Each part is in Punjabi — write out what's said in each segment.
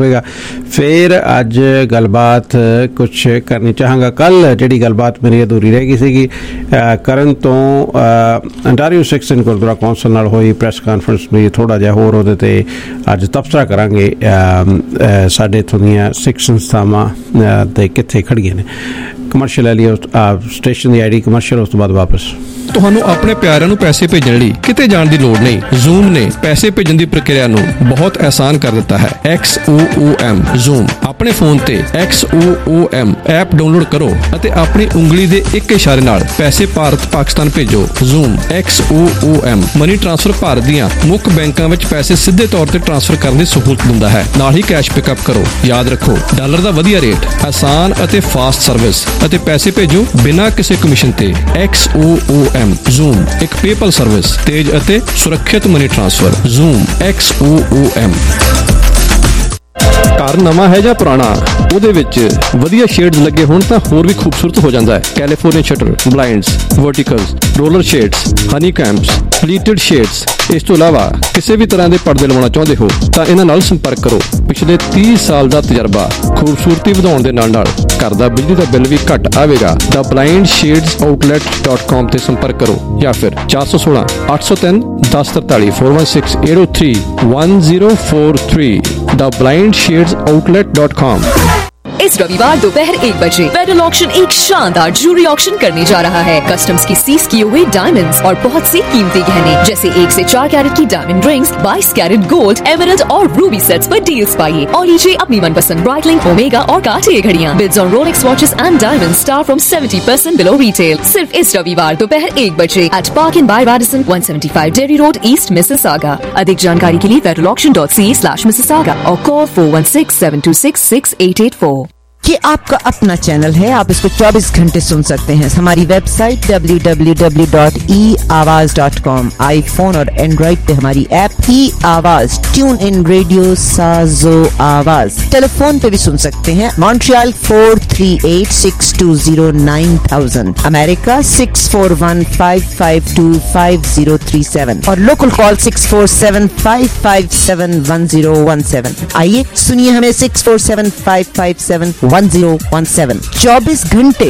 ਹੋਵੇਗਾ। फिर अज गलबात कुछ करनी चाहांगा। कल जिहड़ी गलबात मेरी अधूरी रह गई सीगी करन तो अंटारियो सेक्शन गुरुद्वारा कौंसल नाल होई प्रैस कानफ्रेंस में थोड़ा जिहा होर उहदे ते अज तबसरा करांगे साडे इत्थों दीयां सिख संस्थावां ते कित्थे खड़ियां ने। कमर्शियल एलियो स्टेशन दी आईडी कमर्शियल, उस तो बाद वापस। ਤੁਹਾਨੂੰ ਆਪਣੇ ਪਿਆਰਿਆਂ ਨੂੰ ਪੈਸੇ ਭੇਜਣ ਲਈ ਕਿਤੇ ਜਾਣ ਦੀ ਲੋੜ ਨਹੀਂ। ਜ਼ੂਮ ਨੇ ਪੈਸੇ ਭੇਜਣ ਦੀ ਪ੍ਰਕਿਰਿਆ ਨੂੰ ਬਹੁਤ ਆਸਾਨ ਕਰ ਦਿੱਤਾ ਹੈ। XOOM ਜ਼ੂਮ ਆਪਣੇ ਫੋਨ ਤੇ XOOM ਐਪ ਡਾਊਨਲੋਡ ਕਰੋ ਅਤੇ ਆਪਣੀ ਉਂਗਲੀ ਦੇ ਇੱਕ ਇਸ਼ਾਰੇ ਨਾਲ ਪੈਸੇ ਭਾਰਤ ਪਾਕਿਸਤਾਨ ਭੇਜੋ। Zoom XOOM money transfer Bharat ਦੀਆਂ ਮੁੱਖ ਬੈਂਕਾਂ ਵਿੱਚ ਪੈਸੇ ਸਿੱਧੇ ਤੌਰ ਤੇ ਟ੍ਰਾਂਸਫਰ ਕਰਨ ਦੀ ਸਹੂਲਤ ਦਿੰਦਾ ਹੈ। ਨਾਲ ਹੀ ਕੈਸ਼ ਪਿਕਅਪ ਕਰੋ। ਯਾਦ ਰੱਖੋ, ਡਾਲਰ ਦਾ ਵਧੀਆ ਰੇਟ, ਆਸਾਨ ਅਤੇ ਫਾਸਟ ਸਰਵਿਸ ਅਤੇ ਪੈਸੇ ਭੇਜੋ ਬਿਨਾਂ ਕਿਸੇ ਕਮਿਸ਼ਨ ਤੇ। XOOM ਜ਼ੂਮ ਇੱਕ ਪੇਪਲ ਸਰਵਿਸ, ਤੇਜ਼ ਅਤੇ ਸੁਰੱਖਿਅਤ ਮਨੀ ਟ੍ਰਾਂਸਫਰ। Zoom XOOM। ਘਰ ਨਵਾਂ ਹੈ ਜਾਂ ਪੁਰਾਣਾ, ਉਹਦੇ ਵਿੱਚ ਵਧੀਆ ਸ਼ੇਡਸ ਲੱਗੇ ਹੋਣ ਤਾਂ ਹੋਰ ਵੀ ਖੂਬਸੂਰਤ ਹੋ ਜਾਂਦਾ ਹੈ। California shutter, blinds, verticals, roller shades, ਹਨੀ ਕੈਂਪਸ, ਪਲੀਟਡ ਸ਼ੇਡਸ। ਇਸ ਤੋਂ ਇਲਾਵਾ ਕਿਸੇ ਵੀ ਤਰ੍ਹਾਂ ਦੇ ਪਰਦੇ ਲਵਾਉਣਾ ਚਾਹੁੰਦੇ ਹੋ ਤਾਂ ਇਹਨਾਂ ਨਾਲ ਸੰਪਰਕ ਕਰੋ। ਪਿਛਲੇ 30 ਸਾਲ ਦਾ ਤਜਰਬਾ, ਖੂਬਸੂਰਤੀ ਵਧਾਉਣ ਦੇ ਨਾਲ ਨਾਲ ਘਰ ਦਾ ਬਿਜਲੀ ਦਾ ਬਿੱਲ ਵੀ ਘੱਟ ਆਵੇਗਾ। ਦਾ ਬਲਾਈਂਡ ਸ਼ੇਡਸ ਆਊਟਲੈਟ.com ਤੇ ਸੰਪਰਕ ਕਰੋ ਜਾਂ ਫਿਰ 416 803 1043 416 803 1043 ਦਾ ਬਲਾਈਂਡ शेड्स आउटलेट.com। इस रविवार दोपहर 1 बजे फेडरल ऑक्शन एक शानदार ज्वेलरी ऑक्शन करने जा रहा है। कस्टम्स की सीज किए हुए डायमंड्स और बहुत से कीमती गहने जैसे 1 से 4 कैरेट की diamond rings, 22 carat gold, emerald और रूबी सेट्स पर डील्स पाइए और लीजिए अपनी मनपसंद ब्राइटलिंग, ओमेगा और कार्टियर घड़ियां। Bids on Rolex watches and diamonds start from 70% below retail. सिर्फ इस रविवार दोपहर 1 बजे at Park and by Radisson 175 Dairy Road, east Mississauga. अधिक जानकारी के लिए federalauction.ca/Mississauga और कॉल 416-726-6884। ये आपका अपना चैनल है, आप इसको 24 घंटे सुन सकते हैं। हमारी वेबसाइट www.eawaz.com, आईफोन और एंड्रॉइड पे हमारी ऐप E-आवाज, ट्यून इन रेडियो, साजो आवाज। टेलीफोन पे भी सुन सकते हैं। मॉन्ट्रियल 438-620-9000, अमेरिका 641-552-5037 और लोकल कॉल 647-557-1017। आइए सुनिए हमें 647-557-1017। 24 घंटे।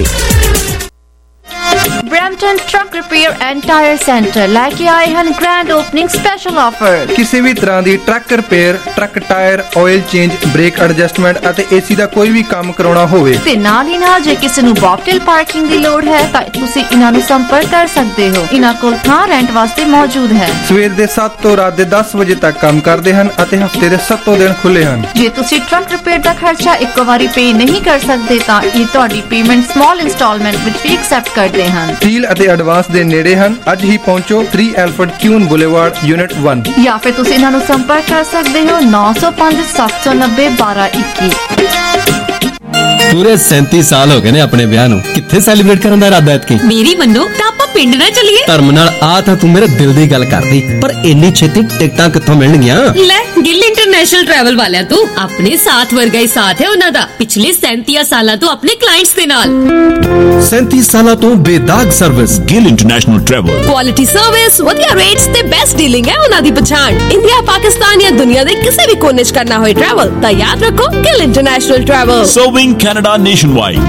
Brampton truck repair and tyre centre लेके आए हैं ग्रैंड ओपनिंग स्पेशल ऑफर। किसी भी तरह की truck repair, truck tyre, oil change, brake adjustment ਅਤੇ AC ਦਾ ਕੋਈ ਵੀ ਕੰਮ ਕਰਾਉਣਾ ਹੋਵੇ ਤੇ ਨਾਲ ਹੀ ਨਾਲ ਜੇ ਕਿਸੇ ਨੂੰ ਬੌਕਟੇਲ ਪਾਰਕਿੰਗ ਦੀ ਲੋੜ ਹੈ ਤਾਂ ਤੁਸੀਂ ਇਹਨਾਂ ਨੂੰ ਸੰਪਰਕ ਕਰ ਸਕਦੇ ਹੋ। ਇਹਨਾਂ ਕੋਲ ਥਾਂ ਰੈਂਟ ਵਾਸਤੇ ਮੌਜੂਦ ਹੈ। ਸਵੇਰ ਦੇ 7 ਤੋਂ ਰਾਤ ਦੇ 10 ਵਜੇ ਤੱਕ ਕੰਮ ਕਰਦੇ ਹਨ ਅਤੇ ਹਫਤੇ ਦੇ 7 ਦਿਨ ਖੁੱਲੇ ਹਨ। ਜੇ ਤੁਸੀਂ ਟਰੱਕ ਰਿਪੇਅਰ ਦਾ ਖਰਚਾ ਇੱਕੋ ਵਾਰੀ ਪੇ ਨਹੀਂ ਕਰ ਸਕਦੇ ਤਾਂ ਇਹ ਤੁਹਾਡੀ ਪੇਮੈਂਟ ਸਮਾਲ ਇੰਸਟਾਲਮੈਂਟ ਵਿੱਚ ਵੀ ਐਕਸੈਪਟ ਕਰਦੇ ਹਨ। ਡੀਲ ਅਤੇ ਐਡਵਾਂਸ ਦੇ ਨੇੜੇ ਹਨ। ਅੱਜ ਹੀ ਪਹੁੰਚੋ 3 ਐਲਫਰਡ ਕਿਊਨ ਬੁਲੇਵਾਰਡ, ਯੂਨਿਟ 1 ਜਾਂ ਫਿਰ ਤੁਸੀਂ ਇਹਨਾਂ ਨੂੰ ਸੰਪਰਕ ਕਰ ਸਕਦੇ ਹੋ 905 790 1221। पूरे 37 साल हो गए ने अपने ब्याह नूं, कित्थे सैलीब्रेट करन दा इरादा ऐतकी? मेरी मन्नो तां आपां पिंड ना चलिए। धर्म नाल आ तां तू मेरे दिल दी गल करदी, पर इन्नी छेती टिकटां कित्थों मिलणगीਆਂ? ले गिल इंटरनेशनल ट्रैवल वालियां तो अपने साथ वर्गा ही साथ है उन्हां दा। पिछले 37 सालां तो अपने क्लाइंट्स दे नाल 37 सालां तो बेदाग service. Gill international travel, quality service, वधिया रेट्स ते बेस्ट डीलिंग है उन्हां दी पहचान। इंडिया, पाकिस्तान या दुनिया दे किसी भी कोने च करना होए ट्रैवल तां याद रखो Gill international travel. Serving Canada nationwide।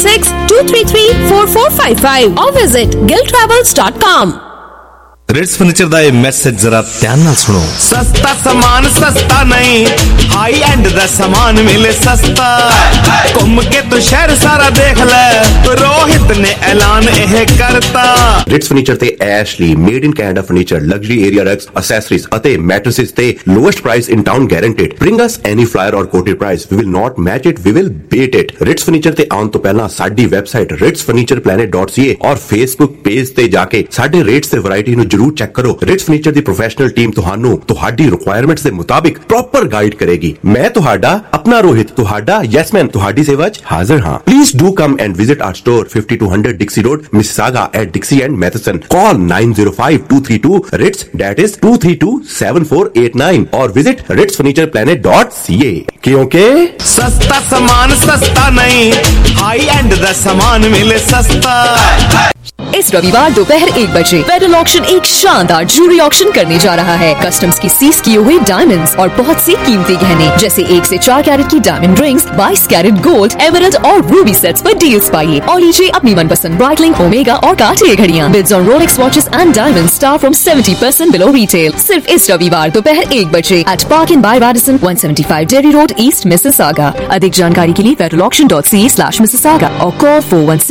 416-233-4455 or visit giltravels.com। Ritz furniture दा ये मैसेज जरा ध्यान नाल सुनो। सस्ता सामान सस्ता नहीं, हाई एंड दा सामान मिले सस्ता। घूम के तो शहर सारा देख ले, रोहित ने ऐलान यह करता। रिट्स फर्नीचर ते Ashley made in Canada furniture, luxury area rugs, accessories ਅਤੇ mattresses ਤੇ lowest price in town guaranteed। Bring us any flyer or quoted price, we will not match it, we will beat it। Ritz furniture ਤੇ ਆਉਣ ਤੋਂ ਪਹਿਲਾਂ ਸਾਡੀ ਵੈਬਸਾਈਟ ritsfurnitureplanet.ca और Facebook पेज ਤੇ ਜਾ ਕੇ ਸਾਡੇ ਰੇਟਸ ਤੇ ਵੈਰਾਈਟੀ ਨੂੰ जरूर चेक करो। रिट्स फर्नीचर दी प्रोफेशनल टीम तुहानू तुहाडी रिक्वायरमेंट्स दे मुताबिक प्रॉपर गाइड करेगी। मैं तुहाडा अपना रोहित तुहाडा यसमैन तुहाडी सेवा च हाजिर हां। Please do come and visit our store 5200 Dixie Road, Mississauga at Dixie and Matheson। Call 905-232 RITS, that is 232-7489 और visit ritsfurnitureplanet.ca। क्योंकि सस्ता सामान सस्ता नहीं, हाई एंड दा सामान मिले सस्ता। इस रविवार दोपहर 1 बजे फेडरल ऑक्शन एक शानदार ज्वेलरी ऑक्शन करने जा रहा है। कस्टम्स की सीज किए हुए डायमंड्स और बहुत से कीमती गहने जैसे 1 से 4 कैरेट की diamond rings, 22 carat gold, emerald और रूबी सेट्स पर डील्स पाइए और लीजिए अपनी मनपसंद ब्राइटलिंग, ओमेगा और कार्टियर घड़ियां। Bids on Rolex watches and diamond start from 70% below retail. सिर्फ इस रविवार दोपहर 1 बजे at Park Inn by Radisson 175 Derry road, east Mississauga. अधिक जानकारी के लिए federalauction.ca/Mississauga और कॉल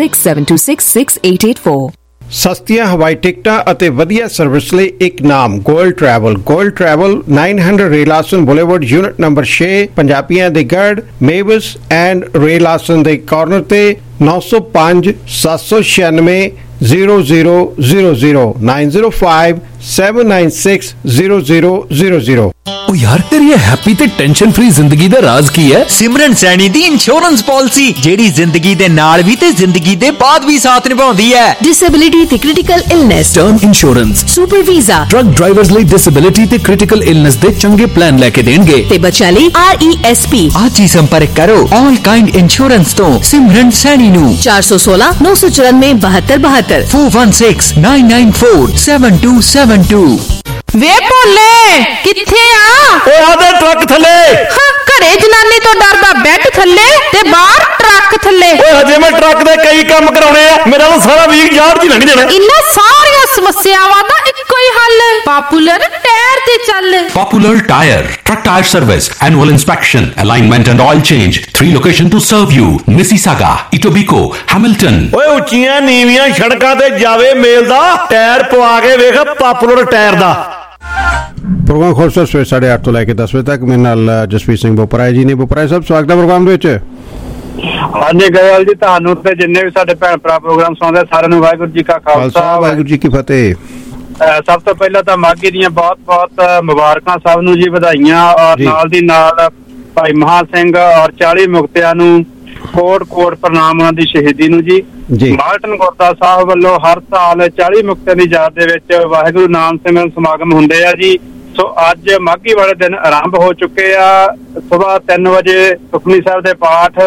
4167266884। ਸਸਤੀਆਂ ਹਵਾਈ ਟਿਕਟਾਂ ਅਤੇ ਵਧੀਆ ਸਰਵਿਸ ਲਈ ਇੱਕ ਨਾਮ ਗੋਲਡ ਟਰੈਵਲ। ਗੋਲਡ ਟਰੈਵਲ 900 ਰੇਲਾਸਨ ਬੁਲੇਵਰਡ, ਯੂਨਿਟ ਨੰਬਰ 6, ਪੰਜਾਬੀਆਂ ਦੇ ਗੜ, ਮੇਵਸ ਐਂਡ ਰੇਲਾਸਨ ਦੇ ਕਾਰਨਰ ਤੇ 905 796 0000 905 796 0000। ओ यार तेरी हैप्पी ते टेंशन फ्री जिंदगी दा राज की है? सिमरन सैनी दी इंश्योरेंस पॉलिसी जेड़ी जिंदगी दे नाल भी ते जिंदगी दे बाद भी साथ निभाउंदी है। डिसेबिलिटी ते critical illness, term insurance, super visa, truck drivers ਲਈ डिसेबिलिटी ते क्रिटिकल इलनेस दे चंगे प्लान लेके देणगे ते बच्चों ਲਈ RESP। आज ही संपर्क करो ऑल काइंड इंश्योरेंस तो सिमरन सैनी नु 416 994 72 416 994 7272। ਵੇ ਭੋਲੇ ਕਿੱਥੇ ਆ? ਓਏ ਆਦੇ ਟਰੱਕ ਥੱਲੇ। ਘਰੇ ਜਨਾਨੀ ਤੋਂ ਡਰਦਾ ਬੈੱਡ ਥੱਲੇ ਤੇ ਬਾਹਰ ਟਰੱਕ ਥੱਲੇ। ਓਏ ਹਜੇ ਮੈਂ ਟਰੱਕ ਦੇ ਕਈ ਕੰਮ ਕਰਾਉਣੇ ਆ, ਮੇਰਾ ਤਾਂ ਸਾਰਾ ਵੀਕ ਯਾਰ ਜੀ ਲੰਘ ਜਾਣਾ। ਇਹਨਾਂ ਸਾਰੀਆਂ ਸਮੱਸਿਆਵਾਂ ਦਾ ਇੱਕੋ ਹੀ ਹੱਲ, ਪਾਪੂਲਰ ਟਾਇਰ ਤੇ ਚੱਲ। Popular Tire, truck tire service, annual inspection, alignment and oil change. 3 locations to serve you: Mississauga, Etobicoke, Hamilton. ਓਏ ਉੱਚੀਆਂ ਨੀਵੀਆਂ ਸੜਕਾਂ ਤੇ ਜਾਵੇ ਮੇਲ ਦਾ ਟਾਇਰ ਪਵਾ ਕੇ ਵੇਖ ਪਾਪੂਲਰ ਟਾਇਰ ਦਾ। ਪ੍ਰੋਗਰਾਮ ਖੋਲ੍ਹੋ ਸਵੇਰ 8:30 ਤੋਂ ਲੈ ਕੇ 10 ਵਜੇ ਤੱਕ। ਮੇਰੇ ਨਾਲ ਜਸਵੀਰ ਸਿੰਘ ਬੋਪਰਾਏ ਜੀ ਨੇ। ਬੋਪਰਾਏ ਸਾਹਿਬ ਸਵਾਗਤ ਹੈ ਪ੍ਰੋਗਰਾਮ ਦੇ ਵਿੱਚ। ਹਾਂਜੀ ਗਇਲ ਜੀ, ਤੁਹਾਨੂੰ ਤੇ ਜਿੰਨੇ ਵੀ ਸਾਡੇ ਭੈਣ ਭਰਾ ਪ੍ਰੋਗਰਾਮ ਸੁਣਦੇ ਸਾਰਿਆਂ ਨੂੰ ਵਾਹਿਗੁਰੂ ਜੀ ਕਾ ਖਾਲਸਾ ਵਾਹਿਗੁਰੂ ਜੀ ਕੀ ਫਤਿਹ। ਸਭ ਤੋਂ ਪਹਿਲਾਂ ਤਾਂ ਮਾਘੀ ਦੀਆਂ ਬਹੁਤ ਬਹੁਤ ਮੁਬਾਰਕਾਂ ਸਭ ਨੂੰ ਜੀ, ਵਧਾਈਆਂ। ਔਰ ਨਾਲ ਦੀ ਨਾਲ ਭਾਈ ਮਹਾਂ ਸਿੰਘ ਔਰ 40 ਮੁਕਤਿਆਂ ਨੂੰ ਕੋਟ ਕੋਟ ਪ੍ਰਣਾਮ ਉਹਨਾਂ ਦੀ ਸ਼ਹੀਦੀ ਨੂੰ ਜੀ। ਮਾਲਟਨ ਗੁਰਦੁਆਰਾ ਸਾਹਿਬ ਵੱਲੋਂ ਹਰ ਸਾਲ 40 ਮੁਕਤਿਆਂ ਦੀ ਯਾਦ ਦੇ ਵਿੱਚ ਵਾਹਿਗੁਰੂ ਨਾਮ ਸਿਮਰਨ ਸਮਾਗਮ ਹੁੰਦੇ ਆ ਜੀ। ਸੋ ਅੱਜ ਮਾਘੀ ਵਾਲੇ ਦਿਨ ਆਰੰਭ ਹੋ ਚੁੱਕੇ ਆ। ਸੁਬਾਹ 3 ਵਜੇ ਸੁਖਮਨੀ ਸਾਹਿਬ ਦੇ ਪਾਠ,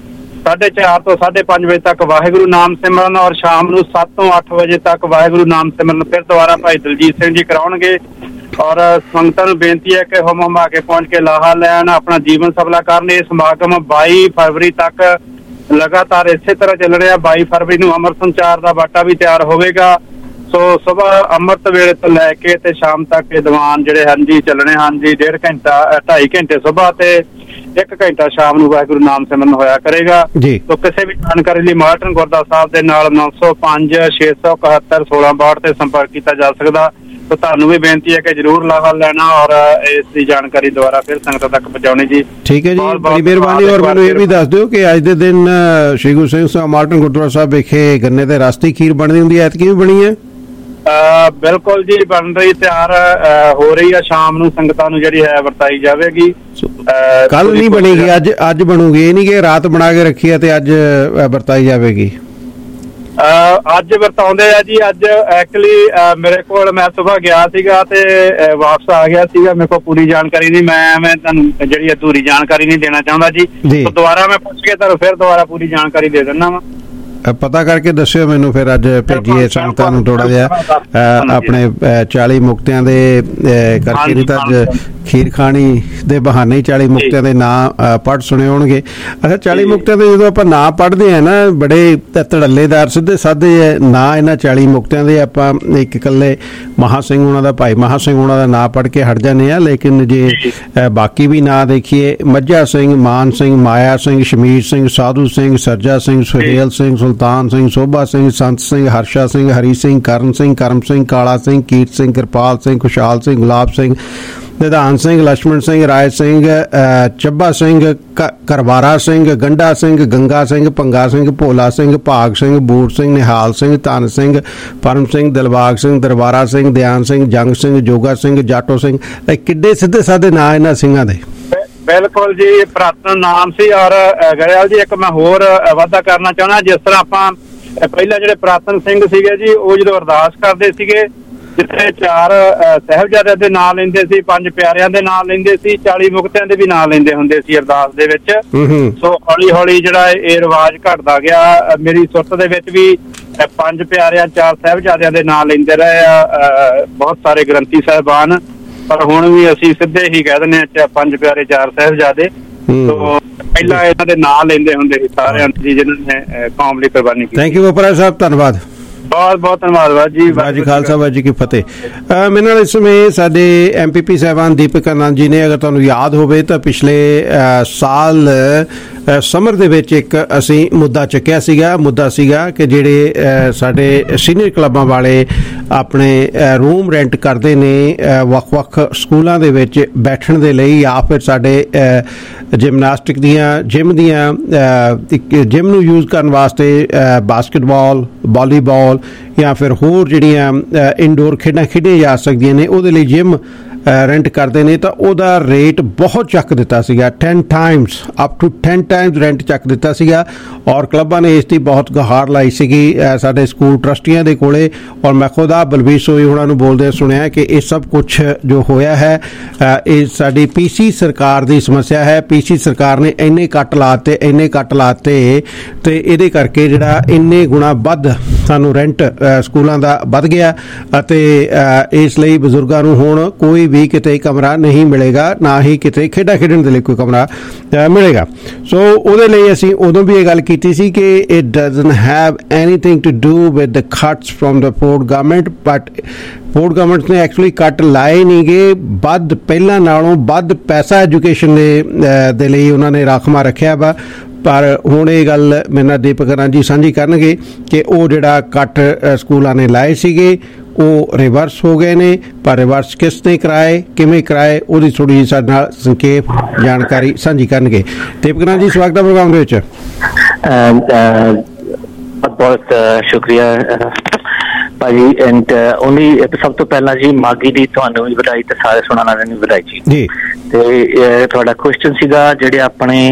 4:30 ਤੋਂ 5:30 ਵਜੇ ਤੱਕ ਵਾਹਿਗੁਰੂ ਨਾਮ ਸਿਮਰਨ ਔਰ ਸ਼ਾਮ ਨੂੰ 7 ਤੋਂ 8 ਵਜੇ ਤੱਕ ਵਾਹਿਗੁਰੂ ਨਾਮ ਸਿਮਰਨ ਫਿਰ ਦੁਬਾਰਾ ਭਾਈ ਦਲਜੀਤ ਸਿੰਘ ਜੀ ਕਰਾਉਣਗੇ। ਔਰ ਸੰਗਤਾਂ ਨੂੰ ਬੇਨਤੀ ਹੈ ਕਿ ਹੁਮ ਹੁਮਾ ਕੇ ਪਹੁੰਚ ਕੇ ਲਾਹਾ ਲੈਣ, ਆਪਣਾ ਜੀਵਨ ਸਫਲਾ ਕਰਨ। ਇਹ ਸਮਾਗਮ 22 ਫਰਵਰੀ ਤੱਕ ਲਗਾਤਾਰ ਇਸੇ ਤਰ੍ਹਾਂ ਚੱਲ ਰਿਹਾ। 22 ਫਰਵਰੀ ਨੂੰ ਅੰਮ੍ਰਿਤ ਸੰਚਾਰ ਦਾ ਬਾਟਾ ਵੀ ਤਿਆਰ ਹੋਵੇਗਾ। ਸੋ ਸੁਬਾਹ ਅੰਮ੍ਰਿਤ ਵੇਲੇ ਤੋਂ ਲੈ ਕੇ ਤੇ ਸ਼ਾਮ ਤੱਕ ਇਹ ਦੀਵਾਨ ਜਿਹੜੇ ਹਨ ਜੀ ਚੱਲਣੇ ਹਨ ਜੀ। 1.5 ਘੰਟਾ 2.5 ਘੰਟੇ ਸੁਬਾਹ ਤੇ 1 ਘੰਟਾ ਸ਼ਾਮ ਨੂੰ ਵਾਹਿਗੁਰੂ ਨਾਮ ਸਿਮਰਨ ਹੋਇਆ ਕਰੇਗਾ। ਸੋ ਕਿਸੇ ਵੀ ਜਾਣਕਾਰੀ ਲਈ ਮਾਲਟਨ ਗੁਰਦੁਆਰਾ ਸਾਹਿਬ ਦੇ ਨਾਲ 905 671 1662 ਤੇ ਸੰਪਰਕ ਕੀਤਾ ਜਾ ਸਕਦਾ। ਸੋ ਤੁਹਾਨੂੰ ਵੀ ਬੇਨਤੀ ਹੈ ਕਿ ਜਰੂਰ ਲਾਹਾ ਲੈਣਾ ਔਰ ਇਸ ਦੀ ਜਾਣਕਾਰੀ ਦੁਆਰਾ ਫਿਰ ਸੰਗਤਾਂ ਤੱਕ ਪਹੁੰਚਾਉਣੀ ਜੀ। ਠੀਕ ਹੈ ਜੀ, ਬੜੀ ਮਿਹਰਬਾਨੀ। ਔਰ ਮੈਨੂੰ ਇਹ ਵੀ ਦੱਸ ਦਿਓ ਕਿ ਅੱਜ ਦੇ ਦਿਨ ਸ਼੍ਰੀ ਗੁਰੂ ਸਿੰਘ ਸਾਹਿਬ ਮਾਲਟਨ ਗੁਰਦੁਆਰਾ ਸਾਹਿਬ ਵਿਖੇ ਗੰਨੇ ਦੇ ਰਸ ਦੀ ਖੀਰ ਬਣਦੀ ਹੁੰਦੀ ਹੈ, ਐਤਕੀ ਵੀ ਬਣੀ ਹੈ? ਬਿਲਕੁਲ ਜੀ, ਬਣ ਰਹੀ, ਤਿਆਰ ਹੋ ਰਹੀ ਆ। ਸ਼ਾਮ ਨੂੰ ਸੰਗਤਾਂ ਨੂੰ ਜਿਹੜੀ ਹੈ ਵਰਤਾਈ ਜਾਵੇਗੀ। ਕੱਲ ਨਹੀਂ ਬਣੇਗੀ, ਅੱਜ ਬਣੂਗੀ। ਇਹ ਨਹੀਂ ਕਿ ਰਾਤ ਬਣਾ ਕੇ ਰੱਖੀ ਹੈ ਤੇ ਅੱਜ ਵਰਤਾਈ ਜਾਵੇਗੀ। ਅੱਜ ਵਰਤਾਉਂਦੇ ਆ ਜੀ। ਅੱਜ ਐਕਚੁਅਲੀ ਮੇਰੇ ਕੋਲ, ਮੈਂ ਸੁਬਾਹ ਗਿਆ ਸੀਗਾ ਤੇ ਵਾਪਸ ਆ ਗਿਆ ਸੀਗਾ, ਮੇਰੇ ਕੋਲ ਪੂਰੀ ਜਾਣਕਾਰੀ ਨਹੀਂ। ਮੈਂ ਤੁਹਾਨੂੰ ਜਿਹੜੀ ਅਧੂਰੀ ਜਾਣਕਾਰੀ ਨਹੀਂ ਦੇਣਾ ਚਾਹੁੰਦਾ ਜੀ। ਦੁਬਾਰਾ ਮੈਂ ਪੁੱਛ ਕੇ ਤੁਹਾਨੂੰ ਫਿਰ ਦੁਬਾਰਾ ਪੂਰੀ ਜਾਣਕਾਰੀ ਦੇ ਦਿੰਦਾ ਵਾ। ਪਤਾ ਕਰਕੇ ਦੱਸਿਓ ਮੈਨੂੰ, ਫਿਰ ਅੱਜ ਭੇਜੀਏ ਸੰਗਤਾਂ ਨੂੰ ਥੋੜਾ ਜਿਹਾ ਆਪਣੇ 40 ਮੁਕਤਿਆਂ ਦੇ ਕਰਕੇ। ਨਹੀਂ ਤਾਂ ਅੱਜ ਖੀਰ ਖਾਣੀ ਦੇ ਬਹਾਨੇ 40 ਮੁਕਤਿਆਂ ਦੇ ਨਾਂ ਪੜ੍ਹ ਸੁਣੇ ਹੋਣਗੇ। ਅੱਛਾ, 40 ਮੁਕਤਿਆਂ ਦੇ ਜਦੋਂ ਆਪਾਂ ਨਾਂ ਪੜ੍ਹਦੇ ਆ ਨਾ, ਬੜੇ ਧੜੱਲੇਦਾਰ ਸਿੱਧੇ ਸਾਧੇ ਨਾਂ ਇਹਨਾਂ 40 ਮੁਕਤਿਆਂ ਦੇ। ਆਪਾਂ ਇੱਕ ਇਕੱਲੇ ਮਹਾਂ ਸਿੰਘ ਉਹਨਾਂ ਦਾ, ਭਾਈ ਮਹਾਂ ਸਿੰਘ ਉਹਨਾਂ ਦਾ ਨਾਂ ਪੜ੍ਹ ਕੇ ਹਟ ਜਾਂਦੇ ਆ। ਲੇਕਿਨ ਜੇ ਬਾਕੀ ਵੀ ਨਾਂ ਦੇਖੀਏ, ਮੱਝਾ ਸਿੰਘ, ਮਾਨ ਸਿੰਘ, ਮਾਇਆ ਸਿੰਘ, ਸ਼ਮੀਰ ਸਿੰਘ, ਸਾਧੂ ਸਿੰਘ, ਸਰਜਾ ਸਿੰਘ, ਸੁਹੇਲ ਸਿੰਘ, ਸੁਲਤਾਨ ਸਿੰਘ, ਸੋਭਾ ਸਿੰਘ, ਸੰਤ ਸਿੰਘ, ਹਰਸ਼ਾ ਸਿੰਘ, ਹਰੀ ਸਿੰਘ, ਕਰਨ ਸਿੰਘ, ਕਰਮ ਸਿੰਘ, ਕਾਲਾ ਸਿੰਘ, ਕੀਰਤ ਸਿੰਘ, ਕਿਰਪਾਲ ਸਿੰਘ, ਖੁਸ਼ਹਾਲ ਸਿੰਘ, ਗੁਲਾਬ ਸਿੰਘ, ਨਿਧਾਨ ਸਿੰਘ, ਲక్ష్మణ ਸਿੰਘ, ਰਾਏ ਸਿੰਘ, ਚੱਬਾ ਸਿੰਘ, ਕਰਵਾਰਾ ਸਿੰਘ, ਗੰਡਾ ਸਿੰਘ, ਗੰਗਾ ਸਿੰਘ, ਭੰਗਾ ਸਿੰਘ, ਭੋਲਾ ਸਿੰਘ, ਭਾਗ ਸਿੰਘ, ਬੂਟ ਸਿੰਘ, ਨਿਹਾਲ ਸਿੰਘ, ਧਨ ਸਿੰਘ, ਪਰਮ ਸਿੰਘ, ਦਿਲਬਾਗ ਸਿੰਘ, ਦਰਬਾਰਾ ਸਿੰਘ, ਦਿਆਨ ਸਿੰਘ, ਜੰਗ ਸਿੰਘ, ਜੋਗਾ ਸਿੰਘ, ਜਾਟੋ ਸਿੰਘ। ਕਿੱਡੇ ਸਿੱਧੇ ਸਾਧੇ ਨਾਂ ਇਹਨਾਂ ਸਿੰਘਾਂ ਦੇ। ਬਿਲਕੁਲ ਜੀ, ਪੁਰਾਤਨ ਨਾਮ ਸੀ। ਔਰ ਗਰੇਵਾਲ ਜੀ, ਇੱਕ ਮੈਂ ਹੋਰ ਵਾਧਾ ਕਰਨਾ ਚਾਹੁੰਦਾ। ਜਿਸ ਤਰ੍ਹਾਂ ਆਪਾਂ ਪਹਿਲਾਂ ਜਿਹੜੇ ਪੁਰਾਤਨ ਸਿੰਘ ਸੀਗੇ ਜੀ, ਉਹ ਜਦੋਂ ਅਰਦਾਸ ਕਰਦੇ ਸੀਗੇ, ਜਿੱਥੇ 4 ਸਾਹਿਬਜ਼ਾਦਿਆਂ ਦੇ ਨਾਂ ਲੈਂਦੇ ਸੀ, 5 ਪਿਆਰਿਆਂ ਦੇ ਨਾਂ ਲੈਂਦੇ ਸੀ, 40 ਮੁਕਤਿਆਂ ਦੇ ਵੀ ਨਾਂ ਲੈਂਦੇ ਹੁੰਦੇ ਸੀ ਅਰਦਾਸ ਦੇ ਵਿੱਚ। ਸੋ ਹੌਲੀ ਹੌਲੀ ਜਿਹੜਾ ਇਹ ਰਿਵਾਜ ਘਟਦਾ ਗਿਆ। ਮੇਰੀ ਸੁਰਤ ਦੇ ਵਿੱਚ ਵੀ ਪੰਜ ਪਿਆਰਿਆਂ 4 ਸਾਹਿਬਜ਼ਾਦਿਆਂ ਦੇ ਨਾਂ ਲੈਂਦੇ ਰਹੇ ਆ ਬਹੁਤ ਸਾਰੇ ਗ੍ਰੰਥੀ ਸਾਹਿਬਾਨ, ਪਰ ਹੁਣ ਵੀ ਅਸੀਂ ਸਿੱਧੇ ਹੀ ਕਹਿ ਦਿੰਦੇ ਹਾਂ ਪੰਜ ਪਿਆਰੇ 4 ਸਾਹਿਬਜ਼ਾਦੇ। ਤੋਂ ਪਹਿਲਾਂ ਇਹਨਾਂ ਦੇ ਨਾਂ ਲੈਂਦੇ ਹੁੰਦੇ ਸੀ ਸਾਰਿਆਂ ਦੀ ਜਿਨ੍ਹਾਂ ਨੇ ਕੌਮ ਲਈ ਕੁਰਬਾਨੀ ਕੀਤੀ। ਥੈਂਕ ਯੂ ਬਪਰਾ ਸਾਹਿਬ, ਧੰਨਵਾਦ, ਬਹੁਤ ਬਹੁਤ ਧੰਨਵਾਦ ਜੀ। ਵਾਹਿਗੁਰੂ ਜੀ ਖਾਲਸਾ ਵਾਹਿਗੁਰੂ ਜੀ ਕੀ ਫਤਿਹ। ਮੇਰੇ ਨਾਲ ਇਸ ਸਮੇਂ ਸਾਡੇ MPP ਸਾਹਿਬਾਨ ਦੀਪਕ ਆਨੰਦ ਜੀ ਨੇ। ਅਗਰ ਤੁਹਾਨੂੰ ਯਾਦ ਹੋਵੇ ਤਾਂ ਪਿਛਲੇ ਸਾਲ ਸਮਰ ਦੇ ਵਿੱਚ ਇੱਕ ਅਸੀਂ ਮੁੱਦਾ ਚੱਕਿਆ ਸੀਗਾ, ਮੁੱਦਾ ਸੀਗਾ ਕਿ ਜਿਹੜੇ ਸਾਡੇ ਸੀਨੀਅਰ ਕਲੱਬਾਂ ਵਾਲੇ ਆਪਣੇ ਰੂਮ ਰੈਂਟ ਕਰਦੇ ਨੇ ਵੱਖ-ਵੱਖ ਸਕੂਲਾਂ ਦੇ ਵਿੱਚ ਬੈਠਣ ਦੇ ਲਈ, ਜਾਂ ਫਿਰ ਸਾਡੇ ਜਿਮਨਾਸਟਿਕ ਦੀਆਂ ਜਿਮ ਨੂੰ ਯੂਜ਼ ਕਰਨ ਵਾਸਤੇ ਬਾਸਕਟਬਾਲ, ਵਾਲੀਬਾਲ ਜਾਂ ਫਿਰ ਹੋਰ ਜਿਹੜੀਆਂ ਇਨਡੋਰ ਖੇਡਾਂ ਖੇਡੀਆਂ ਜਾ ਸਕਦੀਆਂ ਨੇ, ਉਹਦੇ ਲਈ ਜਿਮ ਰੈਂਟ ਕਰਦੇ ਨੇ। ਤਾਂ ਉਹਦਾ ਰੇਟ ਬਹੁਤ ਚੱਕ ਦਿੱਤਾ ਸੀਗਾ, 10 times up to 10 times rent ਚੱਕ ਦਿੱਤਾ ਸੀਗਾ। ਔਰ ਕਲੱਬਾਂ ਨੇ ਇਸ ਦੀ ਬਹੁਤ ਗੁਹਾਰ ਲਾਈ ਸੀਗੀ ਸਾਡੇ ਸਕੂਲ ਟਰਸਟੀਆਂ ਦੇ ਕੋਲੇ। ਔਰ ਮੈਂ ਖੁਦ ਆ ਬਲਬੀਰ ਸੋਈ ਉਹਨਾਂ ਨੂੰ ਬੋਲਦੇ ਸੁਣਿਆ ਕਿ ਇਹ ਸਭ ਕੁਛ ਜੋ ਹੋਇਆ ਹੈ ਇਹ ਸਾਡੀ PC ਸਰਕਾਰ ਦੀ ਸਮੱਸਿਆ ਹੈ। PC ਸਰਕਾਰ ਨੇ ਇੰਨੇ ਕੱਟ ਲਾਤੇ ਤੇ ਇਹਦੇ ਕਰਕੇ ਜਿਹੜਾ ਇੰਨੇ ਗੁਣਾ ਵੱਧ ਸਾਨੂੰ ਰੈਂਟ ਸਕੂਲਾਂ ਦਾ ਵੱਧ ਗਿਆ, ਅਤੇ ਇਸ ਲਈ ਬਜ਼ੁਰਗਾਂ ਨੂੰ ਹੁਣ ਕੋਈ ਵੀ ਕਿਤੇ ਕਮਰਾ ਨਹੀਂ ਮਿਲੇਗਾ, ਨਾ ਹੀ ਕਿਤੇ ਖੇਡਾਂ ਖੇਡਣ ਦੇ ਲਈ ਕੋਈ ਕਮਰਾ ਮਿਲੇਗਾ। ਸੋ ਉਹਦੇ ਲਈ ਅਸੀਂ ਉਦੋਂ ਵੀ ਇਹ ਗੱਲ ਕੀਤੀ ਸੀ ਕਿ it doesn't have anything to do with the cuts from the Ford government, but Ford government ਨੇ ਐਕਚੁਅਲੀ ਕੱਟ ਲਾਏ ਨਹੀਂ ਗੇ, ਵੱਧ ਪਹਿਲਾਂ ਨਾਲੋਂ ਵੱਧ ਪੈਸਾ ਐਜੂਕੇਸ਼ਨ ਦੇ ਲਈ ਉਹਨਾਂ ਨੇ ਰਾਖਵਾਂ ਰੱਖਿਆ ਵਾ। ਪਰ ਹੁਣ ਇਹ ਗੱਲ ਮੇਰੇ ਨਾਲ ਦੀਪਕ ਆਨੰਦ ਜੀ ਸਾਂਝੀ ਕਰਨਗੇ ਕਿ ਉਹ ਜਿਹੜਾ ਕੱਟ ਸਕੂਲਾਂ ਨੇ ਲਾਏ ਸੀਗੇ ਉਹ ਰਿਵਰਸ ਹੋ ਗਏ ਨੇ, ਪਰ ਰਿਵਰਸ ਕਿਸ ਨੇ ਕਰਾਏ, ਕਿਵੇਂ ਕਰਾਏ, ਉਹਦੀ ਥੋੜ੍ਹੀ ਜਿਹੀ ਸਾਡੇ ਨਾਲ ਸੰਖੇਪ ਜਾਣਕਾਰੀ ਸਾਂਝੀ ਕਰਨਗੇ। ਦੀਪਕ ਆਨੰਦ ਜੀ, ਸਵਾਗਤ ਹੈ ਪ੍ਰੋਗਰਾਮ ਦੇ ਵਿੱਚ। ਬਹੁਤ ਸ਼ੁਕਰੀਆ ਭਾਜੀ। ਐਂਡ ਉਹਨੀ ਸਭ ਤੋਂ ਪਹਿਲਾਂ ਜੀ ਮਾਘੀ ਦੀ ਤੁਹਾਨੂੰ ਵੀ ਵਧਾਈ ਤੇ ਸਾਰੇ ਸੁਣਨ ਵਾਲਿਆਂ ਨੂੰ ਵਧਾਈ ਜੀ। ਤੇ ਤੁਹਾਡਾ ਕੁਐਸਚਨ ਸੀਗਾ ਜਿਹੜੇ ਆਪਣੇ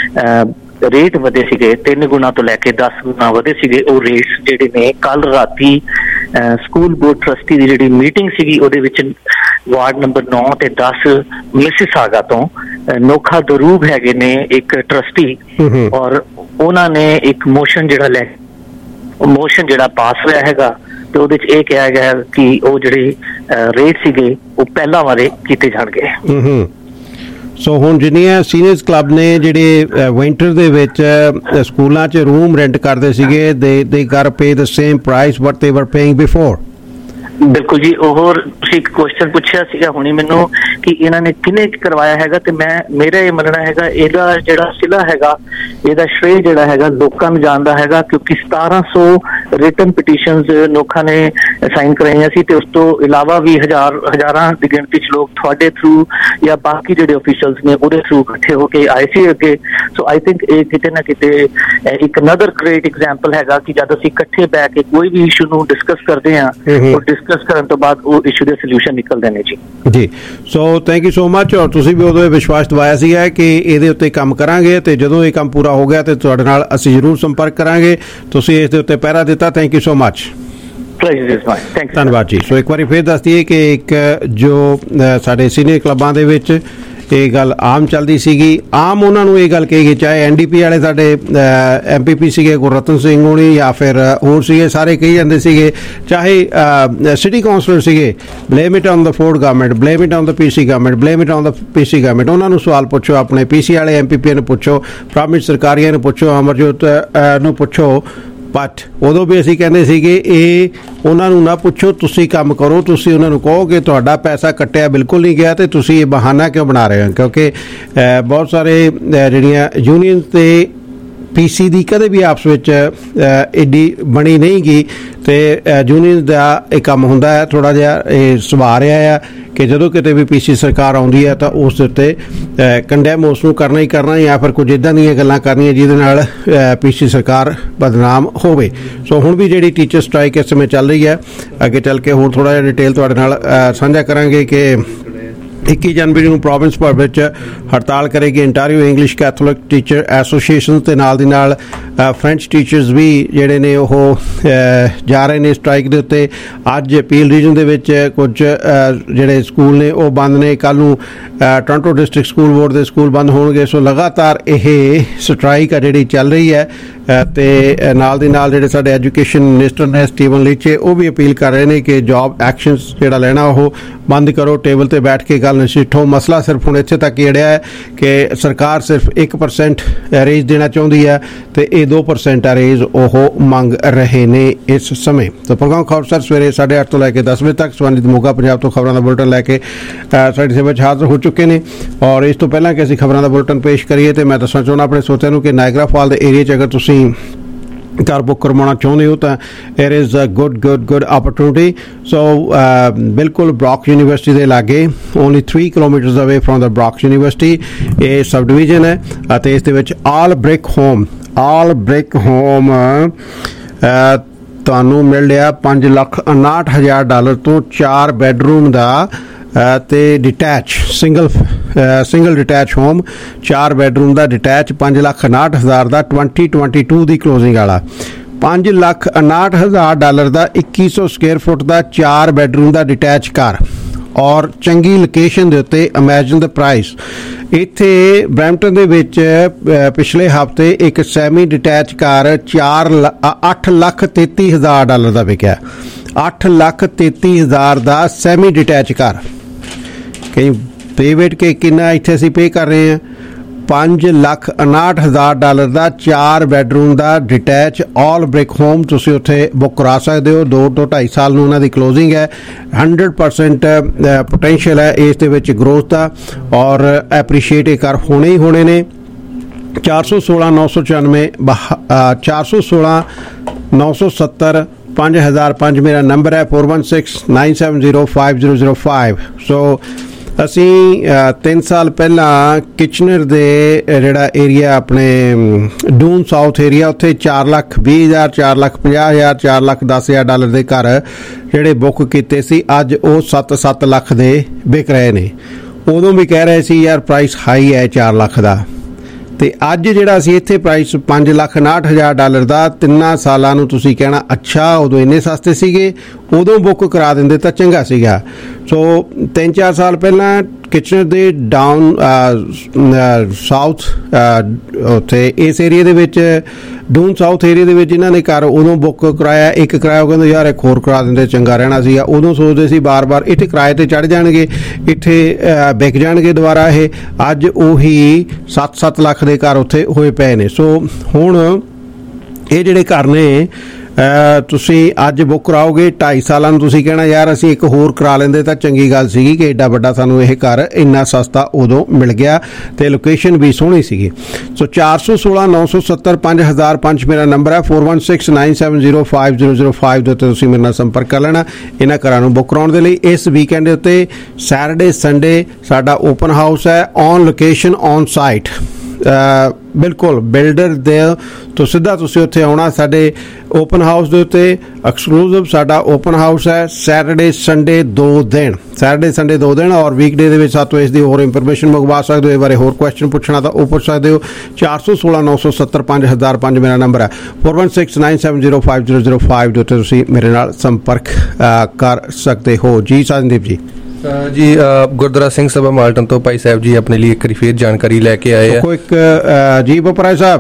ਰੇਟ ਵਧੇ ਸੀਗੇ 3 ਗੁਣਾ ਤੋਂ ਲੈ ਕੇ 10 ਗੁਣਾ ਵਧੇ ਸੀਗੇ, ਉਹ ਰੇਟਸ ਜਿਹੜੇ ਨੇ ਕੱਲ ਰਾਤੀ ਸਕੂਲ ਬੋਰਡ ਟਰਸਟੀ ਦੀ ਜਿਹੜੀ ਮੀਟਿੰਗ ਸੀਗੀ ਉਹਦੇ ਵਿੱਚ ਵਾਰਡ ਨੰਬਰ 9 ਤੇ 10 ਮਿਸੀਸਾਗਾ ਤੋਂ ਨੋਖਾ ਦਰੂਬ ਹੈਗੇ ਨੇ ਇੱਕ ਟਰਸਟੀ, ਔਰ ਉਹਨਾਂ ਨੇ ਇੱਕ ਮੋਸ਼ਨ ਜਿਹੜਾ ਪਾਸ ਹੋਇਆ ਹੈਗਾ ਤੇ ਉਹਦੇ ਚ ਇਹ ਕਿਹਾ ਗਿਆ ਕਿ ਉਹ ਜਿਹੜੇ ਰੇਟ ਸੀਗੇ ਉਹ ਪਹਿਲਾਂ ਵਾਲੇ ਕੀਤੇ ਜਾਣਗੇ। ਸੋ ਹੁਣ ਜਿਹੜੀਆਂ ਸੀਨੀਅਰਸ ਕਲੱਬ ਨੇ ਜਿਹੜੇ ਵਿੰਟਰ ਦੇ ਵਿੱਚ ਸਕੂਲਾਂ 'ਚ ਰੂਮ ਰੈਂਟ ਕਰਦੇ ਸੀਗੇ, ਦੇ ਗਾਟ ਪੇ ਦ ਸੇਮ ਪ੍ਰਾਈਸ ਵਾਟ ਦੇ ਵਰ ਪੇਇੰਗ ਬਿਫੋਰ। ਬਿਲਕੁਲ ਜੀ। ਉਹ ਤੁਸੀਂ ਇੱਕ ਕੁਐਸਚਨ ਪੁੱਛਿਆ ਸੀਗਾ ਹੁਣੀ ਮੈਨੂੰ ਕਿ ਇਹਨਾਂ ਨੇ ਕਿਹਨੇ ਕਰਵਾਇਆ ਹੈਗਾ, ਤੇ ਮੇਰਾ ਇਹ ਮੰਨਣਾ ਹੈਗਾ ਇਹਦਾ ਜਿਹੜਾ ਸਿਲਾ ਹੈਗਾ, ਇਹਦਾ ਸ਼੍ਰੇ ਜਿਹੜਾ ਹੈਗਾ ਲੋਕਾਂ ਨੂੰ ਜਾਣਦਾ ਹੈਗਾ, ਕਿਉਂਕਿ 1700 ਰਿਟਨ ਪਟੀਸ਼ਨਸ ਲੋਕਾਂ ਨੇ ਸਾਈਨ ਕਰਾਈਆਂ ਸੀ, ਤੇ ਉਸ ਤੋਂ ਇਲਾਵਾ ਵੀ ਹਜ਼ਾਰਾਂ ਦੀ ਗਿਣਤੀ 'ਚ ਲੋਕ ਤੁਹਾਡੇ ਥਰੂ ਜਾਂ ਬਾਕੀ ਜਿਹੜੇ ਅਫੀਸ਼ੀਅਲਸ ਨੇ ਉਹਦੇ ਥਰੂ ਇਕੱਠੇ ਹੋ ਕੇ ਆਏ ਸੀ ਅੱਗੇ। ਸੋ ਆਈ ਥਿੰਕ ਇਹ ਕਿਤੇ ਨਾ ਕਿਤੇ ਇੱਕ ਅਨਦਰ ਗ੍ਰੇਟ ਐਗਜ਼ਾਮਪਲ ਹੈਗਾ ਕਿ ਜਦ ਅਸੀਂ ਇਕੱਠੇ ਬਹਿ ਕੇ ਕੋਈ ਵੀ ਇਸ਼ੂ ਨੂੰ ਡਿਸਕਸ ਕਰਦੇ ਹਾਂ, ਡਿਸਕਸ ਕਰਨ ਤੋਂ ਬਾਅਦ ਉਹ ਇਸ਼ੂ ਦੇ ਸੋਲੂਸ਼ਨ ਨਿਕਲਦੇ ਨੇ ਜੀ। So thank you so much. ਔਰ ਤੁਸੀਂ ਵੀ ਉਦੋਂ ਵਿਸ਼ਵਾਸ ਦਿਵਾਇਆ ਸੀਗਾ ਕਿ ਇਹਦੇ ਉੱਤੇ ਕੰਮ ਕਰਾਂਗੇ, ਤੇ ਜਦੋਂ ਇਹ ਕੰਮ ਪੂਰਾ ਹੋ ਗਿਆ ਤੇ ਤੁਹਾਡੇ ਨਾਲ ਅਸੀਂ ਜ਼ਰੂਰ ਸੰਪਰਕ ਕਰਾਂਗੇ। ਤੁਸੀਂ ਇਸ ਦੇ ਉੱਤੇ ਪਹਿਰਾ ਦਿੱਤਾ, ਥੈਂਕ ਯੂ ਸੋ ਮਚ। ਧੰਨਵਾਦ ਜੀ। ਸੋ ਇੱਕ ਵਾਰੀ ਫਿਰ ਦੱਸ ਦਈਏ ਕਿ ਇੱਕ ਜੋ ਸਾਡੇ ਸੀਨੀਅਰ ਕਲੱਬਾਂ ਦੇ ਵਿੱਚ ਇਹ ਗੱਲ ਆਮ ਚੱਲਦੀ ਸੀਗੀ, ਆਮ ਉਹਨਾਂ ਨੂੰ ਇਹ ਗੱਲ ਕਹੀ ਗਈ, ਚਾਹੇ NDP ਵਾਲੇ ਸਾਡੇ MPP ਸੀਗੇ ਗੁਰਰਤਨ ਸਿੰਘ ਹੋਣੀ ਜਾਂ ਫਿਰ ਹੋਰ ਸੀਗੇ, ਸਾਰੇ ਕਹੀ ਜਾਂਦੇ ਸੀਗੇ, ਚਾਹੇ ਸਿਟੀ ਕਾਉਂਸਲਰ ਸੀਗੇ, blame it on the Ford government, blame it on the PC government, blame it on the PC government. ਉਹਨਾਂ ਨੂੰ ਸਵਾਲ ਪੁੱਛੋ, ਆਪਣੇ PC ਵਾਲੇ MPP ਨੂੰ ਪੁੱਛੋ, ਪ੍ਰਾਈਮ ਸਰਕਾਰੀਆਂ ਨੂੰ ਪੁੱਛੋ, ਅਮਰਜੋਤ ਨੂੰ ਪੁੱਛੋ। ਬਟ ਉਦੋਂ ਵੀ ਅਸੀਂ ਕਹਿੰਦੇ ਸੀਗੇ ਇਹ ਉਹਨਾਂ ਨੂੰ ਨਾ ਪੁੱਛੋ, ਤੁਸੀਂ ਕੰਮ ਕਰੋ, ਤੁਸੀਂ ਉਹਨਾਂ ਨੂੰ ਕਹੋ ਕਿ ਤੁਹਾਡਾ ਪੈਸਾ ਕੱਟਿਆ ਬਿਲਕੁਲ ਨਹੀਂ ਗਿਆ ਤੇ ਤੁਸੀਂ ਇਹ ਬਹਾਨਾ ਕਿਉਂ ਬਣਾ ਰਹੇ ਹੋ। ਕਿਉਂਕਿ ਬਹੁਤ ਸਾਰੇ ਜਿਹੜੀਆਂ ਯੂਨੀਅਨ ਤੇ PC ਦੀ ਕਦੇ ਵੀ ਆਪਸ ਵਿੱਚ ਐਡੀ ਬਣੀ ਨਹੀਂ ਗਈ, ਤੇ ਯੂਨੀਅਨ ਦਾ ਇਹ ਕੰਮ ਹੁੰਦਾ ਹੈ, ਥੋੜ੍ਹਾ ਜਿਹਾ ਇਹ ਸੁਭਾਅ ਰਿਹਾ ਆ ਕਿ ਜਦੋਂ ਕਿਤੇ ਵੀ PC ਸਰਕਾਰ ਆਉਂਦੀ ਹੈ ਤਾਂ ਉਸ ਦੇ ਉੱਤੇ ਕੰਡੈਮ ਉਸ ਨੂੰ ਕਰਨਾ ਹੀ ਕਰਨਾ, ਜਾਂ ਫਿਰ ਕੁਝ ਇੱਦਾਂ ਦੀਆਂ ਗੱਲਾਂ ਕਰਨੀਆਂ ਜਿਹਦੇ ਨਾਲ PC ਸਰਕਾਰ ਬਦਨਾਮ ਹੋਵੇ। ਸੋ ਹੁਣ ਵੀ ਜਿਹੜੀ ਟੀਚਰ ਸਟ੍ਰਾਈਕ ਇਸ ਸਮੇਂ ਚੱਲ ਰਹੀ ਹੈ, ਅੱਗੇ ਚੱਲ ਕੇ ਹੋਰ ਥੋੜ੍ਹਾ ਜਿਹਾ ਡਿਟੇਲ ਤੁਹਾਡੇ ਨਾਲ ਸਾਂਝਾ ਕਰਾਂਗੇ ਕਿ 21 ਜਨਵਰੀ ਨੂੰ ਪ੍ਰੋਵਿੰਸ ਭਰ ਵਿੱਚ ਹੜਤਾਲ ਕਰੇਗੀ Ontario English Catholic teacher association, ਤੇ ਨਾਲ ਦੀ ਨਾਲ ਫਰੈਂਚ ਟੀਚਰਸ ਵੀ ਜਿਹੜੇ ਨੇ ਉਹ ਜਾ ਰਹੇ ਨੇ ਸਟ੍ਰਾਈਕ ਦੇ ਉੱਤੇ। ਅੱਜ ਪੀਲ ਰੀਜਨ ਦੇ ਵਿੱਚ ਕੁਝ ਜਿਹੜੇ ਸਕੂਲ ਨੇ ਉਹ ਬੰਦ ਨੇ। ਕੱਲ੍ਹ ਨੂੰ ਟੋਰਾਂਟੋ ਡਿਸਟ੍ਰਿਕਟ ਸਕੂਲ ਬੋਰਡ ਦੇ ਸਕੂਲ ਬੰਦ ਹੋਣਗੇ। ਸੋ ਲਗਾਤਾਰ ਇਹ ਸਟ੍ਰਾਈਕ ਆ ਜਿਹੜੀ ਚੱਲ ਰਹੀ ਹੈ। ਤੇ ਨਾਲ ਦੀ ਨਾਲ ਜਿਹੜੇ ਸਾਡੇ ਐਜੂਕੇਸ਼ਨ ਮਿਨਿਸਟਰ ਨੇ ਸਟੀਵਨ ਲੀਚੇ, ਉਹ ਵੀ ਅਪੀਲ ਕਰ ਰਹੇ ਨੇ ਕਿ ਜੌਬ ਐਕਸ਼ਨਸ ਜਿਹੜਾ ਲੈਣਾ ਉਹ ਬੰਦ ਕਰੋ, ਟੇਬਲ ਤੇ ਬੈਠ ਕੇ ਗੱਲ ਨਸ਼ਿੱਠੋ। ਮਸਲਾ ਸਿਰਫ ਹੁਣ ਇੱਥੇ ਤੱਕ ਹੀ ਅੜਿਆ ਹੈ ਕਿ ਸਰਕਾਰ ਸਿਰਫ 1% ਰੇਜ਼ ਦੇਣਾ ਚਾਹੁੰਦੀ ਹੈ ਤੇ ਇਹ 2% ਰੇਜ਼ ਉਹ ਮੰਗ ਰਹੇ ਨੇ ਇਸ ਸਮੇਂ। ਤਾਂ ਪ੍ਰੋਗਰਾਮ ਖਬਰਸਰ ਸਵੇਰੇ 8:30 ਤੋਂ ਲੈ ਕੇ 10 ਵਜੇ ਤੱਕ ਸਵਰਨਜੀਤ ਮੋਗਾ ਪੰਜਾਬ ਤੋਂ ਖਬਰਾਂ ਦਾ ਬੁਲਟਨ ਲੈ ਕੇ ਸਾਡੀ ਸੇਵਾ ਵਿੱਚ ਹਾਜ਼ਰ ਹੋ ਚੁੱਕੇ ਨੇ। ਔਰ ਇਸ ਤੋਂ ਪਹਿਲਾਂ ਕਿ ਅਸੀਂ ਖਬਰਾਂ ਦਾ ਬੁਲਟਨ ਪੇਸ਼ ਕਰੀਏ ਤੇ ਮੈਂ ਦੱਸਣਾ ਚਾਹੁੰਦਾ ਆਪਣੇ ਸਰੋਤਿਆਂ ਨੂੰ ਕਿ ਨਾਇਗਰਾ ਫਾਲ ਦੇ ਏਰੀਆ 'ਚ ਅਗਰ ਤੁਸੀਂ ਘਰ ਬੁੱਕ ਕਰਵਾਉਣਾ ਚਾਹੁੰਦੇ ਹੋ ਤਾਂ it is a good opportunity. So ਬਿਲਕੁਲ ਬ੍ਰੌਕ ਯੂਨੀਵਰਸਿਟੀ ਦੇ ਲਾਗੇ, only 3 kilometres away from the Brock University ਇਹ ਸਬ ਡਿਵੀਜ਼ਨ ਹੈ ਅਤੇ ਇਸ ਦੇ ਵਿੱਚ ਆਲ ਬ੍ਰਿਕ ਹੋਮ ਤੁਹਾਨੂੰ ਮਿਲ ਰਿਹਾ $5,59,000 ਤੋਂ 4 ਬੈਡਰੂਮ ਦਾ ਤੇ detach single detach home 4 bedroom ਦਾ ਡਿਟੈਚ $5,59,000 ਦਾ 2022 ਦੀ ਕਲੋਜ਼ਿੰਗ ਵਾਲਾ। $5,59,000 ਦਾ 2100 ਸਕੁਅਰ ਫੁੱਟ ਦਾ 4 ਬੈਡਰੂਮ ਦਾ ਡਿਟੈਚ ਘਰ ਔਰ ਚੰਗੀ ਲੋਕੇਸ਼ਨ ਦੇ ਉੱਤੇ। Imagine the price. ਇੱਥੇ ਬਰੈਂਪਟਨ ਦੇ ਵਿੱਚ ਪਿਛਲੇ ਹਫ਼ਤੇ ਇੱਕ ਸੈਮੀ ਡਿਟੈਚ ਘਰ $8,33,000 ਦਾ ਵਿਕਿਆ। $8,33,000 ਦਾ ਸੈਮੀ ਡਿਟੈਚ ਘਰ। ਕਈ ਪੇ ਵੇਟ ਕੇ ਕਿੰਨਾ ਇੱਥੇ ਅਸੀਂ ਪੇ ਕਰ ਰਹੇ ਹਾਂ? $5,59,000 ਦਾ 4 ਬੈਡਰੂਮ ਦਾ ਡਿਟੈਚ ਆਲ ਬ੍ਰਿਕ ਹੋਮ ਤੁਸੀਂ ਉੱਥੇ ਬੁੱਕ ਕਰਾ ਸਕਦੇ ਹੋ। 2 ਤੋਂ 2.5 ਸਾਲ ਨੂੰ ਉਹਨਾਂ ਦੀ ਕਲੋਜ਼ਿੰਗ ਹੈ। 100% ਪੋਟੈਂਸ਼ੀਅਲ ਹੈ ਇਸ ਦੇ ਵਿੱਚ ਗਰੋਥ ਦਾ ਔਰ ਐਪਰੀਸ਼ੀਏਟ ਇਹ ਕਰ ਹੋਣੇ ਹੀ ਹੋਣੇ ਨੇ। 416-994 416-970 5005 ਮੇਰਾ ਨੰਬਰ ਹੈ। 4169705005। ਸੋ ਅਸੀਂ 3 ਸਾਲ ਪਹਿਲਾਂ ਕਿਚਨਰ ਦੇ ਜਿਹੜਾ ਏਰੀਆ ਆਪਣੇ ਡੂਨ ਸਾਊਥ ਏਰੀਆ ਉੱਥੇ $4,20,000 $4,50,000 $4,10,000 ਦੇ ਘਰ ਜਿਹੜੇ ਬੁੱਕ ਕੀਤੇ ਸੀ। ਅੱਜ ਉਹ 7 ਲੱਖ ਦੇ ਵਿਕ ਰਹੇ ਨੇ। ਉਦੋਂ ਵੀ ਕਹਿ ਰਹੇ ਸੀ ਯਾਰ ਪ੍ਰਾਈਸ ਹਾਈ ਹੈ 4 ਲੱਖ ਦਾ, ਤੇ ਅੱਜ ਜਿਹੜਾ ਅਸੀਂ ਇੱਥੇ ਪ੍ਰਾਈਸ $5,59,000 ਦਾ 3 ਸਾਲਾਂ ਨੂੰ ਤੁਸੀਂ ਕਹਿਣਾ ਅੱਛਾ ਉਦੋਂ ਇੰਨੇ ਸਸਤੇ ਸੀਗੇ, ਉਦੋਂ ਬੁੱਕ ਕਰਾ ਦਿੰਦੇ ਤਾਂ ਚੰਗਾ ਸੀਗਾ। ਸੋ 3-4 ਸਾਲ ਪਹਿਲਾਂ ਕਿਚਨਰ ਦੇ ਡਾਊਨ ਸਾਊਥ ਉੱਥੇ ਇਸ ਏਰੀਏ ਦੇ ਵਿੱਚ ਡੂਨ ਸਾਊਥ ਏਰੀਏ ਦੇ ਵਿੱਚ ਇਹਨਾਂ ਨੇ ਘਰ ਉਦੋਂ ਬੁੱਕ ਕਰਾਇਆ। ਇੱਕ ਕਿਰਾਇਆ ਉਹ ਕਹਿੰਦੇ ਯਾਰ ਇੱਕ ਹੋਰ ਕਰਾ ਦਿੰਦੇ ਚੰਗਾ ਰਹਿਣਾ ਸੀਗਾ। ਉਦੋਂ ਸੋਚਦੇ ਸੀ ਬਾਰ-ਬਾਰ ਇੱਥੇ ਕਿਰਾਏ ਤੇ ਚੜ੍ਹ ਜਾਣਗੇ, ਇੱਥੇ ਵਿਕ ਜਾਣਗੇ ਦੁਬਾਰਾ ਇਹ। ਅੱਜ ਉਹੀ 7 ਲੱਖ ਦੇ ਘਰ ਉੱਥੇ ਹੋਏ ਪਏ ਨੇ। ਸੋ ਹੁਣ ਇਹ ਜਿਹੜੇ ਘਰ ਨੇ ਤੁਸੀਂ ਅੱਜ ਬੁੱਕ ਕਰਾਓਗੇ 2.5 ਸਾਲਾਂ ਨੂੰ ਤੁਸੀਂ ਕਹਿਣਾ ਯਾਰ ਅਸੀਂ ਇੱਕ ਹੋਰ ਕਰਾ ਲੈਂਦੇ ਤਾਂ ਚੰਗੀ ਗੱਲ ਸੀਗੀ ਕਿ ਐਡਾ ਵੱਡਾ ਸਾਨੂੰ ਇਹ ਘਰ ਇੰਨਾ ਸਸਤਾ ਉਦੋਂ ਮਿਲ ਗਿਆ ਤੇ ਲੋਕੇਸ਼ਨ ਵੀ ਸੋਹਣੀ ਸੀਗੀ। ਸੋ 416-970-5005 ਮੇਰਾ ਨੰਬਰ ਹੈ। 4169705005 ਦੇ ਉੱਤੇ ਤੁਸੀਂ ਮੇਰੇ ਨਾਲ ਸੰਪਰਕ ਕਰ ਲੈਣਾ ਇਹਨਾਂ ਘਰਾਂ ਨੂੰ ਬੁੱਕ ਕਰਾਉਣ ਦੇ ਲਈ। ਇਸ ਵੀਕਐਂਡ ਦੇ ਉੱਤੇ ਸੈਟਰਡੇ ਸੰਡੇ ਸਾਡਾ ਓਪਨ ਹਾਊਸ ਹੈ, ਔਨ ਲੋਕੇਸ਼ਨ ਔਨ ਸਾਈਟ। ਬਿਲਕੁਲ ਬਿਲਡਰ ਦੇ ਤੋਂ ਸਿੱਧਾ ਤੁਸੀਂ ਉੱਥੇ ਆਉਣਾ ਸਾਡੇ ਓਪਨ ਹਾਊਸ ਦੇ ਉੱਤੇ। ਐਕਸਕਲੂਸਿਵ ਸਾਡਾ ਓਪਨ ਹਾਊਸ ਹੈ ਸੈਟਰਡੇ ਸੰਡੇ 2 ਦਿਨ ਔਰ ਵੀਕਡੇ ਦੇ ਵਿੱਚ ਸਾਤੋਂ ਇਸ ਦੀ ਹੋਰ ਇਨਫੋਰਮੇਸ਼ਨ ਮੰਗਵਾ ਸਕਦੇ ਹੋ। ਇਹ ਬਾਰੇ ਹੋਰ ਕੁਐਸਚਨ ਪੁੱਛਣਾ ਤਾਂ ਉਹ ਪੁੱਛ ਸਕਦੇ ਹੋ। 416-970-5005 ਮੇਰਾ ਨੰਬਰ ਹੈ। 4169705005 ਦੇ ਉੱਤੇ ਤੁਸੀਂ ਮੇਰੇ ਨਾਲ ਸੰਪਰਕ ਕਰ ਸਕਦੇ ਹੋ। ਜੀ ਸਾਜਨਦੀਪ ਜੀ। ਜੀ ਗੁਰਦੁਆਰਾ ਸਿੰਘ ਸਭਾ ਮਾਲਟਨ ਤੋਂ ਭਾਈ ਸਾਹਿਬ ਜੀ ਆਪਣੇ ਲਈ ਇੱਕ ਵਾਰੀ ਫੇਰ ਜਾਣਕਾਰੀ ਲੈ ਕੇ ਆਏ ਆ। ਕੋਈ ਜੀ ਬਪਰਾਏ ਸਾਹਿਬ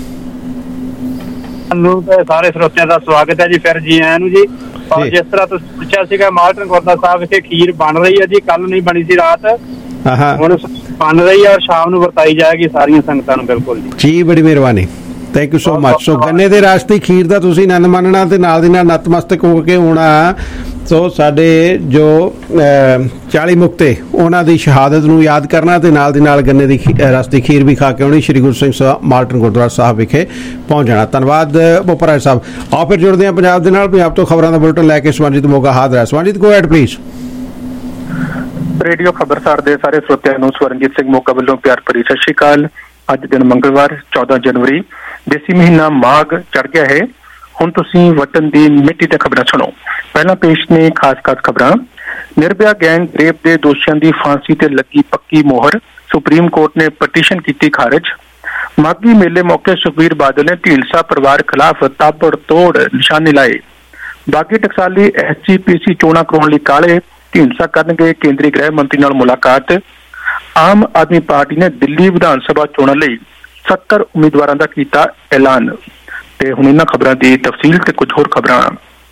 ਨੂੰ ਸਾਰੇ ਸਰੋਤਿਆਂ ਦਾ ਸਵਾਗਤ ਹੈ ਜੀ। ਫਿਰ ਜੀ ਆਇਆਂ ਨੂੰ ਜੀ। ਔਰ ਜਿਸ ਤਰ੍ਹਾਂ ਤੁਸੀਂ ਪੁੱਛਿਆ ਸੀਗਾ ਮਾਲਟਨ ਗੁਰਦੁਆਰਾ ਸਾਹਿਬ ਵਿਖੇ ਖੀਰ ਬਣ ਰਹੀ ਹੈ ਜੀ। ਕੱਲ ਨਹੀਂ ਬਣੀ ਸੀ ਰਾਤ, ਹੁਣ ਬਣ ਰਹੀ ਹੈ ਔਰ ਸ਼ਾਮ ਨੂੰ ਵਰਤਾਈ ਜਾਏਗੀ ਸਾਰੀਆਂ ਸੰਗਤਾਂ ਨੂੰ। ਬਿਲਕੁਲ ਜੀ, ਬੜੀ ਮਿਹਰਬਾਨੀ, thank you so much. So ਗੰਨੇ ਦੇ ਰਸ ਦੀ ਖੀਰ ਦਾ ਤੁਸੀਂ ਆਨੰਦ ਮਾਣਨਾ ਤੇ ਨਾਲ ਦੀ ਨਾਲ ਨਤਮਸਤਕ ਹੋ ਕੇ ਆਉਣਾ। ਸੋ ਸਾਡੇ ਜੋ 40 ਮੁਕਤੇ ਉਹਨਾਂ ਦੀ ਸ਼ਹਾਦਤ ਨੂੰ ਯਾਦ ਕਰਨਾ ਤੇ ਨਾਲ ਦੀ ਨਾਲ ਗੰਨੇ ਦੀ ਰਸ ਦੀ ਖੀਰ ਵੀ ਖਾ ਕੇ ਆਉਣੀ। ਸ਼੍ਰੀ ਗੁਰੂ ਸਿੰਘ ਸਭਾ ਮਾਲਟਨ ਗੁਰਦੁਆਰਾ ਸਾਹਿਬ ਵਿਖੇ ਪਹੁੰਚ ਜਾਣਾ। ਧੰਨਵਾਦ ਬੋਪਰਾਏ ਸਾਹਿਬ। ਆਓ ਫਿਰ ਜੁੜਦੇ ਹਾਂ ਪੰਜਾਬ ਦੇ ਨਾਲ। ਪੰਜਾਬ ਤੋਂ ਖਬਰਾਂ ਦਾ ਬੁਲਟਨ ਲੈ ਕੇ ਸਵਰਨਜੀਤ ਮੋਗਾ ਹਾਜ਼ਰ ਹੈ। Swaranjit go ahead please. Radio Khabarsar ਦੇ ਸਾਰੇ ਸਰੋਤਿਆਂ ਨੂੰ ਸਵਰਨਜੀਤ ਸਿੰਘ ਮੋਗਾ ਵੱਲੋਂ ਪਿਆਰ ਭਰੀ ਸਤਿ ਸ਼੍ਰੀ ਅਕਾਲ। ਅੱਜ ਦਿਨ ਮੰਗਲਵਾਰ 14 ਜਨਵਰੀ ਦੇਸੀ ਮਹੀਨਾ ਮਾਘ ਚੜ ਗਿਆ ਹੈ। ਹੁਣ ਤੁਸੀਂ ਵਤਨ ਦੀ ਮਿੱਟੀ ਤੇ ਖਬਰਾਂ ਸੁਣੋ। ਪਹਿਲਾਂ ਪੇਸ਼ ਨੇ ਖਾਸ ਖਬਰਾਂ। ਨਿਰਭਇਆ ਗੈਂਗ ਰੇਪ ਦੇ ਦੋਸ਼ੀਆਂ ਦੀ ਫਾਂਸੀ ਤੇ ਲੱਗੀ ਪੱਕੀ ਮੋਹਰ, ਸੁਪਰੀਮ ਕੋਰਟ ਨੇ ਪਟੀਸ਼ਨ ਕੀਤੀ ਖਾਰਜ। ਮਾਘੀ ਮੇਲੇ ਮੌਕੇ ਸੁਖਬੀਰ ਬਾਦਲ ਨੇ ਢੀਂਡਸਾ ਪਰਿਵਾਰ ਖਿਲਾਫ ਤਾਬੜਤੋੜ ਨਿਸ਼ਾਨੇ ਲਾਏ। ਬਾਗੀ ਟਕਸਾਲੀ SGPC ਚੋਣਾਂ ਕਰਾਉਣ ਲਈ ਕਾਲੇ, ਢੀਂਡਸਾ ਕਰਨਗੇ ਕੇਂਦਰੀ ਗ੍ਰਹਿ ਮੰਤਰੀ ਨਾਲ ਮੁਲਾਕਾਤ। ਆਮ ਆਦਮੀ ਪਾਰਟੀ ਨੇ ਦਿੱਲੀ ਵਿਧਾਨ ਸਭਾ ਚੋਣਾਂ ਲਈ 70 ਉਮੀਦਵਾਰਾਂ ਦਾ ਕੀਤਾ ਐਲਾਨ। ਤੇ ਹੁਣ ਇਹਨਾਂ ਖਬਰਾਂ ਦੀ ਤਫਸੀਲ ਤੇ ਕੁਝ ਹੋਰ ਖਬਰਾਂ।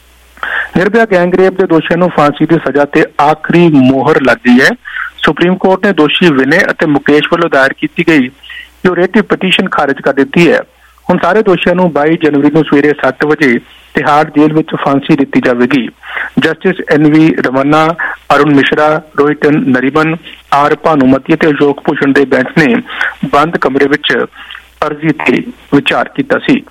ਨਿਰਭਇਆ ਗੈਂਗਰੇਪ ਦੇ ਦੋਸ਼ੀਆਂ ਨੂੰ ਫਾਂਸੀ ਦੀ ਸਜ਼ਾ ਤੇ ਆਖਰੀ ਮੋਹਰ ਲੱਗ ਗਈ ਹੈ। ਸੁਪਰੀਮ ਕੋਰਟ ਨੇ ਦੋਸ਼ੀ ਵਿਨੇ ਅਤੇ ਮੁਕੇਸ਼ ਵੱਲੋਂ ਦਾਇਰ ਕੀਤੀ ਗਈ ਕਿਊਰੇਟਿਵ ਪਟੀਸ਼ਨ ਖਾਰਜ ਕਰ ਦਿੱਤੀ ਹੈ। ਹੁਣ ਸਾਰੇ ਦੋਸ਼ੀਆਂ ਨੂੰ 22 ਜਨਵਰੀ ਨੂੰ ਸਵੇਰੇ 7 ਵਜੇ ਤਿਹਾੜ ਜੇਲ੍ਹ ਵਿੱਚ ਫਾਂਸੀ ਦਿੱਤੀ ਜਾਵੇਗੀ। Justice NV Ramana, Arun Mishra, Rohit Nariman, R Bhanumati ਅਤੇ ਅਸ਼ੋਕ ਭੂਸ਼ਣ ਦੇ ਬੈਂਚ ਨੇ ਬੰਦ ਕਮਰੇ ਵਿੱਚ ਅਰਜ਼ੀ ਤੇ ਵਿਚਾਰ ਕੀਤਾ ਸੀ।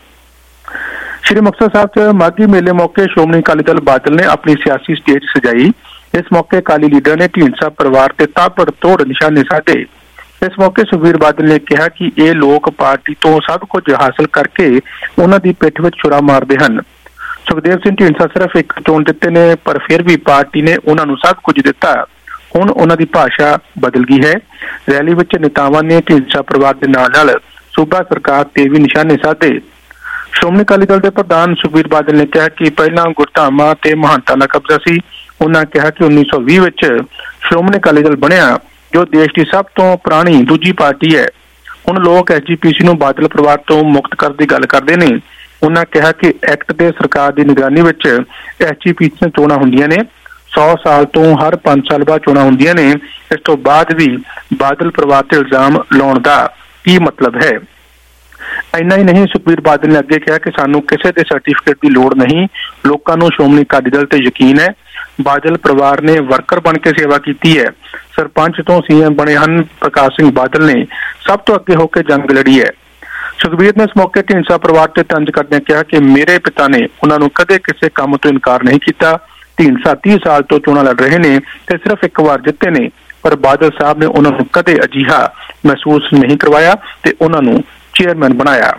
ਸ਼੍ਰੀ ਮੁਕਤਸਰ ਸਾਹਿਬ 'ਚ ਮਾਘੀ ਮੇਲੇ ਮੌਕੇ ਸ਼੍ਰੋਮਣੀ ਅਕਾਲੀ ਦਲ ਬਾਦਲ ਨੇ ਆਪਣੀ ਸਿਆਸੀ ਸਟੇਜ ਸਜਾਈ। ਇਸ ਮੌਕੇ ਅਕਾਲੀ ਲੀਡਰ ਨੇ ਢੀਂਡਸਾ ਪਰਿਵਾਰ ਤੇ ਤਾਬੜਤੋੜ ਨਿਸ਼ਾਨੇ ਸਾਧੇ। ਇਸ ਮੌਕੇ ਸੁਖਬੀਰ ਬਾਦਲ ਨੇ ਕਿਹਾ ਕਿ ਇਹ ਲੋਕ ਪਾਰਟੀ ਤੋਂ ਸਭ ਕੁਝ ਹਾਸਲ ਕਰਕੇ ਉਹਨਾਂ ਦੀ ਪਿੱਠ ਵਿੱਚ ਛੁਰਾ ਮਾਰਦੇ ਹਨ। ਸੁਖਦੇਵ ਸਿੰਘ ਢੀਂਡਸਾ ਸਿਰਫ ਇੱਕ ਚੋਣ ਜਿੱਤੇ ਨੇ, ਪਰ ਫਿਰ ਵੀ ਪਾਰਟੀ ਨੇ ਉਹਨਾਂ ਨੂੰ ਸਭ ਕੁਝ ਦਿੱਤਾ। ਹੁਣ ਉਹਨਾਂ ਦੀ ਭਾਸ਼ਾ ਬਦਲ ਗਈ ਹੈ। ਰੈਲੀ ਵਿੱਚ ਨੇਤਾਵਾਂ ਨੇ ਢੀਂਡਸਾ ਪਰਿਵਾਰ ਦੇ ਨਾਲ ਸੂਬਾ ਸਰਕਾਰ ਤੇ ਵੀ ਨਿਸ਼ਾਨੇ ਸਾਧੇ। ਸ਼੍ਰੋਮਣੀ ਅਕਾਲੀ ਦਲ ਦੇ ਪ੍ਰਧਾਨ ਸੁਖਬੀਰ ਬਾਦਲ ਨੇ ਕਿਹਾ ਕਿ ਪਹਿਲਾਂ ਗੁਰਧਾਮਾਂ ਤੇ ਮਹੰਤਾਂ ਦਾ ਕਬਜ਼ਾ ਸੀ। ਉਹਨਾਂ ਕਿਹਾ ਕਿ 1920 ਵਿੱਚ ਸ਼੍ਰੋਮਣੀ ਅਕਾਲੀ ਦਲ ਬਣਿਆ, ਜੋ ਦੇਸ਼ ਦੀ ਸਭ ਤੋਂ ਪੁਰਾਣੀ ਦੂਜੀ ਪਾਰਟੀ ਹੈ। ਹੁਣ ਲੋਕ SGPC ਨੂੰ ਬਾਦਲ ਪਰਿਵਾਰ ਤੋਂ ਮੁਕਤ ਕਰਨ ਦੀ ਗੱਲ ਕਰਦੇ ਨੇ। ਉਹਨਾਂ ਕਿਹਾ ਕਿ ਐਕਟ ਦੇ ਸਰਕਾਰ ਦੀ ਨਿਗਰਾਨੀ ਵਿੱਚ SGPC ਦੀਆਂ ਚੋਣਾਂ ਹੁੰਦੀਆਂ ਨੇ। 100 ਸਾਲ ਤੋਂ ਹਰ 5 ਸਾਲ ਬਾਅਦ ਚੋਣਾਂ ਹੁੰਦੀਆਂ ਨੇ। ਇਸ ਤੋਂ ਬਾਅਦ ਵੀ ਬਾਦਲ ਪਰਿਵਾਰ ਤੇ ਇਲਜ਼ਾਮ ਲਾਉਣ ਦਾ ਕੀ ਮਤਲਬ ਹੈ? ਇੰਨਾ ਹੀ ਨਹੀਂ, ਸੁਖਬੀਰ ਬਾਦਲ ਨੇ ਅੱਗੇ ਕਿਹਾ ਕਿ ਸਾਨੂੰ ਕਿਸੇ ਦੇ ਸਰਟੀਫਿਕੇਟ ਦੀ ਲੋੜ ਨਹੀਂ। ਲੋਕਾਂ ਨੂੰ ਸ਼੍ਰੋਮਣੀ ਅਕਾਲੀ ਦਲ ਤੇ ਯਕੀਨ ਹੈ। ਬਾਦਲ ਪਰਿਵਾਰ ਨੇ ਵਰਕਰ ਬਣ ਕੇ ਸੇਵਾ ਕੀਤੀ ਹੈ। ਸਰਪੰਚ ਤੋਂ CM ਬਣੇ ਹਨ। ਪ੍ਰਕਾਸ਼ ਸਿੰਘ ਬਾਦਲ ਨੇ ਸਭ ਤੋਂ ਅੱਗੇ ਹੋ ਕੇ ਜੰਗ ਲੜੀ ਹੈ। ਸੁਖਬੀਰ ਨੇ ਇਸ ਮੌਕੇ ਢੀਂਡਸਾ ਪਰਿਵਾਰ ਤੇ ਤੰਜ ਕਰਦਿਆਂ ਕਿਹਾ ਕਿ ਮੇਰੇ ਪਿਤਾ ਨੇ ਉਹਨਾਂ ਨੂੰ ਕਦੇ ਕਿਸੇ ਕੰਮ ਤੋਂ ਇਨਕਾਰ ਨਹੀਂ ਕੀਤਾ। ਢੀਂਡਸਾ 30 ਸਾਲ ਤੋਂ ਚੋਣਾਂ ਲੜ ਰਹੇ ਨੇ ਤੇ ਸਿਰਫ ਇੱਕ ਵਾਰ ਜਿੱਤੇ ਨੇ, ਪਰ ਬਾਦਲ ਸਾਹਿਬ ਨੇ ਉਹਨਾਂ ਨੂੰ ਕਦੇ ਅਜਿਹਾ ਮਹਿਸੂਸ ਨਹੀਂ ਕਰਵਾਇਆ ਤੇ ਉਹਨਾਂ ਨੂੰ ਚੇਅਰਮੈਨ ਬਣਾਇਆ।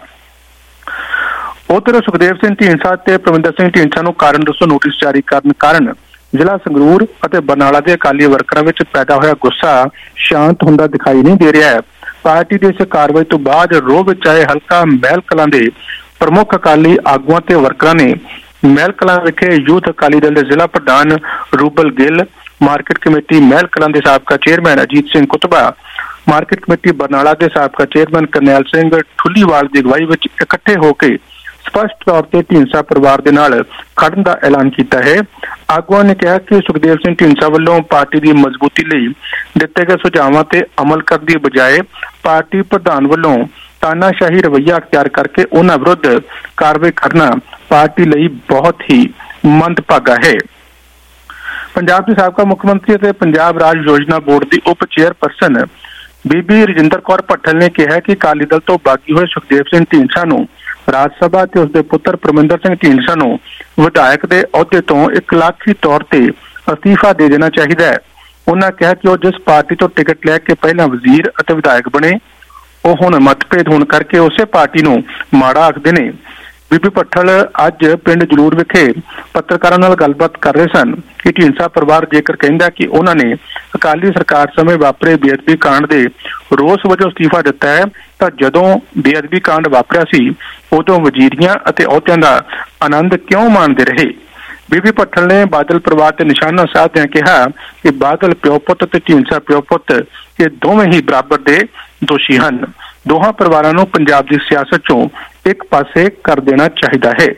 ਉਧਰ ਸੁਖਦੇਵ ਸਿੰਘ ਢੀਂਡਸਾ ਤੇ ਪ੍ਰਵਿੰਦਰ ਸਿੰਘ ਢੀਂਡਸਾ ਨੂੰ ਕਾਰਨ ਦੱਸੋ ਨੋਟਿਸ ਜਾਰੀ ਕਰਨ ਕਾਰਨ ਜ਼ਿਲ੍ਹਾ ਸੰਗਰੂਰ ਅਤੇ ਬਰਨਾਲਾ ਦੇ ਅਕਾਲੀ ਵਰਕਰਾਂ ਵਿੱਚ ਪੈਦਾ ਹੋਇਆ ਗੁੱਸਾ ਸ਼ਾਂਤ ਹੁੰਦਾ ਦਿਖਾਈ ਨਹੀਂ ਦੇ ਰਿਹਾ ਹੈ। ਪਾਰਟੀ ਦੀ ਇਸ ਕਾਰਵਾਈ ਤੋਂ ਬਾਅਦ ਰੋਹ ਵਿੱਚ ਆਏ ਹਲਕਾ ਮਹਿਲ ਕਲਾਂ ਦੇ ਪ੍ਰਮੁੱਖ ਅਕਾਲੀ ਆਗੂਆਂ ਤੇ ਵਰਕਰਾਂ ਨੇ ਮਹਿਲ ਕਲਾਂ ਵਿਖੇ ਯੂਥ ਅਕਾਲੀ ਦਲ ਦੇ ਜ਼ਿਲ੍ਹਾ ਪ੍ਰਧਾਨ ਰੂਬਲ ਗਿੱਲ, ਮਾਰਕੀਟ ਕਮੇਟੀ ਮਹਿਲ ਕਲਾਂ ਦੇ ਸਾਬਕਾ chairman Ajit Singh Kutba, market committee Barnala ਦੇ ਸਾਬਕਾ ਚੇਅਰਮੈਨ ਕਰਨੈਲ ਸਿੰਘ ਠੁੱਲੀਵਾਲ ਦੀ ਅਗਵਾਈ ਵਿੱਚ ਇਕੱਠੇ ਹੋ ਕੇ ਸਪਸ਼ਟ ਤੌਰ ਤੇ ਢੀਂਡਸਾ ਪਰਿਵਾਰ ਦੇ ਨਾਲ ਖੜਨ ਦਾ ਐਲਾਨ ਕੀਤਾ ਹੈ। ਆਗੂਆਂ ਨੇ ਕਿਹਾ ਕਿ ਸੁਖਦੇਵ ਸਿੰਘ ਢੀਂਡਸਾ ਵੱਲੋਂ ਪਾਰਟੀ ਦੀ ਮਜ਼ਬੂਤੀ ਲਈ ਦਿੱਤੇ ਗਏ ਸੁਝਾਵਾਂ ਤੇ ਅਮਲ ਕਰਨ ਦੀ ਬਜਾਏ ਪਾਰਟੀ ਪ੍ਰਧਾਨ ਵੱਲੋਂ ਤਾਨਾਸ਼ਾਹੀ ਰਵੱਈਆ ਅਖਤਿਆਰ ਕਰਕੇ ਉਹਨਾਂ ਵਿਰੁੱਧ ਕਾਰਵਾਈ ਕਰਨਾ ਪਾਰਟੀ ਲਈ ਬਹੁਤ ਹੀ ਮੰਦਭਾਗਾ ਹੈ। ਪੰਜਾਬ ਦੇ ਸਾਬਕਾ ਮੁੱਖ ਮੰਤਰੀ ਅਤੇ ਪੰਜਾਬ ਰਾਜ ਯੋਜਨਾ ਬੋਰਡ ਦੀ ਉਪ ਚੇਅਰਪਰਸਨ ਬੀਬੀ ਰਜਿੰਦਰ ਕੌਰ ਭੱਠਲ ਨੇ ਕਿਹਾ ਕਿ ਅਕਾਲੀ ਦਲ ਤੋਂ ਬਾਗੀ ਹੋਏ ਸੁਖਦੇਵ ਸਿੰਘ ਢੀਂਡਸਾ ਨੂੰ ਰਾਜ ਸਭਾ ਤੇ ਉਸਦੇ ਪੁੱਤਰ ਪਰਮਿੰਦਰ ਸਿੰਘ ਢੀਂਡਸਾ ਨੂੰ ਵਿਧਾਇਕ ਦੇ ਅਹੁਦੇ ਤੋਂ ਇਖਲਾਕੀ ਤੌਰ ਤੇ ਅਸਤੀਫਾ ਦੇ ਦੇਣਾ ਚਾਹੀਦਾ ਹੈ। ਉਹਨਾਂ ਕਿਹਾ ਕਿ ਉਹ ਜਿਸ ਪਾਰਟੀ ਤੋਂ ਟਿਕਟ ਲੈ ਕੇ ਪਹਿਲਾਂ ਵਜ਼ੀਰ ਅਤੇ ਵਿਧਾਇਕ ਬਣੇ, ਉਹ ਹੁਣ ਮਤਭੇਦ ਹੋਣ ਕਰਕੇ ਉਸੇ ਪਾਰਟੀ ਨੂੰ ਮਾੜਾ ਆਖਦੇ ਨੇ। ਬੀਬੀ ਭੱਠਲ ਅੱਜ ਪਿੰਡ ਜਲੂਰ ਵਿਖੇ ਪੱਤਰਕਾਰਾਂ ਨਾਲ ਗੱਲਬਾਤ ਕਰ ਰਹੇ ਸਨ ਕਿ ਢੀਂਡਸਾ ਪਰਿਵਾਰ ਜੇਕਰ ਕਹਿੰਦਾ ਕਿ ਉਹਨਾਂ ਨੇ ਅਕਾਲੀ ਸਰਕਾਰ ਸਮੇਂ ਵਾਪਰੇ ਬੇਅਦਬੀ ਕਾਂਡ ਦੇ ਰੋਸ ਵਜੋਂ ਅਸਤੀਫਾ ਦਿੱਤਾ ਹੈ, ਤਾਂ ਜਦੋਂ ਬੇਅਦਬੀ ਕਾਂਡ ਵਾਪਰਿਆ ਸੀ ਉਦੋਂ ਵਜ਼ੀਰੀਆਂ ਅਤੇ ਅਹੁਦਿਆਂ ਦਾ ਆਨੰਦ ਕਿਉਂ ਮਾਣਦੇ ਰਹੇ। ਬੀਬੀ ਭੱਠਲ ਨੇ ਬਾਦਲ ਪਰਿਵਾਰ ਤੇ ਨਿਸ਼ਾਨਾ ਸਾਧਦਿਆਂ ਕਿਹਾ ਕਿ ਬਾਦਲ ਪਿਓ ਪੁੱਤ ਤੇ ਢੀਂਡਸਾ ਪਿਓ ਪੁੱਤ ਇਹ ਦੋਵੇਂ ਹੀ ਬਰਾਬਰ ਦੇ ਦੋਸ਼ੀ ਹਨ। ਦੋਹਾਂ ਪਰਿਵਾਰਾਂ ਨੂੰ ਪੰਜਾਬ ਦੀ ਸਿਆਸਤ ਚੋਂ ਇੱਕ ਪਾਸੇ ਕਰ ਦੇਣਾ ਚਾਹੀਦਾ ਹੈ।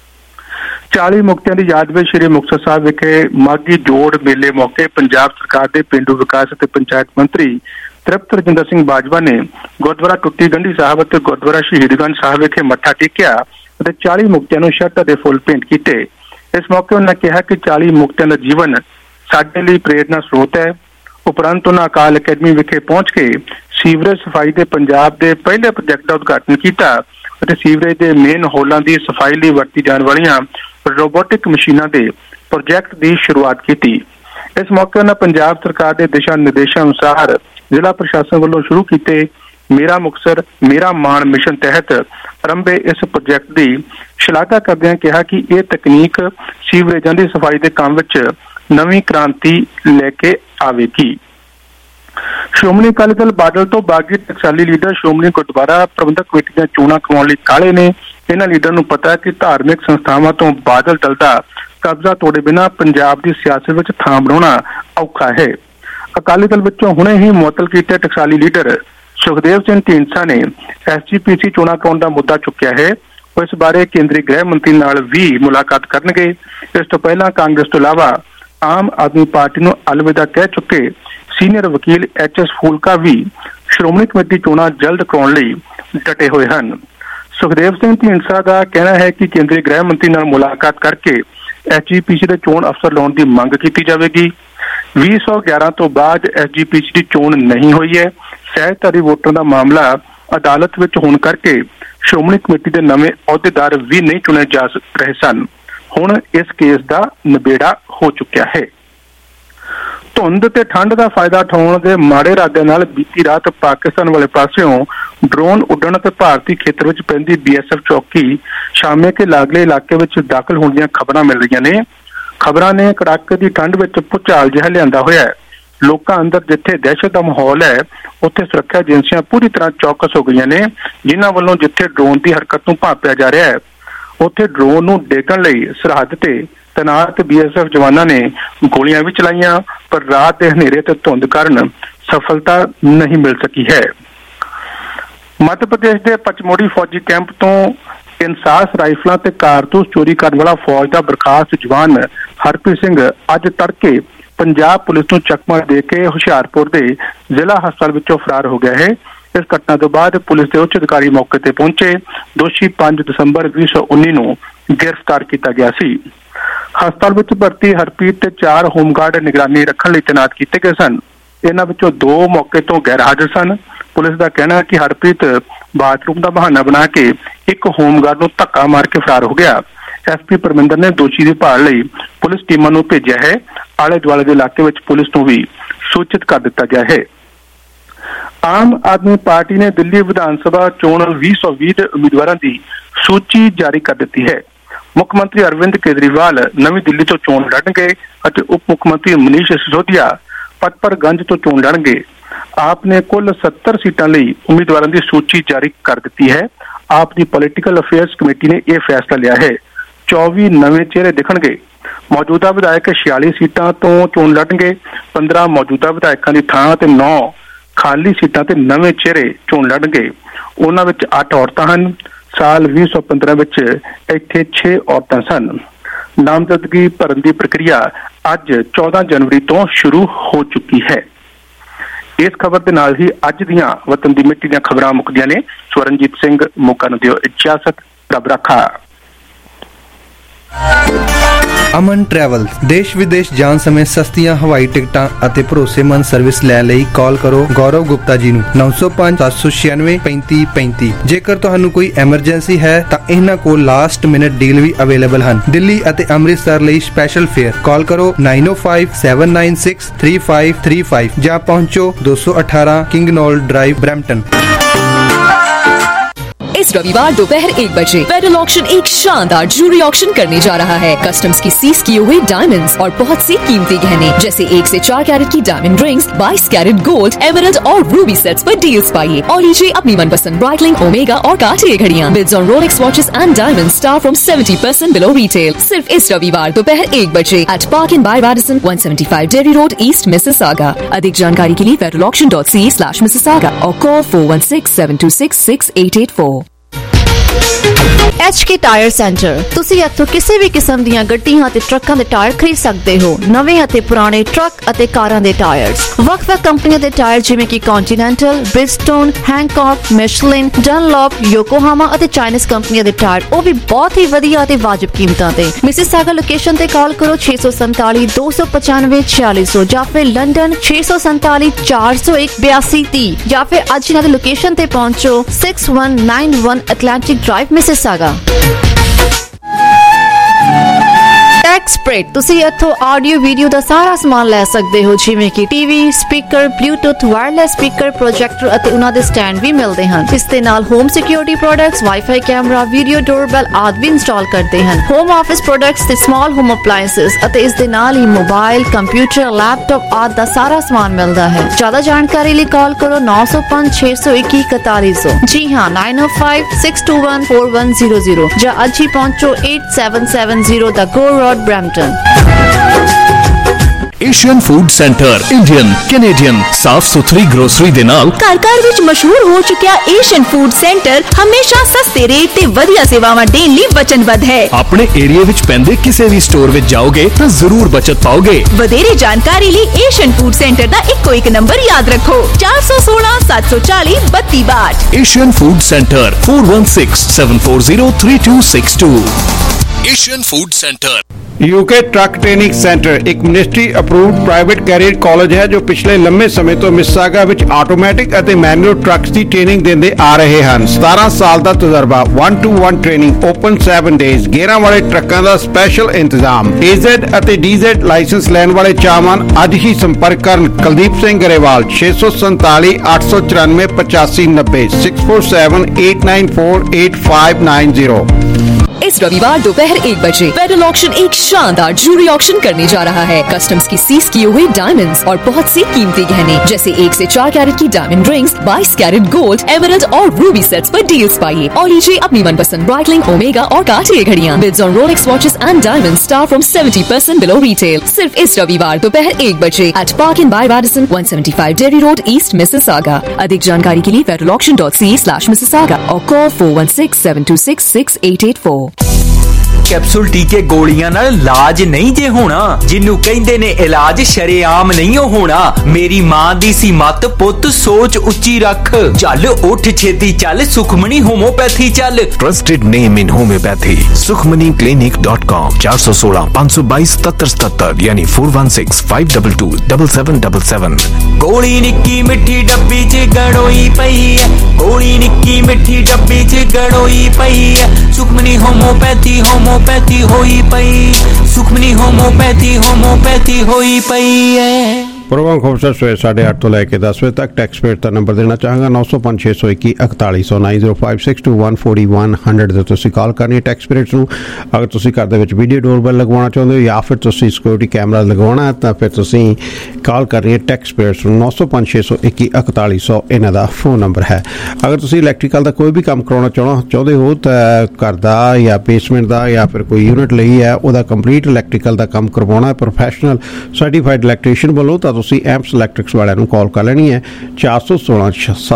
40 ਮੁਕਤਿਆਂ ਦੀ ਯਾਦ ਵਿੱਚ ਸ੍ਰੀ ਮੁਕਤਸਰ ਸਾਹਿਬ ਵਿਖੇ ਮਾਘੀ ਜੋੜ ਮੇਲੇ ਮੌਕੇ ਪੰਜਾਬ ਸਰਕਾਰ ਦੇ ਪਿੰਡੂ ਵਿਕਾਸ ਅਤੇ ਪੰਚਾਇਤ ਮੰਤਰੀ ਤ੍ਰਿਪਤ ਰਜਿੰਦਰ ਸਿੰਘ ਬਾਜਵਾ ਨੇ ਗੁਰਦੁਆਰਾ ਟੁੱਟੀ ਗੰਢੀ ਸਾਹਿਬ ਅਤੇ ਗੁਰਦੁਆਰਾ ਸ਼ਹੀਦਗੰਜ ਸਾਹਿਬ ਵਿਖੇ ਮੱਥਾ ਟੇਕਿਆ ਅਤੇ 40 ਮੁਕਤਿਆਂ ਨੂੰ ਸ਼ਰਧਾ ਦੇ ਫੁੱਲ ਭੇਂਟ ਕੀਤੇ। ਇਸ ਮੌਕੇ ਉਹਨਾਂ ਕਿਹਾ ਕਿ 40 ਮੁਕਤਿਆਂ ਦਾ ਜੀਵਨ ਸਾਡੇ ਲਈ ਪ੍ਰੇਰਨਾ ਸਰੋਤ ਹੈ। ਉਪਰੰਤ ਉਹਨਾਂ ਅਕਾਲ ਅਕੈਡਮੀ ਵਿਖੇ ਪਹੁੰਚ ਕੇ ਸੀਵਰੇਜ ਸਫਾਈ ਦੇ ਪੰਜਾਬ ਦੇ ਪਹਿਲੇ ਪ੍ਰੋਜੈਕਟ ਦਾ ਉਦਘਾਟਨ ਕੀਤਾ ਅਤੇ ਸੀਵਰੇਜ ਦੇ ਮੇਨ ਹੋਲਾਂ ਦੀ ਸਫਾਈ ਲਈ ਵਰਤੀ ਜਾਣ ਵਾਲੀਆਂ ਰੋਬੋਟਿਕ ਮਸ਼ੀਨਾਂ ਦੇ ਪ੍ਰੋਜੈਕਟ ਦੀ ਸ਼ੁਰੂਆਤ ਕੀਤੀ। ਇਸ ਮੌਕੇ ਉਹਨਾਂ ਪੰਜਾਬ ਸਰਕਾਰ ਦੇ ਦਿਸ਼ਾ ਨਿਰਦੇਸ਼ਾਂ ਅਨੁਸਾਰ ਜ਼ਿਲ੍ਹਾ ਪ੍ਰਸ਼ਾਸਨ ਵੱਲੋਂ ਸ਼ੁਰੂ ਕੀਤੇ ਮੇਰਾ ਮੁਕਤਸਰ ਮੇਰਾ ਮਾਣ ਮਿਸ਼ਨ ਤਹਿਤ ਆਰੰਭੇ ਇਸ ਪ੍ਰੋਜੈਕਟ ਦੀ ਸ਼ਲਾਘਾ ਕਰਦਿਆਂ ਕਿਹਾ ਕਿ ਇਹ ਤਕਨੀਕ ਸੀਵਰੇਜਾਂ ਦੀ ਸਫਾਈ ਦੇ ਕੰਮ ਵਿੱਚ ਨਵੀਂ ਕ੍ਰਾਂਤੀ ਲੈ ਕੇ ਆਵੇਗੀ। ਸ਼੍ਰੋਮਣੀ ਅਕਾਲੀ ਦਲ ਬਾਦਲ ਤੋਂ ਬਾਗੀ ਟਕਸਾਲੀ ਲੀਡਰ ਸ਼੍ਰੋਮਣੀ ਗੁਰਦੁਆਰਾ ਪ੍ਰਬੰਧਕ ਕਮੇਟੀ ਦੀਆਂ ਚੋਣਾਂ ਕਰਵਾਉਣ ਲਈ ਕਾਹਲੇ ਨੇ। ਇਹਨਾਂ ਲੀਡਰ ਨੂੰ ਪਤਾ ਹੈ ਕਿ ਧਾਰਮਿਕ ਸੰਸਥਾਵਾਂ ਤੋਂ ਬਾਦਲ ਦਲ ਦਾ ਕਬਜ਼ਾ ਤੋੜੇ ਬਿਨਾਂ ਪੰਜਾਬ ਦੀ ਸਿਆਸਤ ਵਿੱਚ ਥਾਂ ਬਣਾਉਣਾ ਔਖਾ ਹੈ। ਅਕਾਲੀ ਦਲ ਵਿੱਚੋਂ ਹੁਣੇ ਹੀ ਮੁਅੱਤਲ ਕੀਤੇ ਟਕਸਾਲੀ ਲੀਡਰ ਸੁਖਦੇਵ ਸਿੰਘ ਢੀਂਡਸਾ ਨੇ SGPC ਚੋਣਾਂ ਕਰਾਉਣ ਦਾ ਮੁੱਦਾ ਚੁੱਕਿਆ ਹੈ। ਉਹ ਇਸ ਬਾਰੇ ਕੇਂਦਰੀ ਗ੍ਰਹਿ ਮੰਤਰੀ ਨਾਲ ਵੀ ਮੁਲਾਕਾਤ ਕਰਨਗੇ। ਇਸ ਤੋਂ ਪਹਿਲਾਂ ਕਾਂਗਰਸ ਤੋਂ ਇਲਾਵਾ ਆਮ ਆਦਮੀ ਪਾਰਟੀ ਨੂੰ ਅਲਵਿਦਾ ਕਹਿ ਚੁੱਕੇ ਸੀਨੀਅਰ ਵਕੀਲ HS ਫੂਲਕਾ ਵੀ ਸ਼੍ਰੋਮਣੀ ਕਮੇਟੀ ਚੋਣਾਂ ਜਲਦ ਕਰਾਉਣ ਲਈ ਡਟੇ ਹੋਏ ਹਨ। ਸੁਖਦੇਵ ਸਿੰਘ ਢੀਂਡਸਾ ਦਾ ਕਹਿਣਾ ਹੈ ਕਿ ਕੇਂਦਰੀ ਗ੍ਰਹਿ ਮੰਤਰੀ ਨਾਲ ਮੁਲਾਕਾਤ ਕਰਕੇ SGPC ਦੇ ਚੋਣ ਅਫਸਰ ਲਾਉਣ ਦੀ ਮੰਗ ਕੀਤੀ ਜਾਵੇਗੀ। 2011 ਤੋਂ ਬਾਅਦ SGPC ਦੀ ਚੋਣ ਨਹੀਂ ਹੋਈ ਹੈ। ਸਹਿਜਧਾਰੀ ਵੋਟਰਾਂ ਦਾ ਮਾਮਲਾ ਅਦਾਲਤ ਵਿੱਚ ਹੋਣ ਕਰਕੇ ਸ਼੍ਰੋਮਣੀ ਕਮੇਟੀ ਦੇ ਨਵੇਂ ਅਹੁਦੇਦਾਰ ਵੀ ਨਹੀਂ ਚੁਣੇ ਜਾ ਰਹੇ ਸਨ। ਹੁਣ ਇਸ ਕੇਸ ਦਾ ਨਿਬੇੜਾ ਹੋ ਚੁੱਕਿਆ ਹੈ। ਧੁੰਦ ਤੇ ਠੰਡ ਦਾ ਫਾਇਦਾ ਉਠਾਉਣ ਦੇ ਮਾੜੇ ਇਰਾਦੇ ਨਾਲ ਬੀਤੀ ਰਾਤ ਪਾਕਿਸਤਾਨ ਵਾਲੇ ਪਾਸਿਓਂ ਡਰੋਨ ਉੱਡਣ ਤੇ ਭਾਰਤੀ ਖੇਤਰ ਵਿੱਚ ਪੈਂਦੀ BSF ਚੌਕੀ ਸ਼ਾਮੇ ਕੇ ਲਾਗਲੇ ਇਲਾਕੇ ਵਿੱਚ ਦਾਖਲ ਹੋਣ ਦੀਆਂ ਖਬਰਾਂ ਮਿਲ ਰਹੀਆਂ ਨੇ। ਖਬਰਾਂ ਨੇ ਕੜਾਕੇ ਦੀ ਠੰਡ ਵਿੱਚ ਭੁਚਾਲ ਜਿਹਾ ਲਿਆਂਦਾ ਹੋਇਆ ਹੈ। ਲੋਕਾਂ ਅੰਦਰ ਜਿੱਥੇ ਦਹਿਸ਼ਤ ਦਾ ਮਾਹੌਲ ਹੈ, ਉੱਥੇ ਸੁਰੱਖਿਆ ਏਜੰਸੀਆਂ ਪੂਰੀ ਤਰ੍ਹਾਂ ਚੌਕਸ ਹੋ ਗਈਆਂ ਨੇ, ਜਿਨ੍ਹਾਂ ਵੱਲੋਂ ਜਿੱਥੇ ਡਰੋਨ ਦੀ ਹਰਕਤ ਨੂੰ ਭਾਂਪਿਆ ਜਾ ਰਿਹਾ ਹੈ, ਉੱਥੇ ਡਰੋਨ ਨੂੰ ਡੇਗਣ ਲਈ ਸਰਹੱਦ ਤੇ ਤੈਨਾਤ BSF ਜਵਾਨਾਂ ਨੇ ਗੋਲੀਆਂ ਵੀ ਚਲਾਈਆਂ, ਪਰ ਰਾਤ ਦੇ ਹਨੇਰੇ ਤੇ ਧੁੰਦ ਕਾਰਨ ਸਫਲਤਾ ਨਹੀਂ ਮਿਲ ਸਕੀ ਹੈ। ਮੱਧ ਪ੍ਰਦੇਸ਼ ਦੇ ਪਚਮੋੜੀ ਫੌਜੀ ਕੈਂਪ ਤੋਂ ਇਨਸਾਸ ਰਾਈਫਲਾਂ ਤੇ ਕਾਰਤੂਸ ਚੋਰੀ ਕਰਨ ਵਾਲਾ ਫੌਜ ਦਾ ਬਰਖਾਸਤ ਜਵਾਨ ਹਰਪ੍ਰੀਤ ਸਿੰਘ ਅੱਜ ਤੜਕੇ ਪੰਜਾਬ ਪੁਲਿਸ ਨੂੰ ਚਕਮਾ ਦੇ ਕੇ ਹੁਸ਼ਿਆਰਪੁਰ ਦੇ ਜ਼ਿਲ੍ਹਾ ਹਸਪਤਾਲ ਵਿੱਚੋਂ ਫਰਾਰ ਹੋ ਗਿਆ ਹੈ। ਇਸ ਘਟਨਾ ਤੋਂ ਬਾਅਦ ਪੁਲਿਸ ਦੇ ਉੱਚ ਅਧਿਕਾਰੀ ਮੌਕੇ ਤੇ ਪਹੁੰਚੇ। ਦੋਸ਼ੀ 5 ਦਸੰਬਰ 2019 ਨੂੰ ਗ੍ਰਿਫਤਾਰ ਕੀਤਾ ਗਿਆ ਸੀ। ਹਸਪਤਾਲ ਵਿੱਚ ਭਰਤੀ ਹਰਪ੍ਰੀਤ ਤੇ 4 ਹੋਮਗਾਰਡ ਨਿਗਰਾਨੀ ਰੱਖਣ ਲਈ ਤੈਨਾਤ ਕੀਤੇ ਗਏ ਸਨ। ਇਹਨਾਂ ਵਿੱਚੋਂ 2 ਮੌਕੇ ਤੋਂ ਗੈਰ ਹਾਜ਼ਰ ਸਨ। ਪੁਲਿਸ ਦਾ ਕਹਿਣਾ ਹੈ ਕਿ ਹਰਪ੍ਰੀਤ ਬਾਥਰੂਮ ਦਾ ਬਹਾਨਾ ਬਣਾ ਕੇ ਇੱਕ ਹੋਮਗਾਰਡ ਨੂੰ ਧੱਕਾ ਮਾਰ ਕੇ ਫਰਾਰ ਹੋ ਗਿਆ। SP ਪਰਮਿੰਦਰ ਨੇ ਦੋਸ਼ੀ ਦੀ ਭਾਲ ਲਈ ਪੁਲਿਸ ਟੀਮਾਂ ਨੂੰ ਭੇਜਿਆ ਹੈ। ਆਲੇ ਦੁਆਲੇ ਦੇ ਇਲਾਕੇ ਵਿੱਚ ਪੁਲਿਸ ਨੂੰ ਵੀ ਸੂਚਿਤ ਕਰ ਦਿੱਤਾ ਗਿਆ ਹੈ। ਆਮ ਆਦਮੀ ਪਾਰਟੀ ਨੇ ਦਿੱਲੀ ਵਿਧਾਨ ਸਭਾ ਚੋਣ 2020 ਦੇ ਉਮੀਦਵਾਰਾਂ ਦੀ ਸੂਚੀ ਜਾਰੀ ਕਰ ਦਿੱਤੀ ਹੈ। ਮੁੱਖ ਮੰਤਰੀ ਅਰਵਿੰਦ ਕੇਜਰੀਵਾਲ ਨਵੀਂ ਦਿੱਲੀ ਤੋਂ ਚੋਣ ਲੜਨਗੇ ਅਤੇ ਉਪ ਮੁੱਖ ਮੰਤਰੀ ਮਨੀਸ਼ ਸਿਸੋਦੀਆ ਪਟਪਰਗੰਜ ਤੋਂ ਚੋਣ ਲੜਨਗੇ। ਆਪ ਨੇ ਕੁੱਲ 70 ਸੀਟਾਂ ਲਈ ਉਮੀਦਵਾਰਾਂ ਦੀ ਸੂਚੀ ਜਾਰੀ ਕਰ ਦਿੱਤੀ ਹੈ। ਆਪ ਦੀ ਪੋਲੀਟੀਕਲ ਅਫੇਅਰਸ ਕਮੇਟੀ ਨੇ ਇਹ ਫੈਸਲਾ ਲਿਆ ਹੈ। 24 ਨਵੇਂ ਚਿਹਰੇ ਦਿਖਣਗੇ। ਮੌਜੂਦਾ ਵਿਧਾਇਕ 46 ਸੀਟਾਂ ਤੋਂ ਚੋਣ ਲੜਨਗੇ। 15 ਮੌਜੂਦਾ ਵਿਧਾਇਕਾਂ ਦੀ ਥਾਂ ਤੇ 9 ਖਾਲੀ ਸੀਟਾਂ ਤੇ ਨਵੇਂ ਚਿਹਰੇ ਚੋਣ ਲੜਨਗੇ। ਉਹਨਾਂ ਵਿੱਚ 8 ਔਰਤਾਂ ਹਨ। ਸਾਲ 2015 ਵਿੱਚ ਇੱਥੇ 6 ਔਰਤਾਂ ਸਨ। ਨਾਮਜ਼ਦਗੀ ਭਰਨ ਦੀ ਪ੍ਰਕਿਰਿਆ ਅੱਜ 14 ਜਨਵਰੀ ਤੋਂ ਸ਼ੁਰੂ ਹੋ ਚੁੱਕੀ ਹੈ। ਇਸ ਖਬਰ ਦੇ ਨਾਲ ਹੀ ਅੱਜ ਦੀਆਂ ਵਤਨ ਦੀ ਮਿੱਟੀ ਦੀਆਂ ਖਬਰਾਂ ਮੁੱਕਦੀਆਂ ਨੇ। ਸਵਰਨਜੀਤ ਸਿੰਘ, ਮੌਕਾ ਨੂੰ ਦਿਓ ਇਜਾਜ਼ਤ। ਰੱਬ ਰੱਖਾ। ਅਮਨ ਟਰੈਵਲ ਦੇਸ਼ ਵਿਦੇਸ਼ ਜਾਣ ਸਮੇਂ ਸਸਤੀਆਂ ਹਵਾਈ ਟਿਕਟਾਂ ਅਤੇ ਭਰੋਸੇਮੰਦ ਸਰਵਿਸ ਲੈਣ ਲਈ ਕਾਲ ਕਰੋ ਗੌਰਵ ਗੁਪਤਾ ਜੀ ਨੂੰ 9057963535। ਜੇਕਰ ਤੁਹਾਨੂੰ ਕੋਈ ਐਮਰਜੈਂਸੀ ਹੈ ਤਾਂ ਇਹਨਾਂ ਕੋਲ ਲਾਸਟ ਮਿੰਟ ਡੀਲ ਵੀ ਅਵੇਲੇਬਲ ਹਨ। ਦਿੱਲੀ ਅਤੇ ਅੰਮ੍ਰਿਤਸਰ ਲਈ ਸਪੈਸ਼ਲ ਫੇਅਰ ਕਾਲ ਕਰੋ 9057963535 ਜਾਂ ਪਹੁੰਚੋ 218 ਕਿੰਗਨੋਲ ਡਰਾਈਵ ਬਰੈਂਪਟਨ। इस रविवार दोपहर 1 बजे फेडरल ऑक्शन एक शानदार ज्वेलरी ऑक्शन करने जा रहा है। कस्टम्स की सीज किए हुए डायमंड्स और बहुत से कीमती गहने जैसे 1 से 4 कैरेट की diamond rings, 22 carat gold, emerald और रूबी सेट्स पर डील्स पाइए और लीजिए अपनी मनपसंद ब्राइटलिंग, ओमेगा और कार्टियर घड़ियां। Bids on Rolex watches and diamonds start from 70% below retail. सिर्फ इस रविवार दोपहर 1 बजे at Park Inn by Radisson 175 Dairy Road, East Mississauga। अधिक जानकारी के लिए federalauction.ca/Mississauga और call 416-726-6884। HK ਟਾਇਰ ਸੈਂਟਰ ਤੁਸੀਂ ਇੱਥੋਂ ਕਿਸੇ ਵੀ ਕਿਸਮ ਦੀਆਂ ਗੱਡੀਆਂ ਅਤੇ ਟਰੱਕਾਂ ਦੇ ਟਾਇਰ ਖਰੀਦ ਸਕਦੇ ਹੋ। ਨਵੇਂ ਅਤੇ ਪੁਰਾਣੇ ਟਰੱਕ ਅਤੇ ਕਾਰਾਂ ਦੇ ਟਾਇਰਸ, ਵੱਖ-ਵੱਖ ਕੰਪਨੀਆਂ ਦੇ ਟਾਇਰ ਜਿਵੇਂ ਕਿ ਕੰਟੀਨੈਂਟਲ, ਬ੍ਰਿਜਸਟੋਨ, ਹੈਂਕੌਕ, ਮਿਸ਼ਲਿਨ, ਡਨਲੌਪ, ਯੋਕੋਹਾਮਾ ਅਤੇ ਚਾਈਨੀਜ਼ ਕੰਪਨੀਆਂ ਦੇ ਟਾਇਰ, ਉਹ ਵੀ ਬਹੁਤ ਹੀ ਵਧੀਆ ਅਤੇ ਵਾਜਬ ਕੀਮਤਾਂ ਤੇ। ਮਿਸਿਸਾਗਾ ਲੋਕੇਸ਼ਨ ਤੇ ਕਾਲ ਕਰੋ 647 295 4600 ਜਾਂ ਫਿਰ ਲੰਡਨ 647 401 8230 ਜਾਂ ਫਿਰ ਅੱਜ ਇਹਨਾਂ ਦੀ ਲੋਕੇਸ਼ਨ ਤੇ ਪਹੁੰਚੋ 6191 Atlantic Drive, Mississauga। ਟੈਕਸਪ੍ਰੇਟ ਤੁਸੀਂ ਇੱਥੋਂ ਆਡੀਓ ਵੀਡੀਓ ਦਾ ਸਾਰਾ ਸਮਾਨ ਲੈ ਸਕਦੇ ਹੋ, ਜਿਵੇਂ ਕਿ TV, speaker, Bluetooth, wireless speaker, projector ਅਤੇ ਉਹਨਾਂ ਦੇ ਸਟੈਂਡ ਵੀ ਮਿਲਦੇ ਹਨ। ਇਸ ਦੇ ਨਾਲ home security products, WiFi camera, video doorbell ਆਦਿ ਵੀ ਇੰਸਟਾਲ ਕਰਦੇ ਹਨ। ਹੋਮ ਆਫਿਸ ਪ੍ਰੋਡਕਟਸ ਤੇ ਸਮਾਲ ਹੋਮ ਅਪਲਾਇੰਸਸ ਅਤੇ ਇਸ ਦੇ ਨਾਲ ਹੀ ਮੋਬਾਈਲ, ਕੰਪਿਊਟਰ, ਲੈਪਟਾਪ ਆਦਿ ਦਾ ਸਾਰਾ ਸਮਾਨ ਮਿਲਦਾ ਹੈ। ਜ਼ਿਆਦਾ ਜਾਣਕਾਰੀ ਲਈ ਕਾਲ ਕਰੋ 905 621 4100। ਜੀ ਹਾਂ, 9056214100 ਜਾਂ ਅੱਜ ਹੀ ਪਹੁੰਚੋ 8770 the Gore Road, Brampton. Asian food centre Indian, Canadian ਸਾਫ ਸੁਥਰੀ ਗਰੋਸਰੀ ਦੇ ਨਾਲ ਘਰ ਵਿੱਚ ਮਸ਼ਹੂਰ ਹੋ ਚੁੱਕਿਆ ਏਸ਼ੀਅਨ ਫੂਡ ਸੈਂਟਰ ਹਮੇਸ਼ਾ ਸਸਤੇ ਰੇਟ ਤੇ ਵਧੀਆ ਸੇਵਾਵਾਂ ਦੇਣ ਲਈ ਵਚਨਬੱਧ ਹੈ। ਆਪਣੇ ਏਰੀਆ ਵਿੱਚ ਪੈਂਦੇ ਕਿਸੇ ਵੀ ਸਟੋਰ ਵਿੱਚ ਜਾਓਗੇ ਤਾਂ ਜ਼ਰੂਰ ਬਚਤ ਪਾਓਗੇ। ਵਧੇਰੇ ਜਾਣਕਾਰੀ ਲਈ ਏਸ਼ੀਅਨ ਫੂਡ ਸੈਂਟਰ ਦਾ ਇੱਕੋ ਇੱਕ ਨੰਬਰ ਯਾਦ ਰੱਖੋ 416 740 3262। Asian food centre 4167403262। Asian food centre. UK truck training centre एक ministry approved private career college है जो पिछले लंबे समय तो मिसिसागा विच आटोमैटिक ਅਤੇ मैनुअल ट्रक्स की ट्रेनिंग देंदे आ रहे हैं। 17 साल का तजुर्बा, 1-to-1 ट्रेनिंग, ओपन 7 डेज, गेयरां वाले ट्रकों का स्पैशल इंतजाम। AZ ਅਤੇ DZ लाइसेंस लैन वाले चाहवान अज ही संपर्क करन कुलदीप सिंह गरेवाल 647 894 8590 647 894 8590। इस रविवार दोपहर 1 बजे फेडरल ऑक्शन एक शानदार ज्वेलरी ऑक्शन करने जा रहा है। कस्टम्स की सीज किए हुए डायमंड्स और बहुत से कीमती गहने जैसे 1 से 4 कैरेट की diamond rings, 22 carat gold, emerald और रूबी सेट्स पर डील्स पाइए और लीजिए अपनी मनपसंद ब्राइटलिंग, ओमेगा और कार्टियर घड़ियां। Bids on Rolex watches and diamonds start from 70% below retail. सिर्फ इस रविवार दोपहर 1 बजे at Park Inn by Radisson 175 Dairy Road, east Mississauga. अधिक जानकारी के लिए federalauction.ca/Mississauga और कॉल 416-726-6884। कैप्सूल टीके गोलियां नाल इलाज नहीं जे होना, जिन्नू कहंदे ने इलाज शरेआम नहीं होना। मेरी मां दी सी मत पुत सोच उच्ची रख, चल उठ छेती चल सुखमनी होम्योपैथी चल। Trusted name in homeopathy sukhmaniclinic.com 416 522 7777 यानी 416-522-7777। गोली निक्की मिठी डब्बी च गड़ोई पई है, गोली निक्की मिठी डब्बी च गड़ोई पई है। सुखमनी होम्योपैथी होम्योपैथी होई पई, सुखमनी होम्योपैथी होम्योपैथी होई पई है। प्रोग्राम खूबसूरत सवेरे 8:30 ਤੋਂ ਲੈ ਕੇ 10 ਵਜੇ ਤੱਕ। ਟੈਕਸਪੇਟ ਦਾ ਨੰਬਰ ਦੇਣਾ ਚਾਹਾਂਗਾ 905 621 4100 9056214100 ਤੇ ਤੁਸੀਂ ਕਾਲ ਕਰਨੀ ਹੈ ਟੈਕਸਪੇਟ ਨੂੰ। ਅਗਰ ਤੁਸੀਂ ਘਰ ਦੇ ਵਿੱਚ ਵੀਡੀਓ ਡੋਰਬੈਲ ਲਗਵਾਉਣਾ ਚਾਹੁੰਦੇ ਹੋ ਜਾਂ ਫਿਰ ਤੁਸੀਂ ਸਿਕਿਉਰਿਟੀ ਕੈਮਰਾ ਲਗਵਾਉਣਾ ਤਾਂ ਫਿਰ ਤੁਸੀਂ ਕਾਲ ਕਰਨੀ ਹੈ ਟੈਕਸਪੇਟ ਨੂੰ 905 621 4100 ਇਹਨਾਂ ਦਾ ਫੋਨ ਨੰਬਰ ਹੈ। ਅਗਰ ਤੁਸੀਂ ਇਲੈਕਟ੍ਰੀਕਲ ਦਾ ਕੋਈ ਵੀ ਕੰਮ ਕਰਾਉਣਾ ਚਾਹੁੰਦੇ ਹੋ ਤਾਂ ਘਰ ਦਾ ਜਾਂ ਬੇਸਮੈਂਟ ਦਾ ਜਾਂ ਫਿਰ ਕੋਈ ਯੂਨਿਟ ਲਈ ਹੈ ਉਹਦਾ ਕੰਪਲੀਟ ਇਲੈਕਟ੍ਰੀਕਲ ਦਾ ਕੰਮ ਕਰਵਾਉਣਾ ਹੈ ਪ੍ਰੋਫੈਸ਼ਨਲ ਸਰਟੀਫਾਈਡ ਇਲੈਕਟ੍ਰੀਸ਼ੀਅਨ ਵੱਲੋਂ ਤਾਂ ਤੁਸੀਂ ਐਮਸ ਇਲੈਕਟ੍ਰਿਕਸ ਵਾਲਿਆਂ ਨੂੰ ਕਾਲ ਕਰ ਲੈਣੀ ਹੈ 416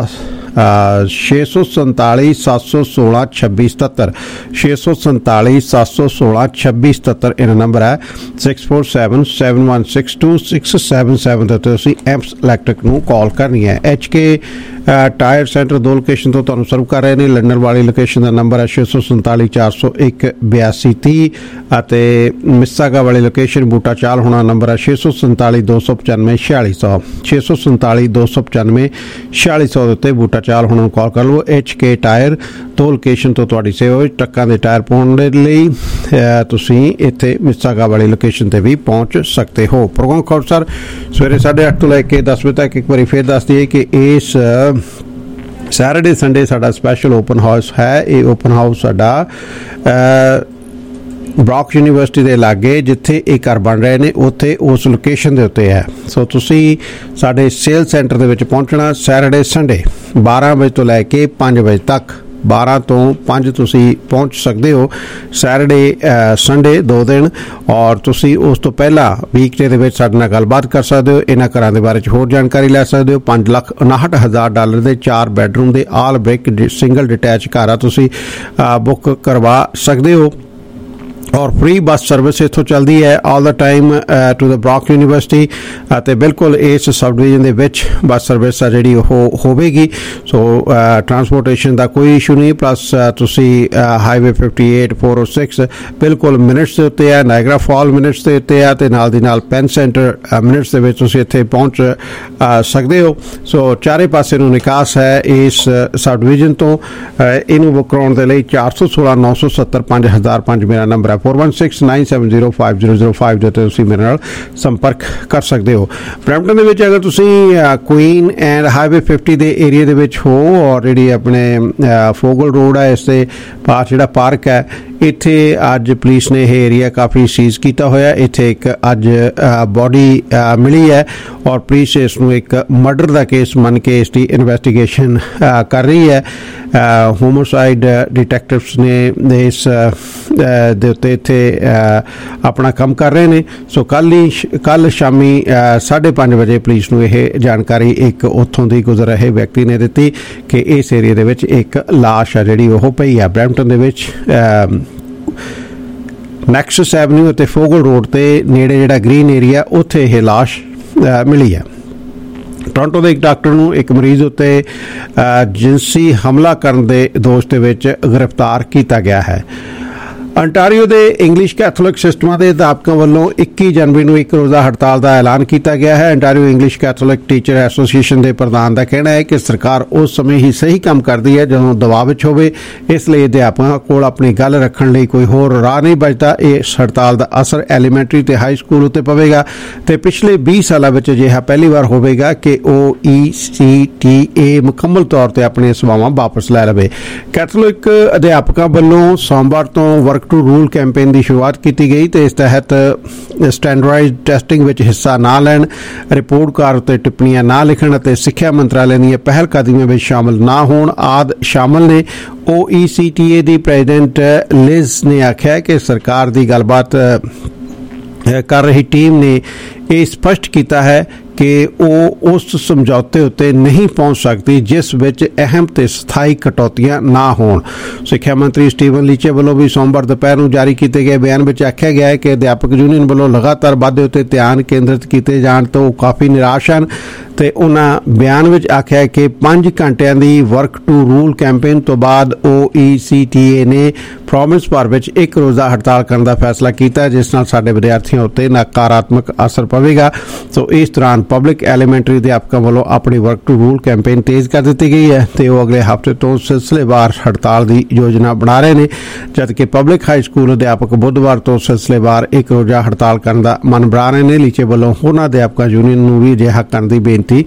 647 716 2677 647 716 2677 ਇਹਨਾਂ ਨੰਬਰ ਹੈ 647 716 2677 ਤੇ ਤੁਸੀਂ ਐਮਸ ਇਲੈਕਟ੍ਰਿਕ ਨੂੰ ਕਾਲ ਕਰਨੀ ਹੈ। HK ਟਾਇਰ ਸੈਂਟਰ ਦੋ ਲੋਕੇਸ਼ਨ ਤੋਂ ਤੁਹਾਨੂੰ ਸਰਵ ਕਰ ਰਹੇ ਨੇ। ਲੰਡਨ ਵਾਲੀ ਲੋਕੇਸ਼ਨ ਦਾ ਨੰਬਰ ਹੈ 647 401 8230 ਅਤੇ ਮਿਸਿਸਾਗਾ ਵਾਲੀ ਲੋਕੇਸ਼ਨ ਬੂਟਾ ਚਾਲ ਹੋਣਾ ਨੰਬਰ ਹੈ 647 295 4600 647 295 4600 ਦੇ ਉੱਤੇ ਬੂਟਾ ਚਾਲ ਹੁਣ ਕਾਲ ਕਰ ਲਓ। HK ਟਾਇਰ ਦੋ ਲੋਕੇਸ਼ਨ ਤੋਂ ਤੁਹਾਡੀ ਸੇਵਾ ਵਿੱਚ ਟਰੱਕਾਂ ਦੇ ਟਾਇਰ ਪਾਉਣ ਦੇ ਲਈ ਤੁਸੀਂ ਇੱਥੇ ਮਿਸਿਸਾਗਾ ਵਾਲੀ ਲੋਕੇਸ਼ਨ ਤੇ ਵੀ ਪਹੁੰਚ ਸਕਦੇ ਹੋ। ਪ੍ਰੋਗਰਾਮ ਖੌਰਸਰ ਸਵੇਰੇ 8:30 ਤੋਂ ਲੈ ਕੇ 10 ਵਜੇ ਤੱਕ ਇੱਕ ਵਾਰੀ ਫੇਰ ਦੱਸ ਦਈਏ ਕਿ ਇਸ ਸੈਟਰਡੇ ਸੰਡੇ ਸਾਡਾ ਸਪੈਸ਼ਲ ਓਪਨ ਹਾਊਸ ਹੈ। ਇਹ ਓਪਨ ਹਾਊਸ ਸਾਡਾ ਬ੍ਰੌਕ ਯੂਨੀਵਰਸਿਟੀ ਦੇ ਲਾਗੇ ਜਿੱਥੇ ਇਹ ਘਰ ਬਣ ਰਹੇ ਨੇ ਉੱਥੇ ਉਸ ਲੋਕੇਸ਼ਨ ਦੇ ਉੱਤੇ ਹੈ। ਸੋ ਤੁਸੀਂ ਸਾਡੇ ਸੇਲ ਸੈਂਟਰ ਦੇ ਵਿੱਚ ਪਹੁੰਚਣਾ ਸੈਟਰਡੇ ਸੰਡੇ 12 ਵਜੇ ਤੋਂ ਲੈ ਕੇ 5 ਵਜੇ ਤੱਕ। 12 ਤੋਂ 5 ਤੁਸੀਂ ਪਹੁੰਚ ਸਕਦੇ ਹੋ ਸੈਟਰਡੇ ਸੰਡੇ 2 ਦਿਨ ਔਰ ਤੁਸੀਂ ਉਸ ਤੋਂ ਪਹਿਲਾਂ ਵੀਕਡੇ ਦੇ ਵਿੱਚ ਸਾਡੇ ਨਾਲ ਗੱਲਬਾਤ ਕਰ ਸਕਦੇ ਹੋ। ਇਹਨਾਂ ਘਰਾਂ ਦੇ ਬਾਰੇ 'ਚ ਹੋਰ ਜਾਣਕਾਰੀ ਲੈ ਸਕਦੇ ਹੋ। $5,59,000 ਦੇ 4 ਬੈਡਰੂਮ ਦੇ ਆਲ ਬ੍ਰਿਕ ਸਿੰਗਲ ਡਿਟੈਚ ਘਰ ਆ ਤੁਸੀਂ ਬੁੱਕ ਕਰਵਾ ਸਕਦੇ ਹੋ ਔਰ ਫ੍ਰੀ ਬੱਸ ਸਰਵਿਸ ਇੱਥੋਂ ਚੱਲਦੀ ਹੈ all the time to the Brock University ਅਤੇ ਬਿਲਕੁਲ ਇਸ ਸਬ ਡਿਵੀਜ਼ਨ ਦੇ ਵਿੱਚ ਬੱਸ ਸਰਵਿਸ ਆ ਜਿਹੜੀ ਉਹ ਹੋਵੇਗੀ। ਸੋ ਟਰਾਂਸਪੋਰਟੇਸ਼ਨ ਦਾ ਕੋਈ ਇਸ਼ੂ ਨਹੀਂ। ਪਲੱਸ ਤੁਸੀਂ ਹਾਈਵੇ 58 406 ਬਿਲਕੁਲ ਮਿਨਟਸ ਦੇ ਉੱਤੇ ਹੈ। ਨਾਇਗਰਾ ਫਾਲ ਮਿਨਟਸ ਦੇ ਉੱਤੇ ਹੈ ਅਤੇ ਨਾਲ ਦੀ ਨਾਲ ਪੈਨ ਸੈਂਟਰ ਮਿਨਟਸ ਦੇ ਵਿੱਚ ਤੁਸੀਂ ਇੱਥੇ ਪਹੁੰਚ ਸਕਦੇ ਹੋ। ਸੋ ਚਾਰੇ ਪਾਸੇ ਨੂੰ ਨਿਕਾਸ ਹੈ ਇਸ ਸਬ ਡਿਵੀਜ਼ਨ ਤੋਂ। ਇਹਨੂੰ ਬੁੱਕ ਕਰਾਉਣ ਦੇ ਲਈ 416 970 5005 ਮੇਰਾ ਨੰਬਰ ਹੈ 4169705005 ਦੇ ਉੱਤੇ ਤੁਸੀਂ ਮੇਰੇ ਨਾਲ ਸੰਪਰਕ ਕਰ ਸਕਦੇ ਹੋ। ਬਰੈਂਪਟਨ ਦੇ ਵਿੱਚ ਅਗਰ ਤੁਸੀਂ ਕੁਈਨ ਐਂਡ ਹਾਈਵੇ 50 ਦੇ ਏਰੀਆ ਦੇ ਵਿੱਚ ਹੋ ਔਰ ਜਿਹੜੀ ਆਪਣੇ ਫੋਗਲ ਰੋਡ ਹੈ ਇਸ ਦੇ ਪਾਸ ਜਿਹੜਾ ਪਾਰਕ ਹੈ ਇੱਥੇ ਅੱਜ ਪੁਲਿਸ ਨੇ ਇਹ ਏਰੀਆ ਕਾਫੀ ਸੀਜ਼ ਕੀਤਾ ਹੋਇਆ। ਇੱਥੇ ਇੱਕ ਅੱਜ ਬੋਡੀ ਮਿਲੀ ਹੈ ਔਰ ਪੁਲਿਸ ਇਸ ਨੂੰ ਇੱਕ ਮਰਡਰ ਦਾ ਕੇਸ ਮੰਨ ਕੇ ਇਸ ਦੀ ਇਨਵੈਸਟੀਗੇਸ਼ਨ ਕਰ ਰਹੀ ਹੈ। ਹੋਮੋਸਾਈਡ ਡਿਟੈਕਟਿਵਸ ਨੇ ਇਸ ਦੇ ਉੱਤੇ ਇੱਥੇ ਆਪਣਾ ਕੰਮ ਕਰ ਰਹੇ ਨੇ। ਸੋ ਕੱਲ ਸ਼ਾਮੀ 5:30 ਵਜੇ ਪੁਲਿਸ ਨੂੰ ਇਹ ਜਾਣਕਾਰੀ ਇੱਕ ਉੱਥੋਂ ਦੀ ਗੁਜ਼ਰ ਰਹੇ ਵਿਅਕਤੀ ਨੇ ਦਿੱਤੀ ਕਿ ਇਸ ਏਰੀਆ ਦੇ ਵਿੱਚ ਇੱਕ ਲਾਸ਼ ਆ ਜਿਹੜੀ ਉਹ ਪਈ ਆ। ਬਰੈਂਪਟਨ ਦੇ ਵਿੱਚ ਨੈਕਸਸ ਐਵਨਿਊ ਅਤੇ ਫੋਗਲ ਰੋਡ ਤੇ ਨੇੜੇ ਜਿਹੜਾ ਗ੍ਰੀਨ ਏਰੀਆ ਉੱਥੇ ਇਹ ਲਾਸ਼ ਮਿਲੀ ਹੈ। ਟੋਰਾਂਟੋ ਦੇ ਇੱਕ ਡਾਕਟਰ ਨੂੰ ਇੱਕ ਮਰੀਜ਼ ਉੱਤੇ ਜਿਨਸੀ ਹਮਲਾ ਕਰਨ ਦੇ ਦੋਸ਼ ਦੇ ਵਿੱਚ ਗ੍ਰਿਫਤਾਰ ਕੀਤਾ ਗਿਆ ਹੈ। ਅੰਟਾਰੀਓ ਦੇ ਇੰਗਲਿਸ਼ ਕੈਥੋਲਿਕ ਸਿਸਟਮਾਂ ਦੇ ਅਧਿਆਪਕਾਂ ਵੱਲੋਂ 21 ਜਨਵਰੀ ਨੂੰ ਇੱਕ ਰੋਜ਼ਾ ਹੜਤਾਲ ਦਾ ਐਲਾਨ ਕੀਤਾ ਗਿਆ ਹੈ। Ontario English Catholic teacher association ਦੇ ਪ੍ਰਧਾਨ ਦਾ ਕਹਿਣਾ ਹੈ ਕਿ ਸਰਕਾਰ ਉਸ ਸਮੇਂ ਹੀ ਸਹੀ ਕੰਮ ਕਰਦੀ ਹੈ ਜਦੋਂ ਦਬਾਅ ਵਿੱਚ ਹੋਵੇ, ਇਸ ਲਈ ਅਧਿਆਪਕਾਂ ਕੋਲ ਆਪਣੀ ਗੱਲ ਰੱਖਣ ਲਈ ਕੋਈ ਹੋਰ ਰਾਹ ਨਹੀਂ ਬਚਦਾ। ਇਸ ਹੜਤਾਲ ਦਾ ਅਸਰ ਐਲੀਮੈਂਟਰੀ ਤੇ ਹਾਈ ਸਕੂਲ ਉੱਤੇ ਪਵੇਗਾ ਤੇ ਪਿਛਲੇ 20 ਸਾਲਾਂ ਵਿੱਚ ਅਜਿਹਾ ਪਹਿਲੀ ਵਾਰ ਹੋਵੇਗਾ ਕਿ OECTA ਮੁਕੰਮਲ ਤੌਰ ਤੇ ਆਪਣੀਆਂ ਸੇਵਾਵਾਂ ਵਾਪਸ ਲੈ ਲਵੇ। ਕੈਥੋਲਿਕ ਅਧਿਆਪਕਾਂ ਵੱਲੋਂ ਸੋਮਵਾਰ ਤੋਂ ਵਰਕ ਟੂ ਰੂਲ ਕੈਂਪੇਨ ਦੀ ਸ਼ੁਰੂਆਤ ਕੀਤੀ ਗਈ ਤੇ ਇਸ ਤਹਿਤ ਸਟੈਂਡਰਡਾਈਜ਼ਡ ਟੈਸਟਿੰਗ ਵਿੱਚ ਹਿੱਸਾ ਨਾ ਲੈਣ, ਰਿਪੋਰਟ ਕਾਰਡ ਉੱਤੇ ਟਿੱਪਣੀਆਂ ਨਾ ਲਿਖਣ ਅਤੇ ਸਿੱਖਿਆ ਮੰਤਰਾਲੇ ਦੀਆਂ ਪਹਿਲ ਕਦਮੀਆਂ ਵਿੱਚ ਸ਼ਾਮਲ ਨਾ ਹੋਣ ਆਦਿ ਸ਼ਾਮਲ ਨੇ। OECTA ਦੀ ਪ੍ਰੈਜ਼ੀਡੈਂਟ ਲਿਜ਼ ਨੇ ਆਖਿਆ ਕਿ ਸਰਕਾਰ ਦੀ ਗੱਲਬਾਤ ਕਰ ਰਹੀ ਟੀਮ ਨੇ ਇਹ ਸਪਸ਼ਟ ਕੀਤਾ ਹੈ ਕਿ ਉਹ ਉਸ ਸਮਝੌਤੇ ਉੱਤੇ ਨਹੀਂ ਪਹੁੰਚ ਸਕਦੀ ਜਿਸ ਵਿੱਚ ਅਹਿਮ ਤੇ ਸਥਾਈ ਕਟੌਤੀਆਂ ਨਾ ਹੋਣ। ਸਿੱਖਿਆ ਮੰਤਰੀ ਸਟੀਵਨ ਲੀਚੇ ਵੱਲੋਂ ਵੀ ਸੋਮਵਾਰ ਦੁਪਹਿਰ ਨੂੰ ਜਾਰੀ ਕੀਤੇ ਗਏ ਬਿਆਨ ਵਿੱਚ ਆਖਿਆ ਗਿਆ ਹੈ ਕਿ ਅਧਿਆਪਕ ਯੂਨੀਅਨ ਵੱਲੋਂ ਲਗਾਤਾਰ ਵਾਧੇ ਉੱਤੇ ਧਿਆਨ ਕੇਂਦਰਿਤ ਕੀਤੇ ਜਾਣ ਤੋਂ ਕਾਫੀ ਨਿਰਾਸ਼ ਹਨ ਤੇ ਉਹਨਾਂ ਬਿਆਨ ਵਿੱਚ ਆਖਿਆ ਕਿ 5 ਘੰਟਿਆਂ ਦੀ ਵਰਕ ਟੂ ਰੂਲ ਕੈਂਪੇਨ ਤੋਂ ਬਾਅਦ OECTA ਨੇ ਪ੍ਰੋਵਿੰਸ ਭਰ ਵਿੱਚ ਇੱਕ ਰੋਜ਼ਾ ਹੜਤਾਲ ਕਰਨ ਦਾ ਫੈਸਲਾ ਕੀਤਾ ਜਿਸ ਨਾਲ ਸਾਡੇ ਵਿਦਿਆਰਥੀਆਂ ਉੱਤੇ ਨਕਾਰਾਤਮਕ ਅਸਰ ਪਵੇਗਾ। ਸੋ ਇਸ ਦੌਰਾਨ ਪਬਲਿਕ ਐਲੀਮੈਂਟਰੀ ਅਧਿਆਪਕਾਂ ਵੱਲੋਂ ਆਪਣੀ ਵਰਕ ਟੂ ਰੂਲ ਕੈਂਪੇਨ ਤੇਜ਼ ਕਰ ਦਿੱਤੀ ਗਈ ਹੈ ਤੇ ਉਹ ਅਗਲੇ ਹਫ਼ਤੇ ਤੋਂ ਸਿਲਸਿਲੇਵਾਰ ਹੜਤਾਲ ਦੀ ਯੋਜਨਾ ਬਣਾ ਰਹੇ ਨੇ, ਜਦਕਿ ਪਬਲਿਕ ਹਾਈ ਸਕੂਲ ਅਧਿਆਪਕ ਬੁੱਧਵਾਰ ਤੋਂ ਸਿਲਸਿਲੇਵਾਰ ਇੱਕ ਰੋਜ਼ਾ ਹੜਤਾਲ ਕਰਨ ਦਾ ਮਨ ਬਣਾ ਰਹੇ ਨੇ। ਲੀਚੇ ਵੱਲੋਂ ਹੋਰਨਾਂ ਅਧਿਆਪਕਾਂ ਯੂਨੀਅਨ ਨੂੰ ਵੀ ਅਜਿਹਾ ਕਰਨ ਦੀ ਬੇਨਤੀ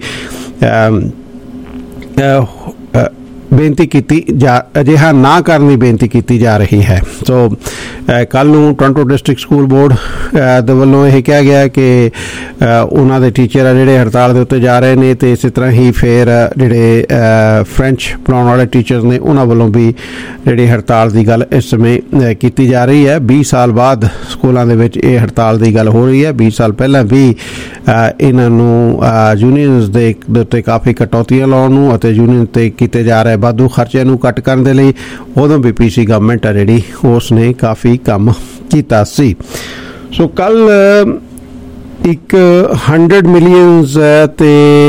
ਕੀਤੀ ਅਜਿਹਾ ਨਾ ਕਰਨ ਦੀ ਬੇਨਤੀ ਕੀਤੀ ਜਾ ਰਹੀ ਹੈ। ਸੋ ਕੱਲ ਨੂੰ ਟੋਰਾਂਟੋ ਡਿਸਟ੍ਰਿਕਟ ਸਕੂਲ ਬੋਰਡ ਦੇ ਵੱਲੋਂ ਇਹ ਕਿਹਾ ਗਿਆ ਕਿ ਉਹਨਾਂ ਦੇ ਟੀਚਰ ਆ ਜਿਹੜੇ ਹੜਤਾਲ ਦੇ ਉੱਤੇ ਜਾ ਰਹੇ ਨੇ ਤੇ ਇਸੇ ਤਰ੍ਹਾਂ ਹੀ ਫਿਰ ਜਿਹੜੇ ਫ੍ਰੈਂਚ ਪੜ੍ਹਾਉਣ ਵਾਲੇ ਟੀਚਰਸ ਨੇ ਉਹਨਾਂ ਵੱਲੋਂ ਵੀ ਜਿਹੜੀ ਹੜਤਾਲ ਦੀ ਗੱਲ ਇਸ ਸਮੇਂ ਕੀਤੀ ਜਾ ਰਹੀ ਹੈ। 20 ਸਾਲ ਬਾਅਦ ਸਕੂਲਾਂ ਦੇ ਵਿੱਚ ਇਹ ਹੜਤਾਲ ਦੀ ਗੱਲ ਹੋ ਰਹੀ ਹੈ। 20 ਸਾਲ ਪਹਿਲਾਂ ਵੀ ਇਹਨਾਂ ਨੂੰ ਯੂਨੀਅਨਸ ਦੇ ਉੱਤੇ ਕਾਫੀ ਕਟੌਤੀਆਂ ਲਾਉਣ ਨੂੰ ਅਤੇ ਯੂਨੀਅਨ ਤੇ ਕੀਤੇ ਜਾ ਰਹੇ ਵਾਧੂ ਖਰਚਿਆਂ ਨੂੰ ਘੱਟ ਕਰਨ ਦੇ ਲਈ ਉਦੋਂ ਵੀ PC ਗਵਰਨਮੈਂਟ ਆ ਜਿਹੜੀ ਉਸ ਨੇ ਕਾਫੀ ਕੰਮ ਕੀਤਾ ਸੀ। ਸੋ ਕੱਲ ਇੱਕ 100 ਮਿਲੀਅਨਸ ਤੇ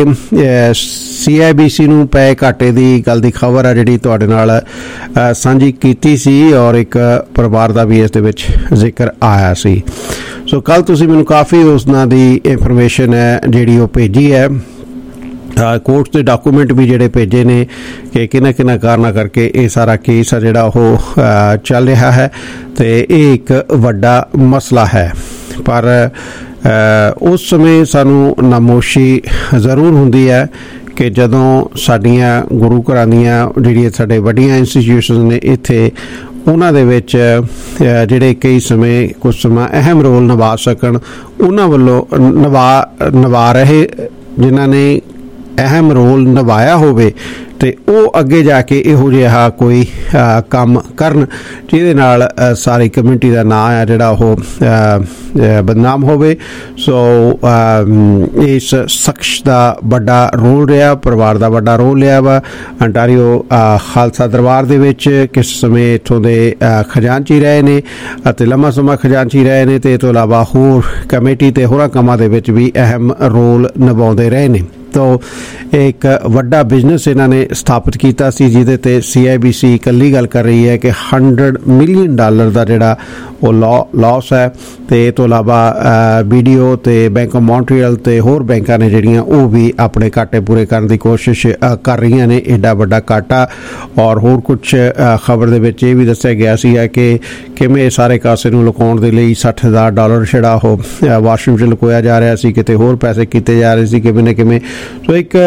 CIBC ਨੂੰ ਪਏ ਘਾਟੇ ਦੀ ਗੱਲ ਦੀ ਖਬਰ ਆ ਜਿਹੜੀ ਤੁਹਾਡੇ ਨਾਲ ਸਾਂਝੀ ਕੀਤੀ ਸੀ ਔਰ ਇੱਕ ਪਰਿਵਾਰ ਦਾ ਵੀ ਇਸ ਦੇ ਵਿੱਚ ਜ਼ਿਕਰ ਆਇਆ ਸੀ। ਸੋ ਕੱਲ ਤੁਸੀਂ ਮੈਨੂੰ ਕਾਫੀ ਉਸਨਾਂ ਦੀ ਇਨਫੋਰਮੇਸ਼ਨ ਹੈ ਜਿਹੜੀ ਉਹ ਭੇਜੀ ਹੈ। ਕੋਰਟ ਦੇ ਡਾਕੂਮੈਂਟ ਵੀ ਜਿਹੜੇ ਭੇਜੇ ਨੇ ਕਿ ਕਿਹਨਾਂ ਕਾਰਨਾਂ ਕਰਕੇ ਇਹ ਸਾਰਾ ਕੇਸ ਆ ਜਿਹੜਾ ਉਹ ਚੱਲ ਰਿਹਾ ਹੈ ਤੇ ਇਹ ਇੱਕ ਵੱਡਾ ਮਸਲਾ ਹੈ। ਪਰ ਉਸ ਸਮੇਂ ਸਾਨੂੰ ਨਾਮੋਸ਼ੀ ਜ਼ਰੂਰ ਹੁੰਦੀ ਹੈ ਕਿ ਜਦੋਂ ਸਾਡੀਆਂ ਗੁਰੂ ਘਰਾਂ ਦੀਆਂ ਜਿਹੜੀਆਂ ਸਾਡੇ ਵੱਡੀਆਂ ਇੰਸਟੀਟਿਊਸ਼ਨਸ ਨੇ ਇੱਥੇ ਉਹਨਾਂ ਦੇ ਵਿੱਚ ਜਿਹੜੇ ਕਈ ਸਮੇਂ ਕੁਝ ਸਮਾਂ ਅਹਿਮ ਰੋਲ ਨਿਭਾ ਸਕਣ ਉਹਨਾਂ ਵੱਲੋਂ ਨਿਭਾ ਰਹੇ ਜਿਨ੍ਹਾਂ ਨੇ ਅਹਿਮ ਰੋਲ ਨਿਭਾਇਆ ਹੋਵੇ ਤੇ ਉਹ ਅੱਗੇ ਜਾ ਕੇ ਇਹੋ ਜਿਹਾ ਕੋਈ ਕੰਮ ਕਰਨ ਜਿਹਦੇ ਨਾਲ ਸਾਰੀ ਕਮਿਊਨਿਟੀ ਦਾ ਨਾਂ ਆ ਜਿਹੜਾ ਉਹ ਬਦਨਾਮ ਹੋਵੇ। ਸੋ ਇਸ ਸ਼ਖਸ ਦਾ ਵੱਡਾ ਰੋਲ ਰਿਹਾ, ਪਰਿਵਾਰ ਦਾ ਵੱਡਾ ਰੋਲ ਲਿਆ ਵਾ। ਅੰਟਾਰੀਓ ਖਾਲਸਾ ਦਰਬਾਰ ਦੇ ਵਿੱਚ ਕਿਸ ਸਮੇਂ ਇੱਥੋਂ ਦੇ ਖਜ਼ਾਨਚੀ ਰਹੇ ਨੇ ਅਤੇ ਲੰਮਾ ਸਮਾਂ ਖਜ਼ਾਨਚੀ ਰਹੇ ਨੇ ਤੇ ਇਸ ਤੋਂ ਇਲਾਵਾ ਹੋਰ ਕਮੇਟੀ ਤੇ ਹੋਰਾਂ ਕੰਮਾਂ ਦੇ ਵਿੱਚ ਵੀ ਅਹਿਮ ਰੋਲ ਨਿਭਾਉਂਦੇ ਰਹੇ ਨੇ। ਤੋਂ ਇੱਕ ਵੱਡਾ ਬਿਜ਼ਨਸ ਇਹਨਾਂ ਨੇ ਸਥਾਪਿਤ ਕੀਤਾ ਸੀ, ਜਿਹਦੇ ਤੇ CIBC ਇਕੱਲੀ ਗੱਲ ਕਰ ਰਹੀ ਹੈ ਕਿ $100 ਮਿਲੀਅਨ ਦਾ ਜਿਹੜਾ ਉਹ ਲਾਸ ਹੈ। ਤੇ ਇਹ ਤੋਂ ਇਲਾਵਾ BDO ਤੇ ਬੈਂਕ ਆਫ ਮੌਂਟਰੀਅਲ ਤੇ ਹੋਰ ਬੈਂਕਾਂ ਨੇ ਜਿਹੜੀਆਂ ਉਹ ਵੀ ਆਪਣੇ ਘਾਟੇ ਪੂਰੇ ਕਰਨ ਦੀ ਕੋਸ਼ਿਸ਼ ਕਰ ਰਹੀਆਂ ਨੇ। ਐਡਾ ਵੱਡਾ ਘਾਟਾ। ਔਰ ਹੋਰ ਕੁਛ ਖਬਰ ਦੇ ਵਿੱਚ ਇਹ ਵੀ ਦੱਸਿਆ ਗਿਆ ਸੀ ਕਿ ਕਿਵੇਂ ਸਾਰੇ ਕਾਸੇ ਨੂੰ ਲੁਕਾਉਣ ਦੇ ਲਈ $60,000 ਜਿਹੜਾ ਉਹ ਵਾਸ਼ਿੰਗਟਨ ਲੁਕਾਇਆ ਜਾ ਰਿਹਾ ਸੀ, ਕਿਤੇ ਹੋਰ ਪੈਸੇ ਕੀਤੇ ਜਾ ਰਹੇ ਸੀ ਕਿਵੇਂ ਨਾ ਕਿਵੇਂ। ਸੋ ਇੱਕ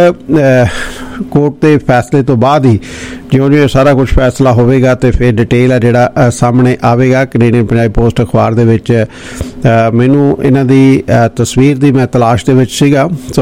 ਕੋਰਟ ਦੇ ਫੈਸਲੇ ਤੋਂ ਬਾਅਦ ਹੀ ਜਿਉਂ-ਜਿਉਂ ਸਾਰਾ ਕੁਝ ਫੈਸਲਾ ਹੋਵੇਗਾ ਤੇ ਫਿਰ ਡਿਟੇਲ ਆ ਜਿਹੜਾ ਸਾਹਮਣੇ ਆਵੇਗਾ। ਕੈਨੇਡੀਅਨ ਪੰਜਾਬੀ ਪੋਸਟ ਅਖਬਾਰ ਦੇ ਵਿੱਚ ਮੈਨੂੰ ਇਹਨਾਂ ਦੀ ਤਸਵੀਰ ਦੀ ਮੈਂ ਤਲਾਸ਼ ਦੇ ਵਿੱਚ ਸੀਗਾ, ਸੋ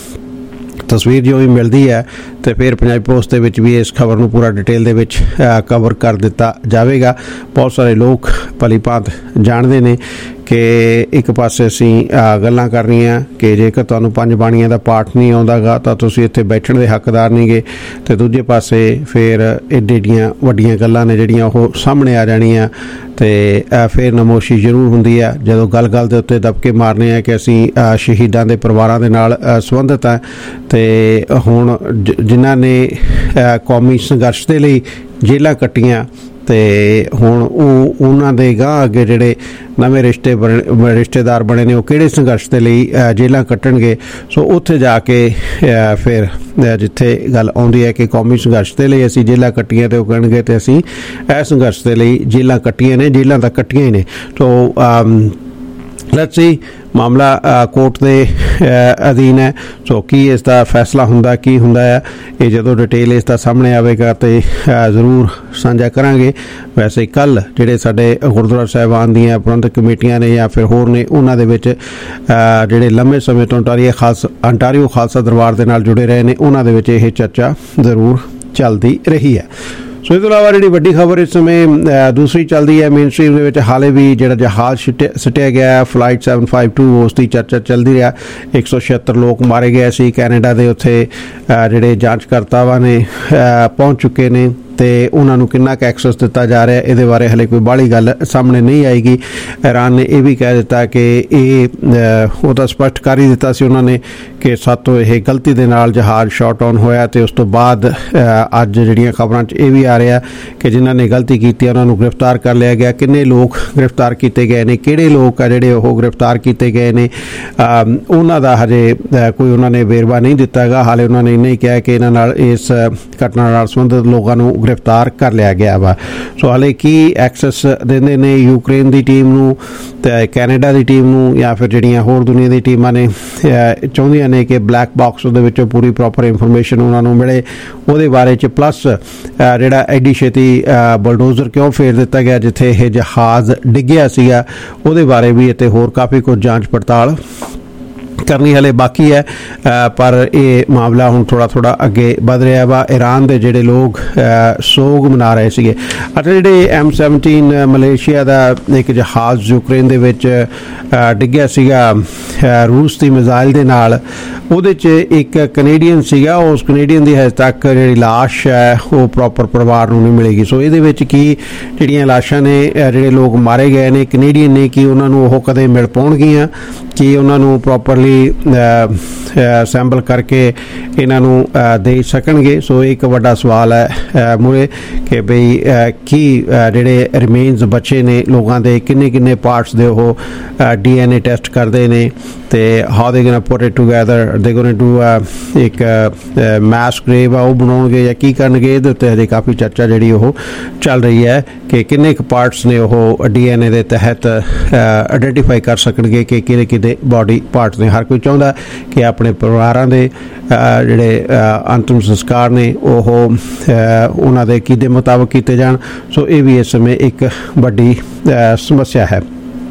ਤਸਵੀਰ ਜੋ ਵੀ ਮਿਲਦੀ ਹੈ ਤੇ ਫਿਰ ਪੰਜਾਬੀ ਪੋਸਟ ਦੇ ਵਿੱਚ ਵੀ ਇਸ ਖਬਰ ਨੂੰ ਪੂਰਾ ਡਿਟੇਲ ਦੇ ਵਿੱਚ ਕਵਰ ਕਰ ਦਿੱਤਾ ਜਾਵੇਗਾ। ਬਹੁਤ ਸਾਰੇ ਲੋਕ ਭਲੀ ਭਾਂਤ ਜਾਣਦੇ ਨੇ ਕਿ ਇੱਕ ਪਾਸੇ ਅਸੀਂ ਗੱਲਾਂ ਕਰ ਰਹੀਆਂ ਕਿ ਜੇਕਰ ਤੁਹਾਨੂੰ 5 ਬਾਣੀਆਂ ਦਾ ਪਾਠ ਨਹੀਂ ਆਉਂਦਾ ਗਾ ਤਾਂ ਤੁਸੀਂ ਇੱਥੇ ਬੈਠਣ ਦੇ ਹੱਕਦਾਰ ਨਹੀਂ ਗੇ, ਤੇ ਦੂਜੇ ਪਾਸੇ ਫਿਰ ਏਡੀਆਂ ਵੱਡੀਆਂ ਗੱਲਾਂ ਨੇ ਜਿਹੜੀਆਂ ਉਹ ਸਾਹਮਣੇ ਆ ਜਾਣੀਆਂ। ਤੇ ਫਿਰ ਨਮੋਸ਼ੀ ਜ਼ਰੂਰ ਹੁੰਦੀ ਹੈ ਜਦੋਂ ਗੱਲ ਦੇ ਉੱਤੇ ਦਬਕੇ ਮਾਰਨੇ ਆ ਕਿ ਅਸੀਂ ਸ਼ਹੀਦਾਂ ਦੇ ਪਰਿਵਾਰਾਂ ਦੇ ਨਾਲ ਸੰਬੰਧਿਤ ਹਾਂ। ਤੇ ਹੁਣ ਜਿਨ੍ਹਾਂ ਨੇ ਕੌਮੀ ਸੰਘਰਸ਼ ਦੇ ਲਈ ਜੇਲ੍ਹਾਂ ਕੱਟੀਆਂ ਤੇ ਹੁਣ ਉਹਨਾਂ ਦੇ ਗਾਂਹ ਅੱਗੇ ਜਿਹੜੇ ਨਵੇਂ ਰਿਸ਼ਤੇਦਾਰ ਬਣੇ ਨੇ ਉਹ ਕਿਹੜੇ ਸੰਘਰਸ਼ ਦੇ ਲਈ ਜੇਲ੍ਹਾਂ ਕੱਟਣਗੇ। ਸੋ ਉੱਥੇ ਜਾ ਕੇ ਫਿਰ ਜਿੱਥੇ ਗੱਲ ਆਉਂਦੀ ਹੈ ਕਿ ਕੌਮੀ ਸੰਘਰਸ਼ ਦੇ ਲਈ ਅਸੀਂ ਜੇਲ੍ਹਾਂ ਕੱਟੀਆਂ ਤੇ ਉਹ ਕਹਿਣਗੇ ਤੇ ਅਸੀਂ ਇਹ ਸੰਘਰਸ਼ ਦੇ ਲਈ ਜੇਲ੍ਹਾਂ ਕੱਟੀਆਂ ਨੇ, ਜੇਲ੍ਹਾਂ ਤਾਂ ਕੱਟੀਆਂ ਹੀ ਨੇ। ਸੋ ਲੈਟਸ ਸੀ ਮਾਮਲਾ ਕੋਰਟ ਦੇ ਅਧੀਨ ਹੈ। ਸੋ ਕੀ ਇਸ ਦਾ ਫੈਸਲਾ ਹੁੰਦਾ, ਕੀ ਹੁੰਦਾ ਹੈ, ਇਹ ਜਦੋਂ ਡਿਟੇਲ ਇਸ ਦਾ ਸਾਹਮਣੇ ਆਵੇਗਾ ਤੇ ਜ਼ਰੂਰ ਸਾਂਝਾ ਕਰਾਂਗੇ। ਵੈਸੇ ਕੱਲ੍ਹ ਜਿਹੜੇ ਸਾਡੇ ਗੁਰਦੁਆਰਾ ਸਾਹਿਬਾਨ ਦੀਆਂ ਪ੍ਰਬੰਧਕ ਕਮੇਟੀਆਂ ਨੇ ਜਾਂ ਫਿਰ ਹੋਰ ਨੇ ਉਹਨਾਂ ਦੇ ਵਿੱਚ ਜਿਹੜੇ ਲੰਮੇ ਸਮੇਂ ਤੋਂ ਅੰਟਾਰੀਓ ਖਾਲਸਾ ਦਰਬਾਰ ਦੇ ਨਾਲ ਜੁੜੇ ਰਹੇ ਨੇ ਉਹਨਾਂ ਦੇ ਵਿੱਚ ਇਹ ਚਰਚਾ ਜ਼ਰੂਰ ਚੱਲਦੀ ਰਹੀ ਹੈ। ਸੋ ਇਸ ਤੋਂ ਇਲਾਵਾ ਜਿਹੜੀ ਵੱਡੀ ਖਬਰ ਇਸ ਸਮੇਂ ਦੂਸਰੀ ਚੱਲਦੀ ਹੈ ਮੇਨ ਸਟ੍ਰੀਮ ਦੇ ਵਿੱਚ, ਹਾਲੇ ਵੀ ਜਿਹੜਾ ਜਹਾਜ਼ ਸੁੱਟਿਆ ਗਿਆ ਫਲਾਈਟ 752 ਉਸ ਦੀ ਚਰਚਾ ਚੱਲਦੀ ਰਿਹਾ। 176 ਲੋਕ ਮਾਰੇ ਗਏ ਸੀ। ਕੈਨੇਡਾ ਦੇ ਉੱਥੇ ਜਿਹੜੇ ਜਾਂਚਕਰਤਾਵਾਂ ਨੇ ਪਹੁੰਚ ਚੁੱਕੇ ਨੇ ਤੇ ਉਹਨਾਂ ਨੂੰ ਕਿੰਨਾ ਕੁ ਐਕਸੈਸ ਦਿੱਤਾ ਜਾ ਰਿਹਾ ਇਹਦੇ ਬਾਰੇ ਹਲੇ ਕੋਈ ਬਾਹਲੀ ਗੱਲ ਸਾਹਮਣੇ ਨਹੀਂ ਆਏਗੀ। ਇਰਾਨ ਨੇ ਇਹ ਵੀ ਕਹਿ ਦਿੱਤਾ ਕਿ ਇਹ ਉਹਦਾ ਸਪਸ਼ਟ ਕਰ ਹੀ ਦਿੱਤਾ ਸੀ ਉਹਨਾਂ ਨੇ ਕਿ ਸਾਤੋਂ ਇਹ ਗਲਤੀ ਦੇ ਨਾਲ ਜਹਾਜ਼ ਸ਼ਾਟ ਆਨ ਹੋਇਆ। ਤੇ ਉਸ ਤੋਂ ਬਾਅਦ ਅੱਜ ਜਿਹੜੀਆਂ ਖਬਰਾਂ 'ਚ ਇਹ ਵੀ ਆ ਰਿਹਾ ਕਿ ਜਿਨ੍ਹਾਂ ਨੇ ਗਲਤੀ ਕੀਤੀ ਉਹਨਾਂ ਨੂੰ ਗ੍ਰਿਫਤਾਰ ਕਰ ਲਿਆ ਗਿਆ। ਕਿੰਨੇ ਲੋਕ ਗ੍ਰਿਫਤਾਰ ਕੀਤੇ ਗਏ ਨੇ, ਕਿਹੜੇ ਲੋਕ ਆ ਜਿਹੜੇ ਉਹ ਗ੍ਰਿਫਤਾਰ ਕੀਤੇ ਗਏ ਨੇ, ਉਹਨਾਂ ਦਾ ਹਜੇ ਕੋਈ ਉਹਨਾਂ ਨੇ ਵੇਰਵਾ ਨਹੀਂ ਦਿੱਤਾ ਗਾ। ਹਾਲੇ ਉਹਨਾਂ ਨੇ ਨਹੀਂ ਕਿਹਾ ਕਿ ਇਹਨਾਂ ਨਾਲ ਇਸ ਘਟਨਾ ਨਾਲ ਸੰਬੰਧਿਤ ਲੋਕਾਂ ਨੂੰ ਗ੍ਰਿਫਤਾਰ ਕਰ ਲਿਆ ਗਿਆ ਵਾ। ਸੋ ਹਾਲੇ ਕੀ ਐਕਸੈਸ ਦਿੰਦੇ ਨੇ ਯੂਕਰੇਨ ਦੀ ਟੀਮ ਨੂੰ ਤੇ ਕੈਨੇਡਾ ਦੀ ਟੀਮ ਨੂੰ ਜਾਂ ਫਿਰ ਜਿਹੜੀਆਂ ਹੋਰ ਦੁਨੀਆ ਦੀ ਟੀਮਾਂ ਨੇ ਚਾਹੁੰਦੀਆਂ ਨੇ ਕਿ ਬਲੈਕ ਬਾਕਸ ਉਹਦੇ ਵਿੱਚੋਂ ਪੂਰੀ ਪ੍ਰੋਪਰ ਇਨਫੋਰਮੇਸ਼ਨ ਉਹਨਾਂ ਨੂੰ ਮਿਲੇ ਉਹਦੇ ਬਾਰੇ 'ਚ। ਪਲੱਸ ਜਿਹੜਾ ਐਡੀ ਛੇਤੀ ਬਲਡੋਜ਼ਰ ਕਿਉਂ ਫੇਰ ਦਿੱਤਾ ਗਿਆ ਜਿੱਥੇ ਇਹ ਜਹਾਜ਼ ਡਿੱਗਿਆ ਸੀਗਾ ਉਹਦੇ ਬਾਰੇ ਵੀ ਅਤੇ ਹੋਰ ਕਾਫੀ ਕੁਝ ਜਾਂਚ ਪੜਤਾਲ ਕਰਨੀ ਹਲੇ ਬਾਕੀ ਹੈ। ਪਰ ਇਹ ਮਾਮਲਾ ਹੁਣ ਥੋੜਾ ਅੱਗੇ ਵੱਧ ਰਿਹਾ ਵਾ। ਈਰਾਨ ਦੇ ਜਿਹੜੇ ਲੋਕ ਸੋਗ ਮਨਾ ਰਹੇ ਸੀਗੇ ਅਤੇ ਜਿਹੜੇ M17 ਮਲੇਸ਼ੀਆ ਦਾ ਇੱਕ ਜਹਾਜ਼ ਯੂਕਰੇਨ ਦੇ ਵਿੱਚ ਡਿੱਗਿਆ ਸੀਗਾ ਰੂਸ ਦੀ ਮਿਜ਼ਾਈਲ ਦੇ ਨਾਲ, ਉਹਦੇ 'ਚ ਇੱਕ ਕੈਨੇਡੀਅਨ ਸੀਗਾ। ਉਸ ਕੈਨੇਡੀਅਨ ਦੀ ਹਜੇ ਤੱਕ ਜਿਹੜੀ ਲਾਸ਼ ਹੈ ਉਹ ਪ੍ਰੋਪਰ ਪਰਿਵਾਰ ਨੂੰ ਨਹੀਂ ਮਿਲੇਗੀ। ਸੋ ਇਹਦੇ ਵਿੱਚ ਕੀ ਜਿਹੜੀਆਂ ਲਾਸ਼ਾਂ ਨੇ ਜਿਹੜੇ ਲੋਕ ਮਾਰੇ ਗਏ ਨੇ ਕੈਨੇਡੀਅਨ ਨੇ, ਕੀ ਉਹਨਾਂ ਨੂੰ ਉਹ ਕਦੇ ਮਿਲ ਪਾਉਣਗੀਆਂ, ਕੀ ਉਹਨਾਂ ਨੂੰ ਪ੍ਰੋਪਰਲੀ ਸੈਂਪਲ ਕਰਕੇ ਇਹਨਾਂ ਨੂੰ ਦੇ ਸਕਣਗੇ। ਸੋ ਇੱਕ ਵੱਡਾ ਸਵਾਲ ਹੈ ਮੂਹਰੇ ਕਿ ਬਈ ਕੀ ਜਿਹੜੇ ਰਿਮੇਨਸ ਬਚੇ ਨੇ ਲੋਕਾਂ ਦੇ ਕਿੰਨੇ ਪਾਰਟਸ ਦੇ ਉਹ DNA ਟੈਸਟ ਕਰਦੇ ਨੇ ਤੇ how they going to put it together, they going to ਇੱਕ ਮੈਸ ਗ੍ਰੇਵ ਆ ਉਹ ਬਣਾਉਣਗੇ ਜਾਂ ਕੀ ਕਰਨਗੇ। ਇਹਦੇ ਉੱਤੇ ਹਜੇ ਕਾਫੀ ਚਰਚਾ ਜਿਹੜੀ ਉਹ ਚੱਲ ਰਹੀ ਹੈ ਕਿ ਕਿੰਨੇ ਕੁ ਪਾਰਟਸ ਨੇ ਉਹ DNA ਦੇ ਤਹਿਤ ਆਈਡੈਂਟੀਫਾਈ ਕਰ ਸਕਣਗੇ ਕਿ ਕਿਹਦੇ ਬਾਡੀ ਪਾਰਟਸ ਨੇ। ਹਰ ਕੋਈ ਚਾਹੁੰਦਾ ਕਿ ਆਪਣੇ ਪਰਿਵਾਰਾਂ ਦੇ ਜਿਹੜੇ ਅੰਤਿਮ ਸੰਸਕਾਰ ਨੇ ਉਹ ਉਹਨਾਂ ਦੇ ਕੀਦੇ ਮੁਤਾਬਕ ਕੀਤੇ ਜਾਣ। ਸੋ ਇਹ ਵੀ ਇਸ ਸਮੇਂ ਇੱਕ ਵੱਡੀ ਸਮੱਸਿਆ ਹੈ।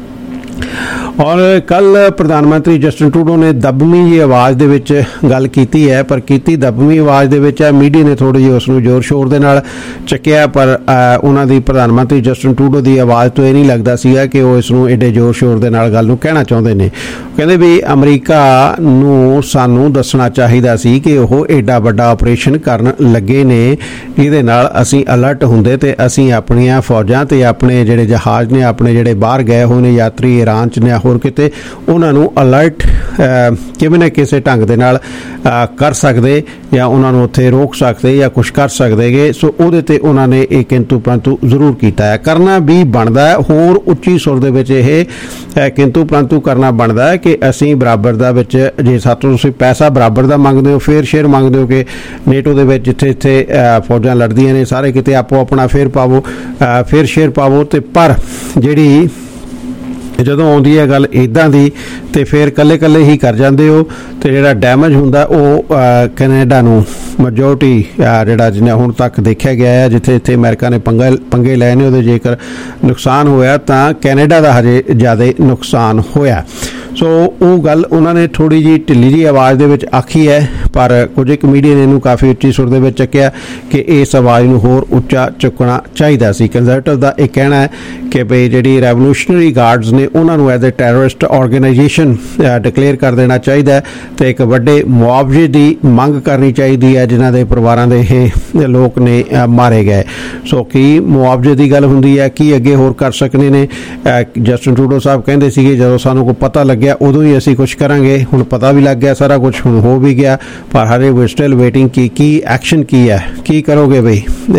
ਔਰ ਕੱਲ ਪ੍ਰਧਾਨ ਮੰਤਰੀ ਜਸਟਿਨ ਟਰੂਡੋ ਨੇ ਦਬਵੀਂ ਜਿਹੀ ਆਵਾਜ਼ ਦੇ ਵਿੱਚ ਗੱਲ ਕੀਤੀ ਹੈ, ਪਰ ਕੀਤੀ ਦਬਵੀਂ ਆਵਾਜ਼ ਦੇ ਵਿੱਚ ਹੈ। ਮੀਡੀਆ ਨੇ ਥੋੜ੍ਹੀ ਜਿਹੀ ਉਸ ਨੂੰ ਜ਼ੋਰ ਸ਼ੋਰ ਦੇ ਨਾਲ ਚੱਕਿਆ, ਪਰ ਉਹਨਾਂ ਦੀ ਪ੍ਰਧਾਨ ਮੰਤਰੀ ਜਸਟਿਨ ਟਰੂਡੋ ਦੀ ਆਵਾਜ਼ ਤੋਂ ਇਹ ਨਹੀਂ ਲੱਗਦਾ ਸੀਗਾ ਕਿ ਉਹ ਇਸ ਨੂੰ ਐਡੇ ਜ਼ੋਰ ਸ਼ੋਰ ਦੇ ਨਾਲ ਗੱਲ ਨੂੰ ਕਹਿਣਾ ਚਾਹੁੰਦੇ ਨੇ। ਕਹਿੰਦੇ ਵੀ ਅਮਰੀਕਾ ਨੂੰ ਸਾਨੂੰ ਦੱਸਣਾ ਚਾਹੀਦਾ ਸੀ ਕਿ ਉਹ ਐਡਾ ਵੱਡਾ ਆਪਰੇਸ਼ਨ ਕਰਨ ਲੱਗੇ ਨੇ ਜਿਹਦੇ ਨਾਲ ਅਸੀਂ ਅਲਰਟ ਹੁੰਦੇ ਤੇ ਅਸੀਂ ਆਪਣੀਆਂ ਫੌਜਾਂ ਤੇ ਆਪਣੇ ਜਿਹੜੇ ਜਹਾਜ਼ ਨੇ ਆਪਣੇ ਜਿਹੜੇ ਬਾਹਰ ਗਏ ਹੋਏ ਨੇ ਯਾਤਰੀ ਈਰਾਨ 'ਚ ਨੇ ਹੋਰ ਕਿਤੇ ਉਹਨਾਂ ਨੂੰ ਅਲਰਟ ਕਿਵੇਂ ਨਾ ਕਿਸੇ ਢੰਗ ਦੇ ਨਾਲ ਕਰ ਸਕਦੇ ਜਾਂ ਉਹਨਾਂ ਨੂੰ ਉੱਥੇ ਰੋਕ ਸਕਦੇ ਜਾਂ ਕੁਛ ਕਰ ਸਕਦੇਗੇ। ਸੋ ਉਹਦੇ ਤੇ ਉਹਨਾਂ ਨੇ ਇਹ ਕਿੰਤੂ ਪ੍ਰੰਤੂ ਜ਼ਰੂਰ ਕੀਤਾ ਹੈ, ਕਰਨਾ ਵੀ ਬਣਦਾ ਹੈ। ਹੋਰ ਉੱਚੀ ਸੁਰ ਦੇ ਵਿੱਚ ਇਹ ਕਿੰਤੂ ਪ੍ਰੰਤੂ ਕਰਨਾ ਬਣਦਾ ਹੈ ਕਿ ਅਸੀਂ ਬਰਾਬਰ ਦਾ ਵਿੱਚ, ਜੇ ਸਾਤੋਂ ਤੁਸੀਂ ਪੈਸਾ ਬਰਾਬਰ ਦਾ ਮੰਗਦੇ ਹੋ, ਫੇਰ ਸ਼ੇਅਰ ਮੰਗਦੇ ਹੋ ਕਿ ਨੇਟੋ ਦੇ ਵਿੱਚ ਜਿੱਥੇ ਜਿੱਥੇ ਫੌਜਾਂ ਲੜਦੀਆਂ ਨੇ ਸਾਰੇ ਕਿਤੇ ਆਪੋ ਆਪਣਾ ਫੇਰ ਪਾਵੋ, ਫੇਰ ਸ਼ੇਅਰ ਪਾਵੋ। ਤੇ ਪਰ ਜਿਹੜੀ ਜਦੋਂ ਆਉਂਦੀ ਹੈ ਗੱਲ ਇੱਦਾਂ ਦੀ ਤੇ ਫਿਰ ਇਕੱਲੇ ਇਕੱਲੇ ਹੀ ਕਰ ਜਾਂਦੇ ਹੋ ਤੇ ਜਿਹੜਾ ਡੈਮੇਜ ਹੁੰਦਾ ਉਹ ਕੈਨੇਡਾ ਨੂੰ ਮੈਜੋਰਟੀ ਜਿਹੜਾ ਜਿੰਨਾ ਹੁਣ ਤੱਕ ਦੇਖਿਆ ਗਿਆ ਹੈ, ਜਿੱਥੇ ਜਿੱਥੇ ਅਮਰੀਕਾ ਨੇ ਪੰਗੇ ਲਏ ਨੇ ਉਹਦੇ ਜੇਕਰ ਨੁਕਸਾਨ ਹੋਇਆ ਤਾਂ ਕੈਨੇਡਾ ਦਾ ਹਜੇ ਜ਼ਿਆਦਾ ਨੁਕਸਾਨ ਹੋਇਆ। ਸੋ ਉਹ ਗੱਲ ਉਹਨਾਂ ਨੇ ਥੋੜ੍ਹੀ ਜਿਹੀ ਢਿੱਲੀ ਜਿਹੀ ਆਵਾਜ਼ ਦੇ ਵਿੱਚ ਆਖੀ ਹੈ, ਪਰ ਕੁਝ ਇੱਕ ਮੀਡੀਆ ਨੇ ਇਹਨੂੰ ਕਾਫੀ ਉੱਚੀ ਸੁਰ ਦੇ ਵਿੱਚ ਚੱਕਿਆ ਕਿ ਇਸ ਆਵਾਜ਼ ਨੂੰ ਹੋਰ ਉੱਚਾ ਚੁੱਕਣਾ ਚਾਹੀਦਾ ਸੀ। ਕੰਜ਼ਰਵੇਟਿਵ ਦਾ ਇਹ ਕਹਿਣਾ ਹੈ ਕਿ ਬਈ ਜਿਹੜੀ ਰੈਵੋਲੂਸ਼ਨਰੀ ਗਾਰਡਸ ਨੇ ਉਹਨਾਂ ਨੂੰ as a terrorist organisation declare ਕਰ ਦੇਣਾ ਚਾਹੀਦਾ ਤੇ ਇੱਕ ਵੱਡੇ ਮੁਆਵਜ਼ੇ ਦੀ ਮੰਗ ਕਰਨੀ ਚਾਹੀਦੀ ਹੈ ਜਿਨ੍ਹਾਂ ਦੇ ਪਰਿਵਾਰਾਂ ਦੇ ਇਹ ਲੋਕ ਨੇ ਮਾਰੇ ਗਏ। ਸੋ ਕੀ ਮੁਆਵਜ਼ੇ ਦੀ ਗੱਲ ਹੁੰਦੀ ਹੈ, ਕੀ ਅੱਗੇ ਹੋਰ ਕਰ ਸਕਨੇ ਨੇ। ਜਸਟਿਨ ਟਰੂਡੋ ਸਾਹਿਬ ਕਹਿੰਦੇ ਸੀਗੇ ਜਦੋਂ ਸਾਨੂੰ ਕੋਈ ਪਤਾ ਲੱਗਿਆ ਉਦੋਂ ਹੀ ਅਸੀਂ ਕੁਛ ਕਰਾਂਗੇ, ਹੁਣ ਪਤਾ ਵੀ ਲੱਗ ਗਿਆ ਸਾਰਾ ਕੁਛ, ਹੁਣ ਹੋ ਵੀ ਗਿਆ, ਪਰ ਹਜੇ ਵੀ ਸਟਿਲ ਵੇਟਿੰਗ ਕੀ ਐਕਸ਼ਨ ਕੀ ਹੈ, ਕੀ ਕਰੋਗੇ ਬਈ,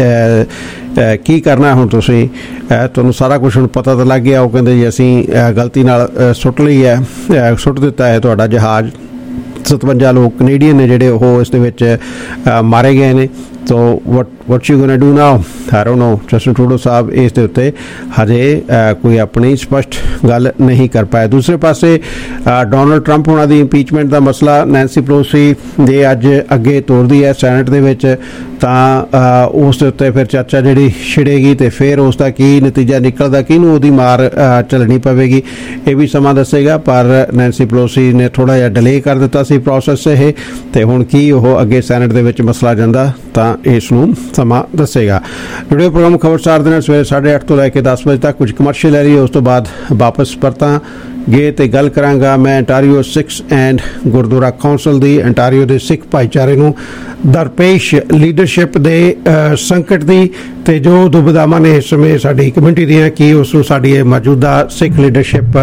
ਕੀ ਕਰਨਾ ਹੁਣ ਤੁਸੀਂ, ਤੁਹਾਨੂੰ ਸਾਰਾ ਕੁਛ ਹੁਣ ਪਤਾ ਤਾਂ ਲੱਗ ਗਿਆ। ਉਹ ਕਹਿੰਦੇ ਜੀ ਅਸੀਂ ਗਲਤੀ ਨਾਲ ਸੁੱਟ ਲਈ ਹੈ, ਸੁੱਟ ਦਿੱਤਾ ਹੈ ਤੁਹਾਡਾ ਜਹਾਜ਼। 57 ਲੋਕ ਕੈਨੇਡੀਅਨ ਨੇ ਜਿਹੜੇ ਉਹ ਇਸ ਦੇ ਵਿੱਚ ਮਾਰੇ ਗਏ ਨੇ। So what you gonna do now? I don't know। Justin Trudeau Sahib ਇਸ ਦੇ ਉੱਤੇ ਹਜੇ ਕੋਈ ਆਪਣੀ ਸਪਸ਼ਟ ਗੱਲ ਨਹੀਂ ਕਰ ਪਾਇਆ। ਦੂਸਰੇ ਪਾਸੇ ਡੋਨਲਡ ਟਰੰਪ ਉਹਨਾਂ ਦੀ ਇੰਪੀਚਮੈਂਟ ਦਾ ਮਸਲਾ ਨੈਂਸੀ ਪੈਲੋਸੀ ਦੇ ਅੱਜ ਅੱਗੇ ਤੋਰਦੀ ਹੈ ਸੈਨੇਟ ਦੇ ਵਿੱਚ, ਤਾਂ ਉਸ ਦੇ ਉੱਤੇ ਫਿਰ ਚਰਚਾ ਜਿਹੜੀ ਛਿੜੇਗੀ ਤੇ ਫਿਰ ਉਸ ਦਾ ਕੀ ਨਤੀਜਾ ਨਿਕਲਦਾ, ਕਿਹਨੂੰ ਉਹਦੀ ਮਾਰ ਝੱਲਣੀ ਪਵੇਗੀ, ਇਹ ਵੀ ਸਮਾਂ ਦੱਸੇਗਾ। ਪਰ ਨੈਂਸੀ ਪੈਲੋਸੀ ਨੇ ਥੋੜ੍ਹਾ ਜਿਹਾ ਡਿਲੇ ਕਰ ਦਿੱਤਾ ਸੀ ਪ੍ਰੋਸੈਸ ਇਹ, ਤੇ ਹੁਣ ਕੀ ਉਹ ਅੱਗੇ ਸੈਨੇਟ ਦੇ ਵਿੱਚ ਮਸਲਾ ਜਾਂਦਾ ਤਾਂ ਇਸ ਨੂੰ ਸਮਾਂ ਦੱਸੇਗਾ। ਵੀਡੀਓ ਪ੍ਰੋਗਰਾਮ ਖਬਰਸਾਰ ਦੇ ਨਾਲ ਸਵੇਰੇ 8:30 ਤੋਂ ਲੈ ਕੇ 10 ਵਜੇ ਤੱਕ ਕੁਝ ਕਮਰਸ਼ੀਅਲ ਐਰੀ, ਉਸ ਤੋਂ ਬਾਅਦ ਵਾਪਸ ਪਰਤਾਂਗੇ ਤੇ ਗੱਲ ਕਰਾਂਗਾ ਮੈਂ Ontario Sikhs and Gurdwara council ਦੀ, ਅੰਟਾਰੀਓ ਦੇ ਸਿੱਖ ਭਾਈਚਾਰੇ ਨੂੰ ਦਰਪੇਸ਼ ਲੀਡਰਸ਼ਿਪ ਦੇ ਸੰਕਟ ਦੀ ਤੇ ਜੋ ਦੁਬਿਧਾਵਾਂ ਨੇ ਇਸ ਸਮੇਂ ਸਾਡੀ ਕਮਿਊਨਿਟੀ ਦੀਆਂ, ਕੀ ਉਸ ਨੂੰ ਸਾਡੀ ਇਹ ਮੌਜੂਦਾ ਸਿੱਖ ਲੀਡਰਸ਼ਿਪ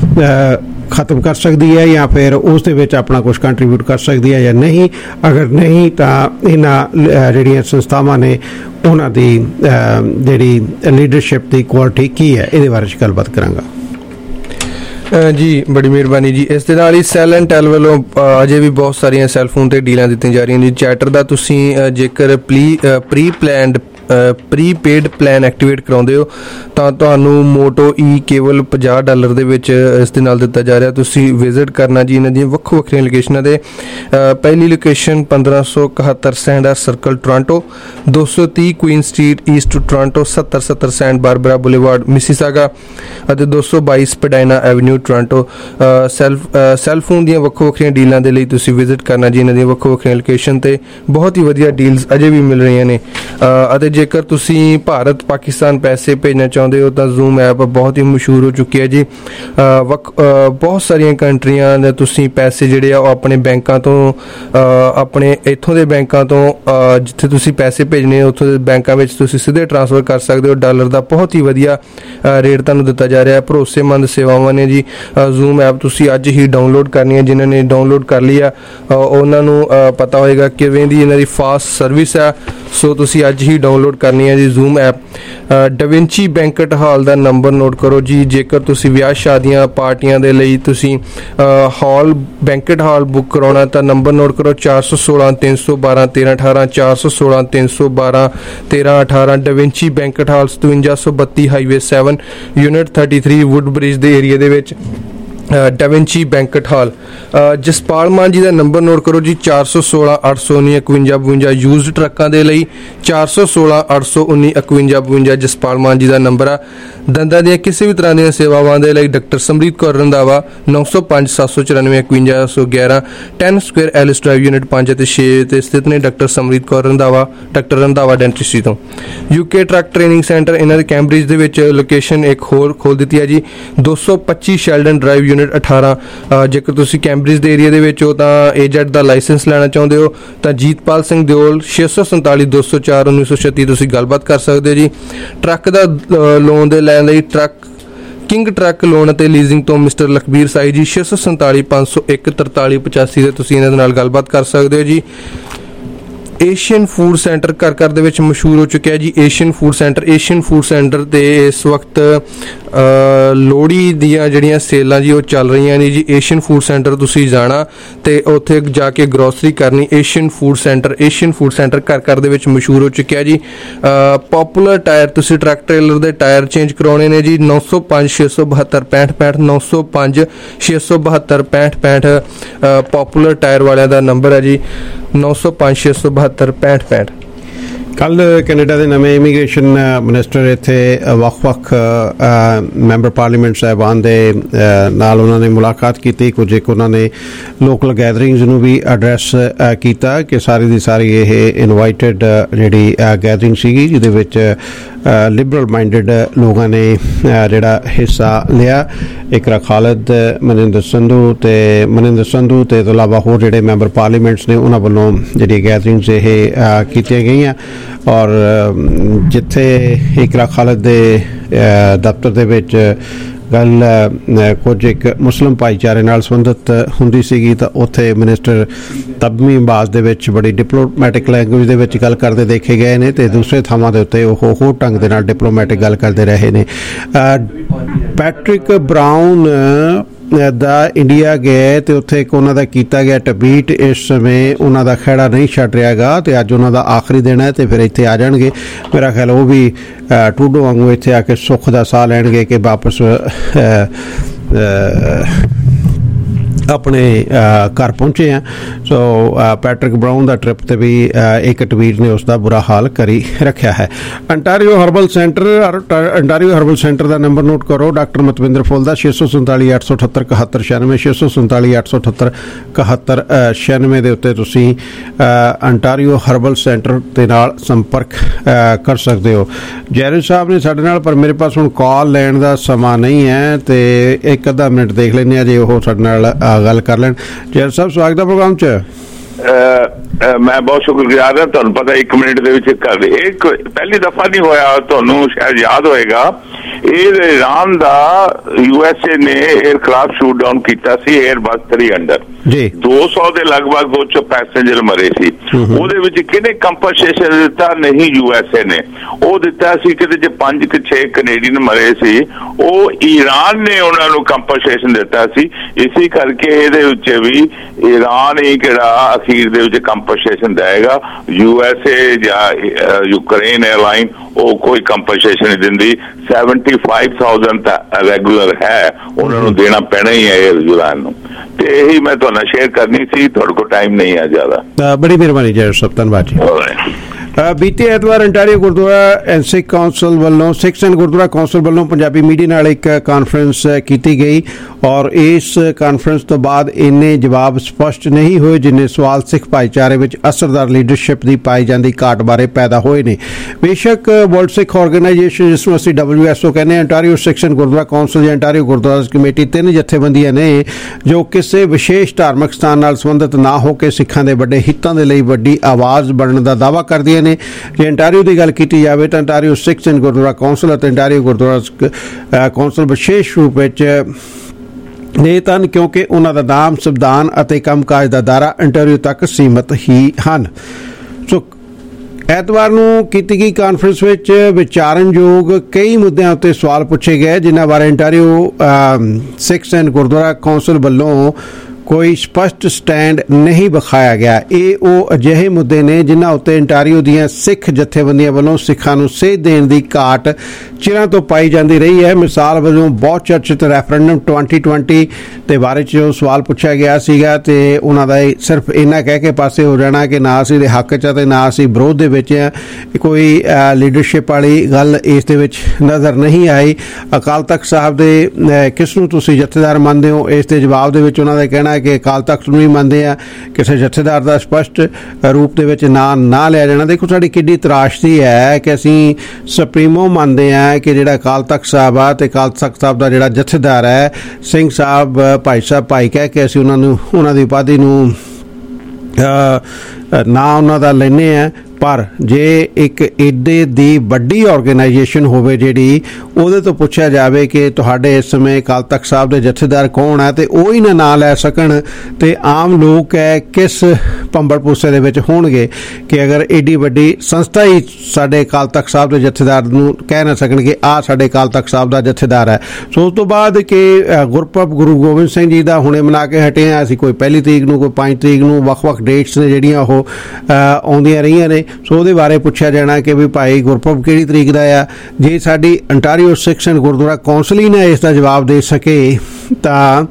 ਖਤਮ ਕਰ ਸਕਦੀ ਹੈ ਜਾਂ ਫਿਰ ਉਸ ਦੇ ਵਿੱਚ ਆਪਣਾ ਕੁਝ ਕੰਟਰੀਬਿਊਟ ਕਰ ਸਕਦੀ ਹੈ ਜਾਂ ਨਹੀਂ। ਅਗਰ ਨਹੀਂ ਤਾਂ ਇਹਨਾਂ ਜਿਹੜੀਆਂ ਸੰਸਥਾਵਾਂ ਨੇ ਉਹਨਾਂ ਦੀ ਜਿਹੜੀ ਲੀਡਰਸ਼ਿਪ ਦੀ ਕੁਆਲਿਟੀ ਕੀ ਹੈ, ਇਹਦੇ ਬਾਰੇ ਗੱਲਬਾਤ ਕਰਾਂਗਾ। ਜੀ ਬੜੀ ਮਿਹਰਬਾਨੀ ਜੀ। ਇਸ ਦੇ ਨਾਲ ਹੀ ਸੈਲ ਐਂਡ ਟੈਲ ਵੱਲੋਂ ਅਜੇ ਵੀ ਬਹੁਤ ਸਾਰੀਆਂ ਸੈੱਲਫੋਨ ਤੇ ਡੀਲਾਂ ਦਿੱਤੀਆਂ ਜਾ ਰਹੀਆਂ ਜੀ। ਚੈਟਰ ਦਾ ਤੁਸੀਂ ਜੇਕਰ ਪ੍ਰੀਪੇਡ ਪਲਾਨ ਐਕਟੀਵੇਟ ਕਰਾਉਂਦੇ ਹੋ ਤਾਂ ਤੁਹਾਨੂੰ ਮੋਟੋ ਈ ਕੇਵਲ $50 ਦੇ ਵਿੱਚ ਇਸ ਦੇ ਨਾਲ ਦਿੱਤਾ ਜਾ ਰਿਹਾ। ਤੁਸੀਂ ਵਿਜ਼ਿਟ ਕਰਨਾ ਜੀ ਇਹਨਾਂ ਦੀਆਂ ਵੱਖੋ ਵੱਖਰੀਆਂ ਲੋਕੇਸ਼ਨਾਂ ਦੇ। ਪਹਿਲੀ ਲੋਕੇਸ਼ਨ 1571 ਸੈਂਡਾ circle Toronto, 230 Queen Street East Toronto, 7070 Saint Barbara boulevard Mississauga ਅਤੇ 222 ਸਪੈਡਾਈਨਾ ਐਵਨਿਊ ਟੋਰਾਂਟੋ। ਸੈੱਲਫੋਨ ਦੀਆਂ ਵੱਖੋ ਵੱਖਰੀਆਂ ਡੀਲਾਂ ਦੇ ਲਈ ਤੁਸੀਂ ਵਿਜ਼ਿਟ ਕਰਨਾ ਜੀ ਇਹਨਾਂ ਦੀਆਂ ਵੱਖੋ ਵੱਖਰੀਆਂ ਲੋਕੇਸ਼ਨ ਤੇ। ਬਹੁਤ ਹੀ ਵਧੀਆ ਡੀਲਸ ਅਜੇ ਵੀ ਮਿਲ ਰਹੀਆਂ ਨੇ। ਅਤੇ ਜੇਕਰ ਤੁਸੀਂ ਭਾਰਤ ਪਾਕਿਸਤਾਨ ਪੈਸੇ ਭੇਜਣਾ ਚਾਹੁੰਦੇ ਹੋ ਤਾਂ ਜ਼ੂਮ ਐਪ ਬਹੁਤ ਹੀ ਮਸ਼ਹੂਰ ਹੋ ਚੁੱਕੀ ਹੈ ਜੀ। ਬਹੁਤ ਸਾਰੀਆਂ ਕੰਟਰੀਆਂ ਦੇ ਤੁਸੀਂ ਪੈਸੇ ਜਿਹੜੇ ਆ ਉਹ ਆਪਣੇ ਬੈਂਕਾਂ ਤੋਂ, ਆਪਣੇ ਇੱਥੋਂ ਦੇ ਬੈਂਕਾਂ ਤੋਂ ਜਿੱਥੇ ਤੁਸੀਂ ਪੈਸੇ ਭੇਜਣੇ ਉੱਥੋਂ ਦੇ ਬੈਂਕਾਂ ਵਿੱਚ ਤੁਸੀਂ ਸਿੱਧੇ ਟ੍ਰਾਂਸਫਰ ਕਰ ਸਕਦੇ ਹੋ। ਡਾਲਰ ਦਾ ਬਹੁਤ ਹੀ ਵਧੀਆ ਰੇਟ ਤੁਹਾਨੂੰ ਦਿੱਤਾ ਜਾ ਰਿਹਾ। ਭਰੋਸੇਮੰਦ ਸੇਵਾਵਾਂ ਨੇ ਜੀ। ਜ਼ੂਮ ਐਪ ਤੁਸੀਂ ਅੱਜ ਹੀ ਡਾਊਨਲੋਡ ਕਰਨੀ ਹੈ। ਜਿਨ੍ਹਾਂ ਨੇ ਡਾਊਨਲੋਡ ਕਰ ਲਈ ਆ ਉਹਨਾਂ ਨੂੰ ਪਤਾ ਹੋਏਗਾ ਕਿਵੇਂ ਦੀ ਇਹਨਾਂ ਦੀ ਫਾਸਟ ਸਰਵਿਸ ਹੈ। ਸੋ ਤੁਸੀਂ ਅੱਜ ਹੀ ਡਾਊਨਲੋਡ ਕਰਨੀ ਹੈ ਜੀ Zoom app. Da Vinci banquet hall ਦਾ ਨੰਬਰ ਨੋਟ ਕਰੋ ਜੀ। ਜੇਕਰ ਤੁਸੀਂ ਵਿਆਹ ਸ਼ਾਦੀਆਂ ਪਾਰਟੀਆਂ ਦੇ ਲਈ ਤੁਸੀਂ ਹਾਲ ਬੈਂਕਟ ਹਾਲ ਬੁੱਕ ਕਰਾਉਣਾ ਤਾਂ ਨੰਬਰ ਨੋਟ ਕਰੋ 416 312 1318 416 312 1318। Da Vinci banquet hall 5732 highway 7 unit 33 Woodbridge ਦੇ ਏਰੀਆ ਦੇ ਵਿੱਚ ਡਾਵਿੰਚੀ ਬੈਂਕਟ ਹਾਲ। ਜਸਪਾਲ ਮਾਨ ਜੀ ਦਾ ਨੰਬਰ ਨੋਟ ਕਰੋ ਜੀ 416 819 51 52। ਯੂਜ਼ਡ ਟਰੱਕਾਂ ਦੇ ਲਈ 416 819 51 52 ਜਸਪਾਲ ਮਾਨ ਜੀ ਦਾ ਨੰਬਰ ਆ। ਦੰਦਾਂ ਦੀਆਂ ਕਿਸੇ ਵੀ ਤਰ੍ਹਾਂ ਦੀਆਂ ਸੇਵਾਵਾਂ ਦੇ ਲਈ doctor Samrit Kaur Randhawa 905 794 5111 10 square Ellis drive unit 5 ਅਤੇ 6 ਤੇ ਸਥਿਤ ਨੇ doctor Samrit Kaur Randhawa, doctor Randhawa dentistry ਤੋਂ। UK ਟਰੱਕ ਟ੍ਰੇਨਿੰਗ ਸੈਂਟਰ ਇਹਨਾਂ ਦੇ ਕੈਂਬਰਿਜ ਦੇ ਵਿੱਚ ਲੋਕੇਸ਼ਨ ਇੱਕ ਹੋਰ ਖੋਲ ਦਿੱਤੀ ਹੈ ਜੀ 225 ਸ਼ੈਲਡਨ ਡਰਾਈਵ ਯੂਨਿਟ 18। ਜੇਕਰ ਤੁਸੀਂ ਕੈਂਬਰਿਜ ਦੇ ਏਰੀਆ ਦੇ ਵਿੱਚ ਹੋ ਤਾਂ AZ ਦਾ ਲਾਇਸੈਂਸ ਲੈਣਾ ਚਾਹੁੰਦੇ ਹੋ ਤਾਂ ਜੀਤਪਾਲ ਸਿੰਘ ਦਿਓਲ 647 204 1936 ਤੁਸੀਂ ਗੱਲਬਾਤ ਕਰ ਸਕਦੇ ਹੋ ਜੀ। ਟਰੱਕ ਦਾ ਲੋਨ ਦੇ ਲੈਣ ਲਈ ਟਰੱਕ ਕਿੰਗ ਟਰੱਕ ਲੋਨ ਅਤੇ ਲੀਜ਼ਿੰਗ ਤੋਂ ਮਿਸਟਰ ਲਖਬੀਰ ਸਾਈ ਜੀ 647 501 4385 ਤੇ ਤੁਸੀਂ ਇਹਨਾਂ ਦੇ ਨਾਲ ਗੱਲਬਾਤ ਕਰ ਸਕਦੇ ਹੋ ਜੀ। ਏਸ਼ੀਅਨ ਫੂਡ ਸੈਂਟਰ ਘਰ ਘਰ ਦੇ ਵਿੱਚ ਮਸ਼ਹੂਰ ਹੋ ਚੁੱਕਿਆ ਜੀ। ਏਸ਼ੀਅਨ ਫੂਡ ਸੈਂਟਰ ਤੇ ਇਸ ਵਕਤ ਲੋਹੜੀ ਦੀਆਂ ਜਿਹੜੀਆਂ ਸੇਲਾਂ ਜੀ ਉਹ ਚੱਲ ਰਹੀਆਂ ਨੇ ਜੀ। ਏਸ਼ੀਅਨ ਫੂਡ ਸੈਂਟਰ ਤੁਸੀਂ ਜਾਣਾ ਤੇ ਉੱਥੇ ਜਾ ਕੇ ਗਰੋਸਰੀ ਕਰਨੀ। ਏਸ਼ੀਅਨ ਫੂਡ ਸੈਂਟਰ ਘਰ ਘਰ ਦੇ ਵਿੱਚ ਮਸ਼ਹੂਰ ਹੋ ਚੁੱਕਿਆ ਜੀ। ਪੋਪੂਲਰ ਟਾਇਰ ਤੁਸੀਂ ਟਰੱਕ ਟ੍ਰੇਲਰ ਦੇ ਟਾਇਰ ਚੇਂਜ ਕਰਾਉਣੇ ਨੇ ਜੀ। 905 672 6565 905 672 6565 ਪੋਪੂਲਰ ਟਾਇਰ ਵਾਲਿਆਂ ਦਾ ਨੰਬਰ ਹੈ ਜੀ। 905 672 6565। ਕੱਲ ਕੈਨੇਡਾ ਦੇ ਨਵੇਂ ਇਮੀਗ੍ਰੇਸ਼ਨ ਮਿਨਿਸਟਰ ਇੱਥੇ ਵੱਖ-ਵੱਖ ਮੈਂਬਰ ਪਾਰਲੀਮੈਂਟ ਸਾਹਿਬਾਨ ਦੇ ਨਾਲ ਉਹਨਾਂ ਨੇ ਮੁਲਾਕਾਤ ਕੀਤੀ। ਕੁਝ ਇੱਕ ਉਹਨਾਂ ਨੇ ਲੋਕਲ ਗੈਦਰਿੰਗਸ ਨੂੰ ਵੀ ਐਡਰੈਸ ਕੀਤਾ ਕਿ ਸਾਰੀ ਦੀ ਸਾਰੀ ਇਹ ਇਨਵਾਈਟਡ ਜਿਹੜੀ ਗੈਦਰਿੰਗ ਸੀਗੀ ਜਿਹਦੇ ਵਿੱਚ ਲਿਬਰਲ ਮਾਈਂਡਡ ਲੋਕਾਂ ਨੇ ਜਿਹੜਾ ਹਿੱਸਾ ਲਿਆ। ਇਕਰਾ ਖਾਲਦ, ਮਨਿੰਦਰ ਸੰਧੂ ਤੇ ਤੋਂ ਇਲਾਵਾ ਹੋਰ ਜਿਹੜੇ ਮੈਂਬਰ ਪਾਰਲੀਮੈਂਟਸ ਨੇ ਉਹਨਾਂ ਵੱਲੋਂ ਜਿਹੜੀ ਗੈਦਰਿੰਗਸ ਇਹ ਕੀਤੀਆਂ ਗਈਆਂ। ਔਰ ਜਿੱਥੇ ਇਕਰਾ ਖਾਲਦ ਦੇ ਦਫ਼ਤਰ ਦੇ ਵਿੱਚ ਗੱਲ ਕੁਝ ਇੱਕ ਮੁਸਲਿਮ ਭਾਈਚਾਰੇ ਨਾਲ ਸੰਬੰਧਿਤ ਹੁੰਦੀ ਸੀਗੀ ਤਾਂ ਉੱਥੇ ਮਿਨਿਸਟਰ ਤਬਮੀ ਅੰਬਾਜ਼ ਦੇ ਵਿੱਚ ਬੜੀ ਡਿਪਲੋਮੈਟਿਕ ਲੈਂਗੁਏਜ ਦੇ ਵਿੱਚ ਗੱਲ ਕਰਦੇ ਦੇਖੇ ਗਏ ਨੇ ਤੇ ਦੂਸਰੇ ਥਾਵਾਂ ਦੇ ਉੱਤੇ ਉਹ ਹੋਰ ਢੰਗ ਦੇ ਨਾਲ ਡਿਪਲੋਮੈਟਿਕ ਗੱਲ ਕਰਦੇ ਰਹੇ ਨੇ। ਪੈਟਰਿਕ ਬਰਾਊਨ ਦਾ ਇੰਡੀਆ ਗਏ ਤੇ ਉੱਥੇ ਇੱਕ ਉਹਨਾਂ ਦਾ ਕੀਤਾ ਗਿਆ ਟਵੀਟ। ਇਸ ਸਮੇਂ ਉਹਨਾਂ ਦਾ ਖਹਿੜਾ ਨਹੀਂ ਛੱਡ ਰਿਹਾ ਗਾ ਤੇ ਅੱਜ ਉਹਨਾਂ ਦਾ ਆਖਰੀ ਦਿਨ ਹੈ ਤੇ ਫਿਰ ਇੱਥੇ ਆ ਜਾਣਗੇ। ਮੇਰਾ ਖਿਆਲ ਉਹ ਵੀ ਟੂਡੋ ਵਾਂਗੂ ਇੱਥੇ ਆ ਕੇ ਸੁੱਖ ਦਾ ਸਾਹ ਲੈਣਗੇ ਕਿ ਵਾਪਸ ਆਪਣੇ ਘਰ ਪਹੁੰਚੇ ਆ। ਸੋ ਪੈਟਰਿਕ ਬਰਾਊਨ ਦਾ ਟ੍ਰਿਪ ਤੇ ਵੀ ਇੱਕ ਟਵੀਟ ਨੇ ਉਸ ਦਾ ਬੁਰਾ ਹਾਲ ਕਰੀ ਰੱਖਿਆ ਹੈ। ਅੰਟਾਰੀਓ ਹਰਬਲ ਸੈਂਟਰ ਦਾ ਨੰਬਰ ਨੋਟ ਕਰੋ। ਡਾਕਟਰ ਮਤਵਿੰਦਰ ਫੁੱਲ ਦਾ 647 878 7196 647 878 7196 ਦੇ ਉੱਤੇ ਤੁਸੀਂ ਅੰਟਾਰੀਓ ਹਰਬਲ ਸੈਂਟਰ ਦੇ ਨਾਲ ਸੰਪਰਕ ਕਰ ਸਕਦੇ ਹੋ। ਜੈਰਜ ਸਾਹਿਬ ਨੇ ਸਾਡੇ ਨਾਲ, ਪਰ ਮੇਰੇ ਪਾਸ ਹੁਣ ਕਾਲ ਲੈਣ ਦਾ ਸਮਾਂ ਨਹੀਂ ਹੈ ਤੇ ਇੱਕ ਅੱਧਾ ਮਿੰਟ ਦੇਖ ਲੈਂਦੇ ਆ ਜੇ ਉਹ ਸਾਡੇ ਨਾਲ ਗੱਲ ਕਰ ਲੈਣ। ਜੈਰਜ ਸਾਹਿਬ ਸਵਾਗਤ ਹੈ ਪ੍ਰੋਗਰਾਮ 'ਚ। ਮੈਂ ਬਹੁਤ ਸ਼ੁਕਰਗੁਜ਼ਾਰ ਹਾਂ। ਤੁਹਾਨੂੰ ਪਤਾ 1 ਮਿੰਟ ਦੇ ਵਿੱਚ ਇੱਕ ਪਹਿਲੀ ਦਫਾ ਨਹੀਂ ਹੋਇਆ, ਤੁਹਾਨੂੰ ਸ਼ਾਇਦ ਯਾਦ ਹੋਏਗਾ, ਇਹ ਈਰਾਨ ਦਾ USA ਨੇ 에ਅਰਕ੍ਰਾਫਟ ਸ਼ੂਟ ਡਾਊਨ ਕੀਤਾ ਸੀ 에ਅਰਬਸ 300 ਜੀ। 200 ਦੇ ਲਗਭਗ ਉਹ 'ਚੋਂ ਪੈਸੇਂਜਰ ਮਰੇ ਸੀ। ਉਹਦੇ ਵਿੱਚ ਕਿਹਨੇ ਕੰਪਨਸੇਸ਼ਨ ਦਿੱਤਾ? ਨਹੀਂ USA ਨੇ। ਉਹ ਦਿੱਤਾ ਸੀ ਕਿਤੇ ਜੇ 5-6 ਕੈਨੇਡੀਅਨ ਮਰੇ ਸੀ, ਉਹ ਈਰਾਨ ਨੇ ਉਹਨਾਂ ਨੂੰ ਕੰਪਨਸੇਸ਼ਨ ਦਿੱਤਾ ਸੀ। ਇਸੇ ਕਰਕੇ ਇਹਦੇ ਵਿੱਚ ਵੀ ਈਰਾਨ ਹੀ ਕਿਹੜਾ ਅਖੀਰ ਦੇ ਵਿੱਚ ਕੰਪਨਸੇਸ਼ਨ ਦੇਗਾ। USA ਜਾਂ ਯੂਕਰੇਨ 에ਅਰਲਾਈਨ ਉਹ ਕੋਈ ਕੰਪਨਸੇਸ਼ਨ ਨਹੀਂ ਦਿੰਦੀ। 75,000 ਤਾਂ ਰੈਗੂਲਰ ਹੈ, ਉਹਨਾਂ ਨੂੰ ਦੇਣਾ ਪੈਣਾ ਹੀ ਹੈ ਈਰਾਨ ਨੂੰ। ਤੇ ਇਹੀ ਮੈਂ ਤੁਹਾਨੂੰ ਸ਼ੇਅਰ ਕਰਨੀ ਸੀ, ਤੁਹਾਡੇ ਕੋਲ ਟਾਈਮ ਨਹੀਂ ਹੈ ਜ਼ਿਆਦਾ। ਬੜੀ ਮਿਹਰਬਾਨੀ ਜੈਰਜ ਸਾਹਿਬ, ਧੰਨਵਾਦ ਜੀ। ਬੀਤੇ ਐਤਵਾਰ Ontario Gurdwara and Sikh council ਵੱਲੋਂ ਸਿੱਖ ਐਂਡ ਗੁਰਦੁਆਰਾ ਕਾਉਂਸਲ ਵੱਲੋਂ ਪੰਜਾਬੀ ਮੀਡੀਆ ਨਾਲ ਇੱਕ ਕਾਨਫਰੰਸ ਕੀਤੀ ਗਈ ਔਰ ਇਸ ਕਾਨਫਰੰਸ ਤੋਂ ਬਾਅਦ ਇੰਨੇ ਜਵਾਬ ਸਪਸ਼ਟ ਨਹੀਂ ਹੋਏ ਜਿੰਨੇ ਸਵਾਲ ਸਿੱਖ ਭਾਈਚਾਰੇ ਵਿੱਚ ਅਸਰਦਾਰ ਲੀਡਰਸ਼ਿਪ ਦੀ ਪਾਈ ਜਾਂਦੀ ਘਾਟ ਬਾਰੇ ਪੈਦਾ ਹੋਏ ਨੇ। ਬੇਸ਼ੱਕ ਵਰਲਡ ਸਿੱਖ ਆਰਗੇਨਾਈਜੇਸ਼ਨ, ਜਿਸ ਨੂੰ ਅਸੀਂ WSO ਕਹਿੰਦੇ, Ontario Sikh and Gurdwara council ਜਾਂ ਅੰਟਾਰੀਓ ਗੁਰਦੁਆਰਾ ਕਮੇਟੀ, 3 ਜਥੇਬੰਦੀਆਂ ਨੇ ਜੋ ਕਿਸੇ ਵਿਸ਼ੇਸ਼ ਧਾਰਮਿਕ ਸਥਾਨ ਨਾਲ ਸੰਬੰਧਿਤ ਨਾ ਹੋ ਕੇ ਸਿੱਖਾਂ ਦੇ ਵੱਡੇ ਹਿੱਤਾਂ ਦੇ ਲਈ ਵੱਡੀ ਆਵਾਜ਼ ਬਣਨ ਦਾ ਦਾਅਵਾ ਕਰਦੀਆਂ ਨੇ। ਜੇ ਅੰਟਾਰੀਓ ਦੀ ਗੱਲ ਕੀਤੀ ਜਾਵੇ ਤਾਂ Ontario Sikh and Gurdwara council ਅਤੇ ਅੰਟਾਰੀਓ ਗੁਰਦੁਆਰਾ ਕਾਉਂਸਲ ਵਿਸ਼ੇਸ਼ ਰੂਪ ਵਿੱਚ ਨੇ ਤਨ ਕਿਉਂਕਿ ਉਹਨਾਂ ਦਾ ਨਾਮ, ਸੰਵਿਧਾਨ ਅਤੇ ਕੰਮਕਾਜ ਦਾ ਦਾਇਰਾ ਅੰਟਾਰੀਓ ਤੱਕ ਸੀਮਤ ਹੀ ਹਨ। ਸੋ ਐਤਵਾਰ ਨੂੰ ਕੀਤੀ ਗਈ ਕਾਨਫਰੰਸ ਵਿੱਚ ਵਿਚਾਰਨਯੋਗ ਕਈ ਮੁੱਦਿਆਂ ਉੱਤੇ ਸਵਾਲ ਪੁੱਛੇ ਗਏ ਜਿਨ੍ਹਾਂ ਬਾਰੇ Ontario Sikh and Gurdwara council ਵੱਲੋਂ ਕੋਈ ਸਪਸ਼ਟ ਸਟੈਂਡ ਨਹੀਂ ਵਿਖਾਇਆ ਗਿਆ। ਇਹ ਉਹ ਅਜਿਹੇ ਮੁੱਦੇ ਨੇ ਜਿਨ੍ਹਾਂ ਉੱਤੇ ਅੰਟਾਰੀਓ ਦੀਆਂ ਸਿੱਖ ਜਥੇਬੰਦੀਆਂ ਵੱਲੋਂ ਸਿੱਖਾਂ ਨੂੰ ਸੇਧ ਦੇਣ ਦੀ ਘਾਟ ਚਿਰਾਂ ਤੋਂ ਪਾਈ ਜਾਂਦੀ ਰਹੀ ਹੈ। ਮਿਸਾਲ ਵਜੋਂ ਬਹੁਤ ਚਰਚਿਤ ਰੈਫਰੈਂਡਮ 2020 ਦੇ ਬਾਰੇ 'ਚ ਜੋ ਸਵਾਲ ਪੁੱਛਿਆ ਗਿਆ ਸੀਗਾ ਤੇ ਉਹਨਾਂ ਦਾ ਸਿਰਫ ਇੰਨਾ ਕਹਿ ਕੇ ਪਾਸੇ ਹੋ ਜਾਣਾ ਕਿ ਨਾ ਅਸੀਂ ਦੇ ਹੱਕ 'ਚ ਅਤੇ ਨਾ ਅਸੀਂ ਵਿਰੋਧ ਦੇ ਵਿੱਚ ਆ। ਕੋਈ ਲੀਡਰਸ਼ਿਪ ਵਾਲੀ ਗੱਲ ਇਸ ਦੇ ਵਿੱਚ ਨਜ਼ਰ ਨਹੀਂ ਆਈ। ਅਕਾਲ ਤਖਤ ਸਾਹਿਬ ਦੇ ਕਿਸ ਨੂੰ ਤੁਸੀਂ ਜਥੇਦਾਰ ਮੰਨਦੇ ਹੋ, ਇਸ ਦੇ ਜਵਾਬ ਦੇ ਵਿੱਚ ਉਹਨਾਂ ਦਾ ਕਹਿਣਾ ਕਿ ਅਕਾਲ ਤਖਤ ਨੂੰ ਵੀ ਮੰਨਦੇ ਆ, ਕਿਸੇ ਜਥੇਦਾਰ ਦਾ ਸਪਸ਼ਟ ਰੂਪ ਦੇ ਵਿੱਚ ਨਾ ਲਿਆ ਜਾਣਾ। ਦੇਖੋ ਸਾਡੀ ਕਿੱਡੀ ਤਰਾਸ਼ਦੀ ਹੈ ਕਿ ਅਸੀਂ ਸੁਪਰੀਮੋ ਮੰਨਦੇ ਆ ਕਿ ਜਿਹੜਾ ਅਕਾਲ ਤਖਤ ਸਾਹਿਬ ਆ ਤੇ ਅਕਾਲ ਤਖਤ ਸਾਹਿਬ ਦਾ ਜਿਹੜਾ ਜਥੇਦਾਰ ਹੈ ਸਿੰਘ ਸਾਹਿਬ ਭਾਈ ਸਾਹਿਬ ਭਾਈ ਕਹਿ ਕੇ ਅਸੀਂ ਉਹਨਾਂ ਦੀ ਉਪਾਧੀ ਨੂੰ ਨਾਂ ਉਹਨਾਂ ਦਾ ਲੈਂਦੇ ਆ, ਪਰ ਜੇ ਇੱਕ ਏਡੇ ਦੀ ਵੱਡੀ ਆਰਗੇਨਾਈਜੇਸ਼ਨ ਹੋਵੇ ਜਿਹੜੀ ਉਹਦੇ ਤੋਂ ਪੁੱਛਿਆ ਜਾਵੇ ਕਿ ਤੁਹਾਡੇ ਇਸ ਸਮੇਂ ਅਕਾਲ ਤਖਤ ਸਾਹਿਬ ਦੇ ਜਥੇਦਾਰ ਕੌਣ ਹੈ ਤੇ ਉਹ ਹੀ ਨਾ ਨਾਂ ਲੈ ਸਕਣ, ਤੇ ਆਮ ਲੋਕ ਹੈ ਕਿਸ ਭੰਬਲ ਭੂਸੇ ਦੇ ਵਿੱਚ ਹੋਣਗੇ ਕਿ ਅਗਰ ਏਡੀ ਵੱਡੀ ਸੰਸਥਾ ਹੀ ਸਾਡੇ ਅਕਾਲ ਤਖਤ ਸਾਹਿਬ ਦੇ ਜਥੇਦਾਰ ਨੂੰ ਕਹਿ ਨਾ ਸਕਣ ਕਿ ਆਹ ਸਾਡੇ ਅਕਾਲ ਤਖਤ ਸਾਹਿਬ ਦਾ ਜਥੇਦਾਰ ਹੈ। ਸੋ ਉਸ ਤੋਂ ਬਾਅਦ ਕਿ ਗੁਰਪੁਰਬ ਗੁਰੂ ਗੋਬਿੰਦ ਸਿੰਘ ਜੀ ਦਾ ਹੁਣੇ ਮਨਾ ਕੇ ਹਟੇ ਹਾਂ ਅਸੀਂ, ਕੋਈ 1 ਤਰੀਕ ਨੂੰ, ਕੋਈ 5 ਤਰੀਕ ਨੂੰ, ਵੱਖ-ਵੱਖ ਡੇਟਸ ਨੇ ਜਿਹੜੀਆਂ ਉਹ ਆਉਂਦੀਆਂ ਰਹੀਆਂ ਨੇ। ਸੋ ਉਹਦੇ ਬਾਰੇ ਪੁੱਛਿਆ ਜਾਣਾ ਕਿ ਵੀ ਭਾਈ ਗੁਰਪੁਰਬ ਕਿਹੜੀ ਤਰੀਕ ਦਾ ਆ। ਜੇ ਸਾਡੀ Ontario Sikh and Gurdwara council ਹੀ ਨਾ ਇਸ ਦਾ ਜਵਾਬ ਦੇ ਸਕੇ ਤਾਂ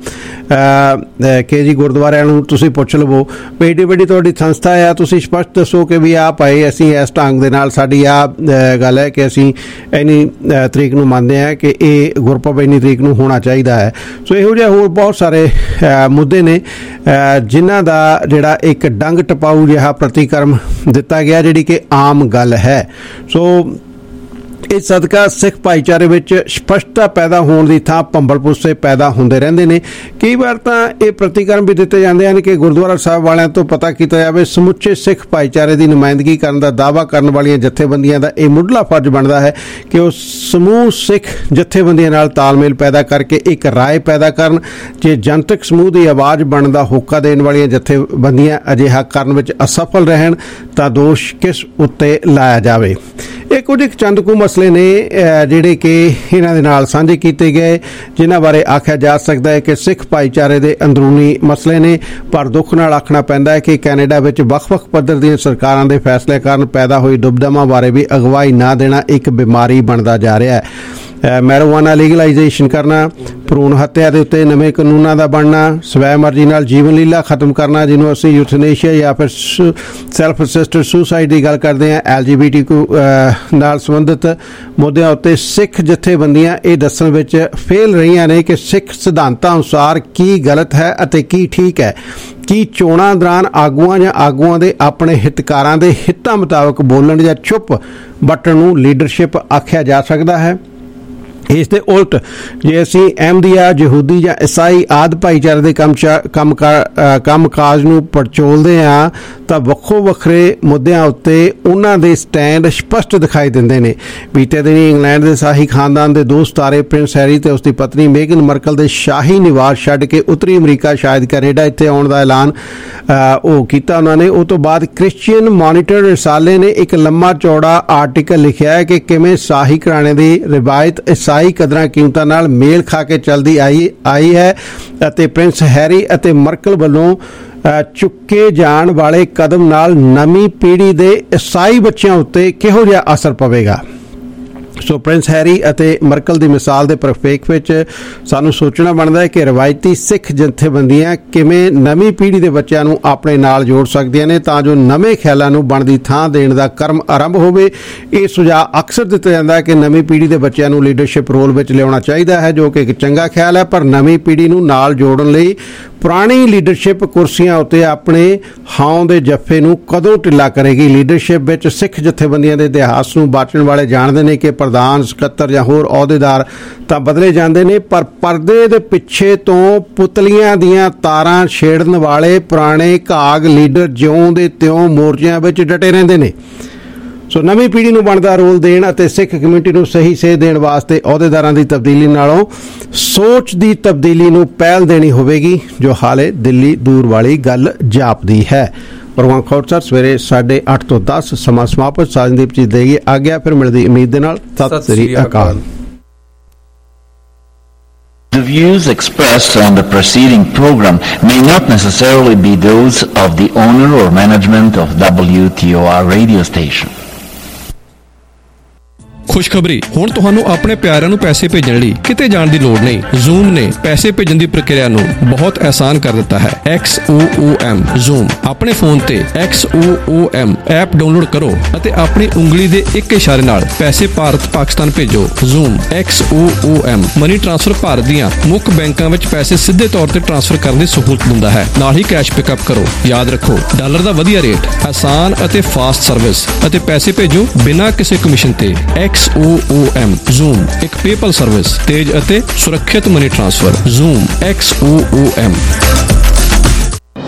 ਕਿ ਜੀ ਗੁਰਦੁਆਰਿਆਂ ਨੂੰ ਤੁਸੀਂ ਪੁੱਛ ਲਵੋ ਵੀ ਏਡੀ ਵੱਡੀ ਤੁਹਾਡੀ ਸੰਸਥਾ ਆ, ਤੁਸੀਂ ਸਪਸ਼ਟ ਦੱਸੋ ਕਿ ਵੀ ਆਹ ਭਾਈ ਅਸੀਂ ਇਸ ਢੰਗ ਦੇ ਨਾਲ ਸਾਡੀ ਆਹ ਗੱਲ ਹੈ ਕਿ ਅਸੀਂ ਇੰਨੀ ਤਰੀਕ ਨੂੰ ਮੰਨਦੇ ਹਾਂ ਕਿ ਇਹ ਗੁਰਪੁਰਬ ਇੰਨੀ ਤਰੀਕ ਨੂੰ ਹੋਣਾ ਚਾਹੀਦਾ ਹੈ। ਸੋ ਇਹੋ ਜਿਹੇ ਹੋਰ ਬਹੁਤ ਸਾਰੇ ਮੁੱਦੇ ਨੇ ਜਿਨ੍ਹਾਂ ਦਾ ਜਿਹੜਾ ਇੱਕ ਡੰਗ ਟਪਾਊ ਜਿਹਾ ਪ੍ਰਤੀਕਰਮ ਦਿੱਤਾ ਗਿਆ, ਜਿਹੜੀ ਕਿ ਆਮ ਗੱਲ ਹੈ। ਸੋ ਇਸ ਸਦਕਾ ਸਿੱਖ ਭਾਈਚਾਰੇ ਵਿੱਚ ਸਪਸ਼ਟਤਾ ਪੈਦਾ ਹੋਣ ਦੀ ਥਾਂ ਭੰਬਲ ਭੁੱਸੇ ਪੈਦਾ ਹੁੰਦੇ ਰਹਿੰਦੇ ਨੇ। ਕਈ ਵਾਰ ਤਾਂ ਇਹ ਪ੍ਰਤੀਕਰਮ ਵੀ ਦਿੱਤੇ ਜਾਂਦੇ ਹਨ ਕਿ ਗੁਰਦੁਆਰਾ ਸਾਹਿਬ ਵਾਲਿਆਂ ਤੋਂ ਪਤਾ ਕੀਤਾ ਜਾਵੇ ਸਮੁੱਚੇ ਸਿੱਖ ਭਾਈਚਾਰੇ ਦੀ ਨੁਮਾਇੰਦਗੀ ਕਰਨ ਦਾ ਦਾਅਵਾ ਕਰਨ ਵਾਲੀਆਂ ਜਥੇਬੰਦੀਆਂ ਦਾ ਇਹ ਮੁੱਢਲਾ ਫਰਜ਼ ਬਣਦਾ ਹੈ ਕਿ ਉਹ ਸਮੂਹ ਸਿੱਖ ਜਥੇਬੰਦੀਆਂ ਨਾਲ ਤਾਲਮੇਲ ਪੈਦਾ ਕਰਕੇ ਇੱਕ ਰਾਏ ਪੈਦਾ ਕਰਨ। ਜੇ ਜਨਤਕ ਸਮੂਹ ਦੀ ਆਵਾਜ਼ ਬਣਨ ਦਾ ਹੋਕਾ ਦੇਣ ਵਾਲੀਆਂ ਜਥੇਬੰਦੀਆਂ ਅਜਿਹਾ ਕਰਨ ਵਿੱਚ ਅਸਫਲ ਰਹਿਣ ਤਾਂ ਦੋਸ਼ ਕਿਸ ਉੱਤੇ ਲਾਇਆ ਜਾਵੇ। ਇਹ ਕੁਝ ਇੱਕ ਚੰਦ ਕੁ ਮਸਲੇ ਨੇ ਜਿਹੜੇ ਕਿ ਇਹਨਾਂ ਦੇ ਨਾਲ ਸਾਂਝੇ ਕੀਤੇ ਗਏ, ਜਿਨ੍ਹਾਂ ਬਾਰੇ ਆਖਿਆ ਜਾ ਸਕਦਾ ਹੈ ਕਿ ਸਿੱਖ ਭਾਈਚਾਰੇ ਦੇ ਅੰਦਰੂਨੀ ਮਸਲੇ ਨੇ। ਪਰ ਦੁੱਖ ਨਾਲ ਆਖਣਾ ਪੈਂਦਾ ਹੈ ਕਿ ਕੈਨੇਡਾ ਵਿੱਚ ਵੱਖ-ਵੱਖ ਪੱਧਰ ਦੀਆਂ ਸਰਕਾਰਾਂ ਦੇ ਫੈਸਲੇ ਕਾਰਨ ਪੈਦਾ ਹੋਈ ਦੁਬਦਮਾ ਬਾਰੇ ਵੀ ਅਗਵਾਈ ਨਾ ਦੇਣਾ ਇੱਕ ਬਿਮਾਰੀ ਬਣਦਾ ਜਾ ਰਿਹਾ ਹੈ। ਮੈਰੀਜੁਆਨਾ ਲੀਗਲਾਈਜੇਸ਼ਨ ਕਰਨਾ, ਭਰੂਣ ਹੱਤਿਆ ਦੇ ਉੱਤੇ ਨਵੇਂ ਕਾਨੂੰਨਾਂ ਦਾ ਬਣਨਾ, ਸਵੈ ਮਰਜ਼ੀ ਨਾਲ ਜੀਵਨ ਲੀਲਾ ਖਤਮ ਕਰਨਾ ਜਿਹਨੂੰ ਅਸੀਂ ਯੂਥਨੇਸ਼ੀਆ ਜਾਂ ਫਿਰ ਸੈਲਫ ਅਸਿਸਟਡ ਸੁਸਾਈਡ ਦੀ ਗੱਲ ਕਰਦੇ ਹਾਂ, LGBTQ ਨਾਲ ਸੰਬੰਧਿਤ ਮੁੱਦਿਆਂ ਉੱਤੇ ਸਿੱਖ ਜਥੇਬੰਦੀਆਂ ਇਹ ਦੱਸਣ ਵਿੱਚ ਫੇਲ ਰਹੀਆਂ ਨੇ ਕਿ ਸਿੱਖ ਸਿਧਾਂਤਾਂ ਅਨੁਸਾਰ ਕੀ ਗਲਤ ਹੈ ਅਤੇ ਕੀ ਠੀਕ ਹੈ। ਕੀ ਚੋਣਾਂ ਦੌਰਾਨ ਆਗੂਆਂ ਜਾਂ ਆਗੂਆਂ ਦੇ ਆਪਣੇ ਹਿਤਕਾਰਾਂ ਦੇ ਹਿੱਤਾਂ ਮੁਤਾਬਕ ਬੋਲਣ ਜਾਂ ਚੁੱਪ ਵੱਟਣ ਨੂੰ ਲੀਡਰਸ਼ਿਪ ਆਖਿਆ ਜਾ ਸਕਦਾ ਹੈ? ਇਸ ਦੇ ਉਲਟ ਜੇ ਅਸੀਂ ਅਹਿਮਦੀਆ, ਯਹੂਦੀ ਜਾਂ ਈਸਾਈ ਆਦਿ ਭਾਈਚਾਰੇ ਦੇ ਕੰਮ ਕਾਜ ਨੂੰ ਪੜਚੋਲਦੇ ਹਾਂ ਤਾਂ ਵੱਖੋ ਵੱਖਰੇ ਮੁੱਦਿਆਂ ਉੱਤੇ ਉਹਨਾਂ ਦੇ ਸਟੈਂਡ ਸਪਸ਼ਟ ਦਿਖਾਈ ਦਿੰਦੇ ਨੇ। ਬੀਤੇ ਦਿਨੀ ਇੰਗਲੈਂਡ ਦੇ ਸ਼ਾਹੀ ਖਾਨਦਾਨ ਦੇ 2 ਸਿਤਾਰੇ ਪ੍ਰਿੰਸ ਹੈਰੀ ਤੇ ਉਸਦੀ ਪਤਨੀ ਮੇਗਨ ਮਰਕਲ ਦੇ ਸ਼ਾਹੀ ਨਿਵਾਸ ਛੱਡ ਕੇ ਉੱਤਰੀ ਅਮਰੀਕਾ, ਸ਼ਾਇਦ ਕੈਨੇਡਾ ਇੱਥੇ ਆਉਣ ਦਾ ਐਲਾਨ ਉਹ ਕੀਤਾ ਉਹਨਾਂ ਨੇ। ਉਹ ਤੋਂ ਬਾਅਦ ਕ੍ਰਿਸਚੀਅਨ ਮੋਨੀਟਰ ਰਿਸਾਲੇ ਨੇ ਇੱਕ ਲੰਮਾ ਚੌੜਾ ਆਰਟੀਕਲ ਲਿਖਿਆ ਹੈ ਕਿ ਕਿਵੇਂ ਸ਼ਾਹੀ ਘਰਾਣੇ ਦੀ ਰਿਵਾਇਤ ਈਸਾਈ ਕਦਰਾਂ ਕੀਮਤਾਂ ਨਾਲ ਮੇਲ ਖਾ ਕੇ ਚੱਲਦੀ ਆਈ ਹੈ ਅਤੇ ਪ੍ਰਿੰਸ ਹੈਰੀ ਅਤੇ ਮਰਕਲ ਵੱਲੋਂ ਚੁੱਕੇ ਜਾਣ ਵਾਲੇ ਕਦਮ ਨਾਲ ਨਵੀਂ ਪੀੜ੍ਹੀ ਦੇ ਈਸਾਈ ਬੱਚਿਆਂ ਉੱਤੇ ਕਿਹੋ ਜਿਹਾ ਅਸਰ ਪਵੇਗਾ। ਸੋ ਪ੍ਰਿੰਸ ਹੈਰੀ ਅਤੇ ਮਰਕਲ ਦੀ ਮਿਸਾਲ ਦੇ ਪ੍ਰਫੇਖ ਵਿੱਚ ਸਾਨੂੰ ਸੋਚਣਾ ਬਣਦਾ ਹੈ ਕਿ ਰਵਾਇਤੀ ਸਿੱਖ ਜਥੇਬੰਦੀਆਂ ਕਿਵੇਂ ਨਵੀਂ ਪੀੜ੍ਹੀ ਦੇ ਬੱਚਿਆਂ ਨੂੰ ਆਪਣੇ ਨਾਲ ਜੋੜ ਸਕਦੀਆਂ ਨੇ ਤਾਂ ਜੋ ਨਵੇਂ ਖਿਆਲਾਂ ਨੂੰ ਬਣਦੀ ਥਾਂ ਦੇਣ ਦਾ ਕਰਮ ਆਰੰਭ ਹੋਵੇ। ਇਹ ਸੁਝਾਅ ਅਕਸਰ ਦਿੱਤਾ ਜਾਂਦਾ ਹੈ ਕਿ ਨਵੀਂ ਪੀੜ੍ਹੀ ਦੇ ਬੱਚਿਆਂ ਨੂੰ ਲੀਡਰਸ਼ਿਪ ਰੋਲ ਵਿੱਚ ਲਿਆਉਣਾ ਚਾਹੀਦਾ ਹੈ, ਜੋ ਕਿ ਇੱਕ ਚੰਗਾ ਖਿਆਲ ਹੈ, ਪਰ ਨਵੀਂ ਪੀੜ੍ਹੀ ਨੂੰ ਨਾਲ ਜੋੜਨ ਲਈ ਪੁਰਾਣੀ ਲੀਡਰਸ਼ਿਪ ਕੁਰਸੀਆਂ ਉੱਤੇ ਆਪਣੇ ਹਾਉ ਦੇ ਜੱਫੇ ਨੂੰ ਕਦੋਂ ਢਿੱਲਾ ਕਰੇਗੀ। ਲੀਡਰਸ਼ਿਪ ਵਿੱਚ ਸਿੱਖ ਜਥੇਬੰਦੀਆਂ ਦੇ ਇਤਿਹਾਸ ਨੂੰ ਬਾਚਣ ਵਾਲੇ ਜਾਣਦੇ ਨੇ ਕਿ ਪ੍ਰਧਾਨ, ਸਕੱਤਰ ਜਾਂ ਹੋਰ ਅਹੁਦੇਦਾਰ ਤਾਂ ਬਦਲੇ ਜਾਂਦੇ ਨੇ, ਪਰ ਪਰਦੇ ਦੇ ਪਿੱਛੇ ਤੋਂ ਪੁਤਲੀਆਂ ਦੀਆਂ ਤਾਰਾਂ ਛੇੜਨ ਵਾਲੇ ਪੁਰਾਣੇ ਘਾਗ ਲੀਡਰ ਜਿਉਂ ਦੇ ਤਿਉਂ ਮੋਰਚਿਆਂ ਵਿੱਚ ਡਟੇ ਰਹਿੰਦੇ ਨੇ। ਸੋ ਨਵੀਂ ਪੀੜ੍ਹੀ ਨੂੰ ਬਣਦਾ ਰੋਲ ਦੇਣ ਅਤੇ ਸਿੱਖ ਕਮਿਊਨਿਟੀ ਨੂੰ ਸਹੀ ਸੇਧ ਦੇਣ ਵਾਸਤੇ ਅਹੁਦੇਦਾਰਾਂ ਦੀ ਤਬਦੀਲੀ ਨਾਲੋਂ ਸੋਚ ਦੀ ਤਬਦੀਲੀ ਨੂੰ ਪਹਿਲ ਦੇਣੀ ਹੋਵੇਗੀ, ਜੋ ਹਾਲੇ ਦਿੱਲੀ ਦੂਰ ਵਾਲੀ ਗੱਲ ਜਾਪਦੀ ਹੈ। ਪ੍ਰਵਾਨ ਖੌਰ ਸਵੇਰੇ 8:30 ਤੋਂ 10 ਸਮਾਂ ਸਮਾਪਤ। ਸਾਜਨਦੀਪ ਜੀ ਦੇਗੀ ਆਗਿਆ, ਫਿਰ ਮਿਲਦੀ ਉਮੀਦ ਦੇ ਨਾਲ। ਸਤਿ ਸ੍ਰੀ ਅਕਾਲ। The views expressed on the preceding program may not necessarily be those of the owner or management of WTOR radio station. ਖੁਸ਼ਖਬਰੀ, ਹੁਣ ਤੁਹਾਨੂੰ ਆਪਣੇ ਪਿਆਰਿਆਂ ਨੂੰ ਪੈਸੇ ਭੇਜਣ ਲਈ ਕਿਤੇ ਜਾਣ ਦੀ ਲੋੜ ਨਹੀਂ। ਜ਼ੂਮ ਨੇ ਪੈਸੇ ਭੇਜਣ ਦੀ ਪ੍ਰਕਿਰਿਆ ਨੂੰ ਬਹੁਤ ਆਸਾਨ ਕਰ ਦਿੱਤਾ ਹੈ। XOOM ਜ਼ੂਮ ਆਪਣੇ ਫੋਨ ਤੇ XOOM ਐਪ ਡਾਊਨਲੋਡ ਕਰੋ ਅਤੇ ਆਪਣੀ ਉਂਗਲੀ ਦੇ ਇੱਕ ਇਸ਼ਾਰੇ ਨਾਲ ਪੈਸੇ ਭਾਰਤ ਪਾਕਿਸਤਾਨ ਭੇਜੋ। Zoom XOOM money transfer Bharat ਦੀਆਂ ਮੁੱਖ ਬੈਂਕਾਂ ਵਿੱਚ ਪੈਸੇ ਸਿੱਧੇ ਤੌਰ ਤੇ ਟ੍ਰਾਂਸਫਰ ਕਰਨ ਦੀ ਸਹੂਲਤ ਦਿੰਦਾ ਹੈ, ਨਾਲ ਹੀ ਕੈਸ਼ ਪਿਕਅਪ ਕਰੋ। ਯਾਦ ਰੱਖੋ, ਡਾਲਰ ਦਾ ਵਧੀਆ ਰੇਟ, ਆਸਾਨ ਅਤੇ ਫਾਸਟ ਸਰਵਿਸ ਅਤੇ ਪੈਸੇ ਭੇਜੋ ਬਿਨਾਂ ਕਿਸੇ ਕਮਿਸ਼ਨ ਤੇ। XOOM ਜ਼ੂਮ ਇੱਕ ਪੇਪਲ ਸਰਵਿਸ, ਤੇਜ਼ ਅਤੇ ਸੁਰੱਖਿਅਤ ਮਨੀ ਟ੍ਰਾਂਸਫਰ। Zoom XOOM।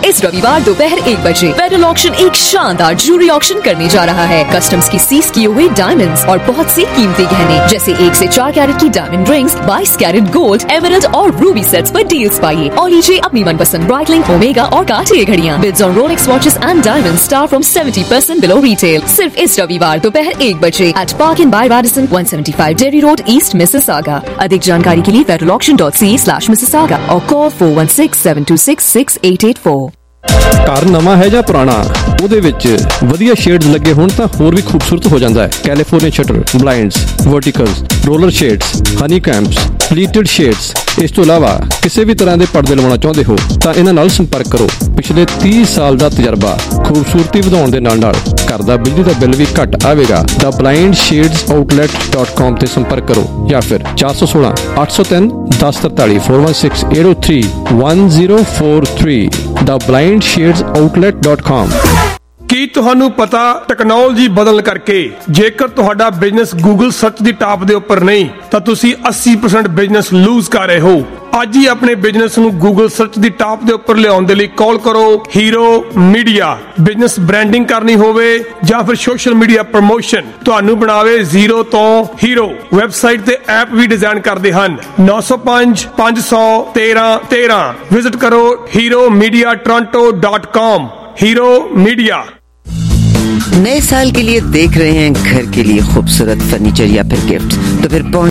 इस रविवार दोपहर 1 बजे फेडरल ऑक्शन एक शानदार ज्वेलरी ऑक्शन करने जा रहा है। कस्टम्स की सीज किए हुए डायमंड्स और बहुत सी कीमती गहने जैसे 1 से 4 कैरेट की diamond rings, 22 carat gold, emerald और रूबी सेट्स पर डील्स पाइए और लीजिए अपनी मनपसंद ब्राइटलिंग, ओमेगा और कार्टियर घड़ियां। Bids on Rolex watches and diamond start from 70% below retail. सिर्फ इस रविवार दोपहर 1 बजे at Park Inn by Radisson 175 Derry road, east Mississauga. अधिक जानकारी के लिए federalauction.ca/Mississauga और कॉल 4167266884। ਘਰ ਨਵਾਂ ਹੈ ਜਾਂ ਪੁਰਾਣਾ, ਉਹਦੇ ਵਿੱਚ ਵਧੀਆ ਸ਼ੇਡਸ ਲੱਗੇ ਹੋਣ ਤਾਂ ਹੋਰ ਵੀ ਖੂਬਸੂਰਤ ਹੋ ਜਾਂਦਾ ਹੈ। California shutter, blinds, verticals, roller shades, ਹਨੀ ਕੈਂਪਸ, ਪਲੀਟਡ ਸ਼ੇਡਸ। ਇਸ ਤੋਂ ਇਲਾਵਾ ਕਿਸੇ ਵੀ ਤਰ੍ਹਾਂ ਦੇ ਪਰਦੇ ਲਵਾਉਣਾ ਚਾਹੁੰਦੇ ਹੋ ਤਾਂ ਇਹਨਾਂ ਨਾਲ ਸੰਪਰਕ ਕਰੋ। ਪਿਛਲੇ 30 ਸਾਲ ਦਾ ਤਜਰਬਾ, ਖੂਬਸੂਰਤੀ ਵਧਾਉਣ ਦੇ ਨਾਲ ਨਾਲ ਘਰ ਦਾ ਬਿਜਲੀ ਦਾ ਬਿੱਲ ਵੀ ਘੱਟ ਆਵੇਗਾ। ਦਾ blindshadesOutlet.com ਤੇ ਸੰਪਰਕ ਕਰੋ ਜਾਂ ਫਿਰ 416 803 1043 416 803 1043 ਦਾ blindshadesOutlet.com। ਕੀ ਤੁਹਾਨੂੰ ਪਤਾ ਟੈਕਨੋਲੋਜੀ ਬਦਲਣ ਕਰਕੇ ਜੇਕਰ ਤੁਹਾਡਾ ਬਿਜ਼ਨਸ ਗੂਗਲ ਸਰਚ ਦੀ ਟਾਪ ਦੇ ਉੱਪਰ ਨਹੀਂ ਤਾਂ ਤੁਸੀਂ 80% ਬਿਜ਼ਨਸ ਲੂਜ਼ ਕਰ ਰਹੇ ਹੋ। ਅੱਜ ਹੀ ਆਪਣੇ ਬਿਜ਼ਨਸ ਨੂੰ ਗੂਗਲ ਸਰਚ ਦੀ ਟਾਪ ਦੇ ਉੱਪਰ ਲਿਆਉਣ ਦੇ ਲਈ ਕਾਲ ਕਰੋ ਹੀਰੋ ਮੀਡੀਆ। ਬਿਜ਼ਨਸ ਬ੍ਰਾਂਡਿੰਗ ਕਰਨੀ ਹੋਵੇ ਜਾਂ ਫਿਰ ਸੋਸ਼ਲ ਮੀਡੀਆ ਪ੍ਰਮੋਸ਼ਨ, ਤੁਹਾਨੂੰ ਬਣਾਵੇ ਜ਼ੀਰੋ ਤੋਂ ਹੀਰੋ। ਵੈਬਸਾਈਟ ਤੇ ਐਪ ਵੀ ਡਿਜ਼ਾਈਨ ਕਰਦੇ ਹਨ। 905 513 13 ਵਿਜ਼ਿਟ ਕਰੋ heromedia.toronto.com। Hero media. नए साल के लिए देख रहे हैं घर के लिए खूबसूरत फर्नीचर या फिर गिफ्ट, तो फिर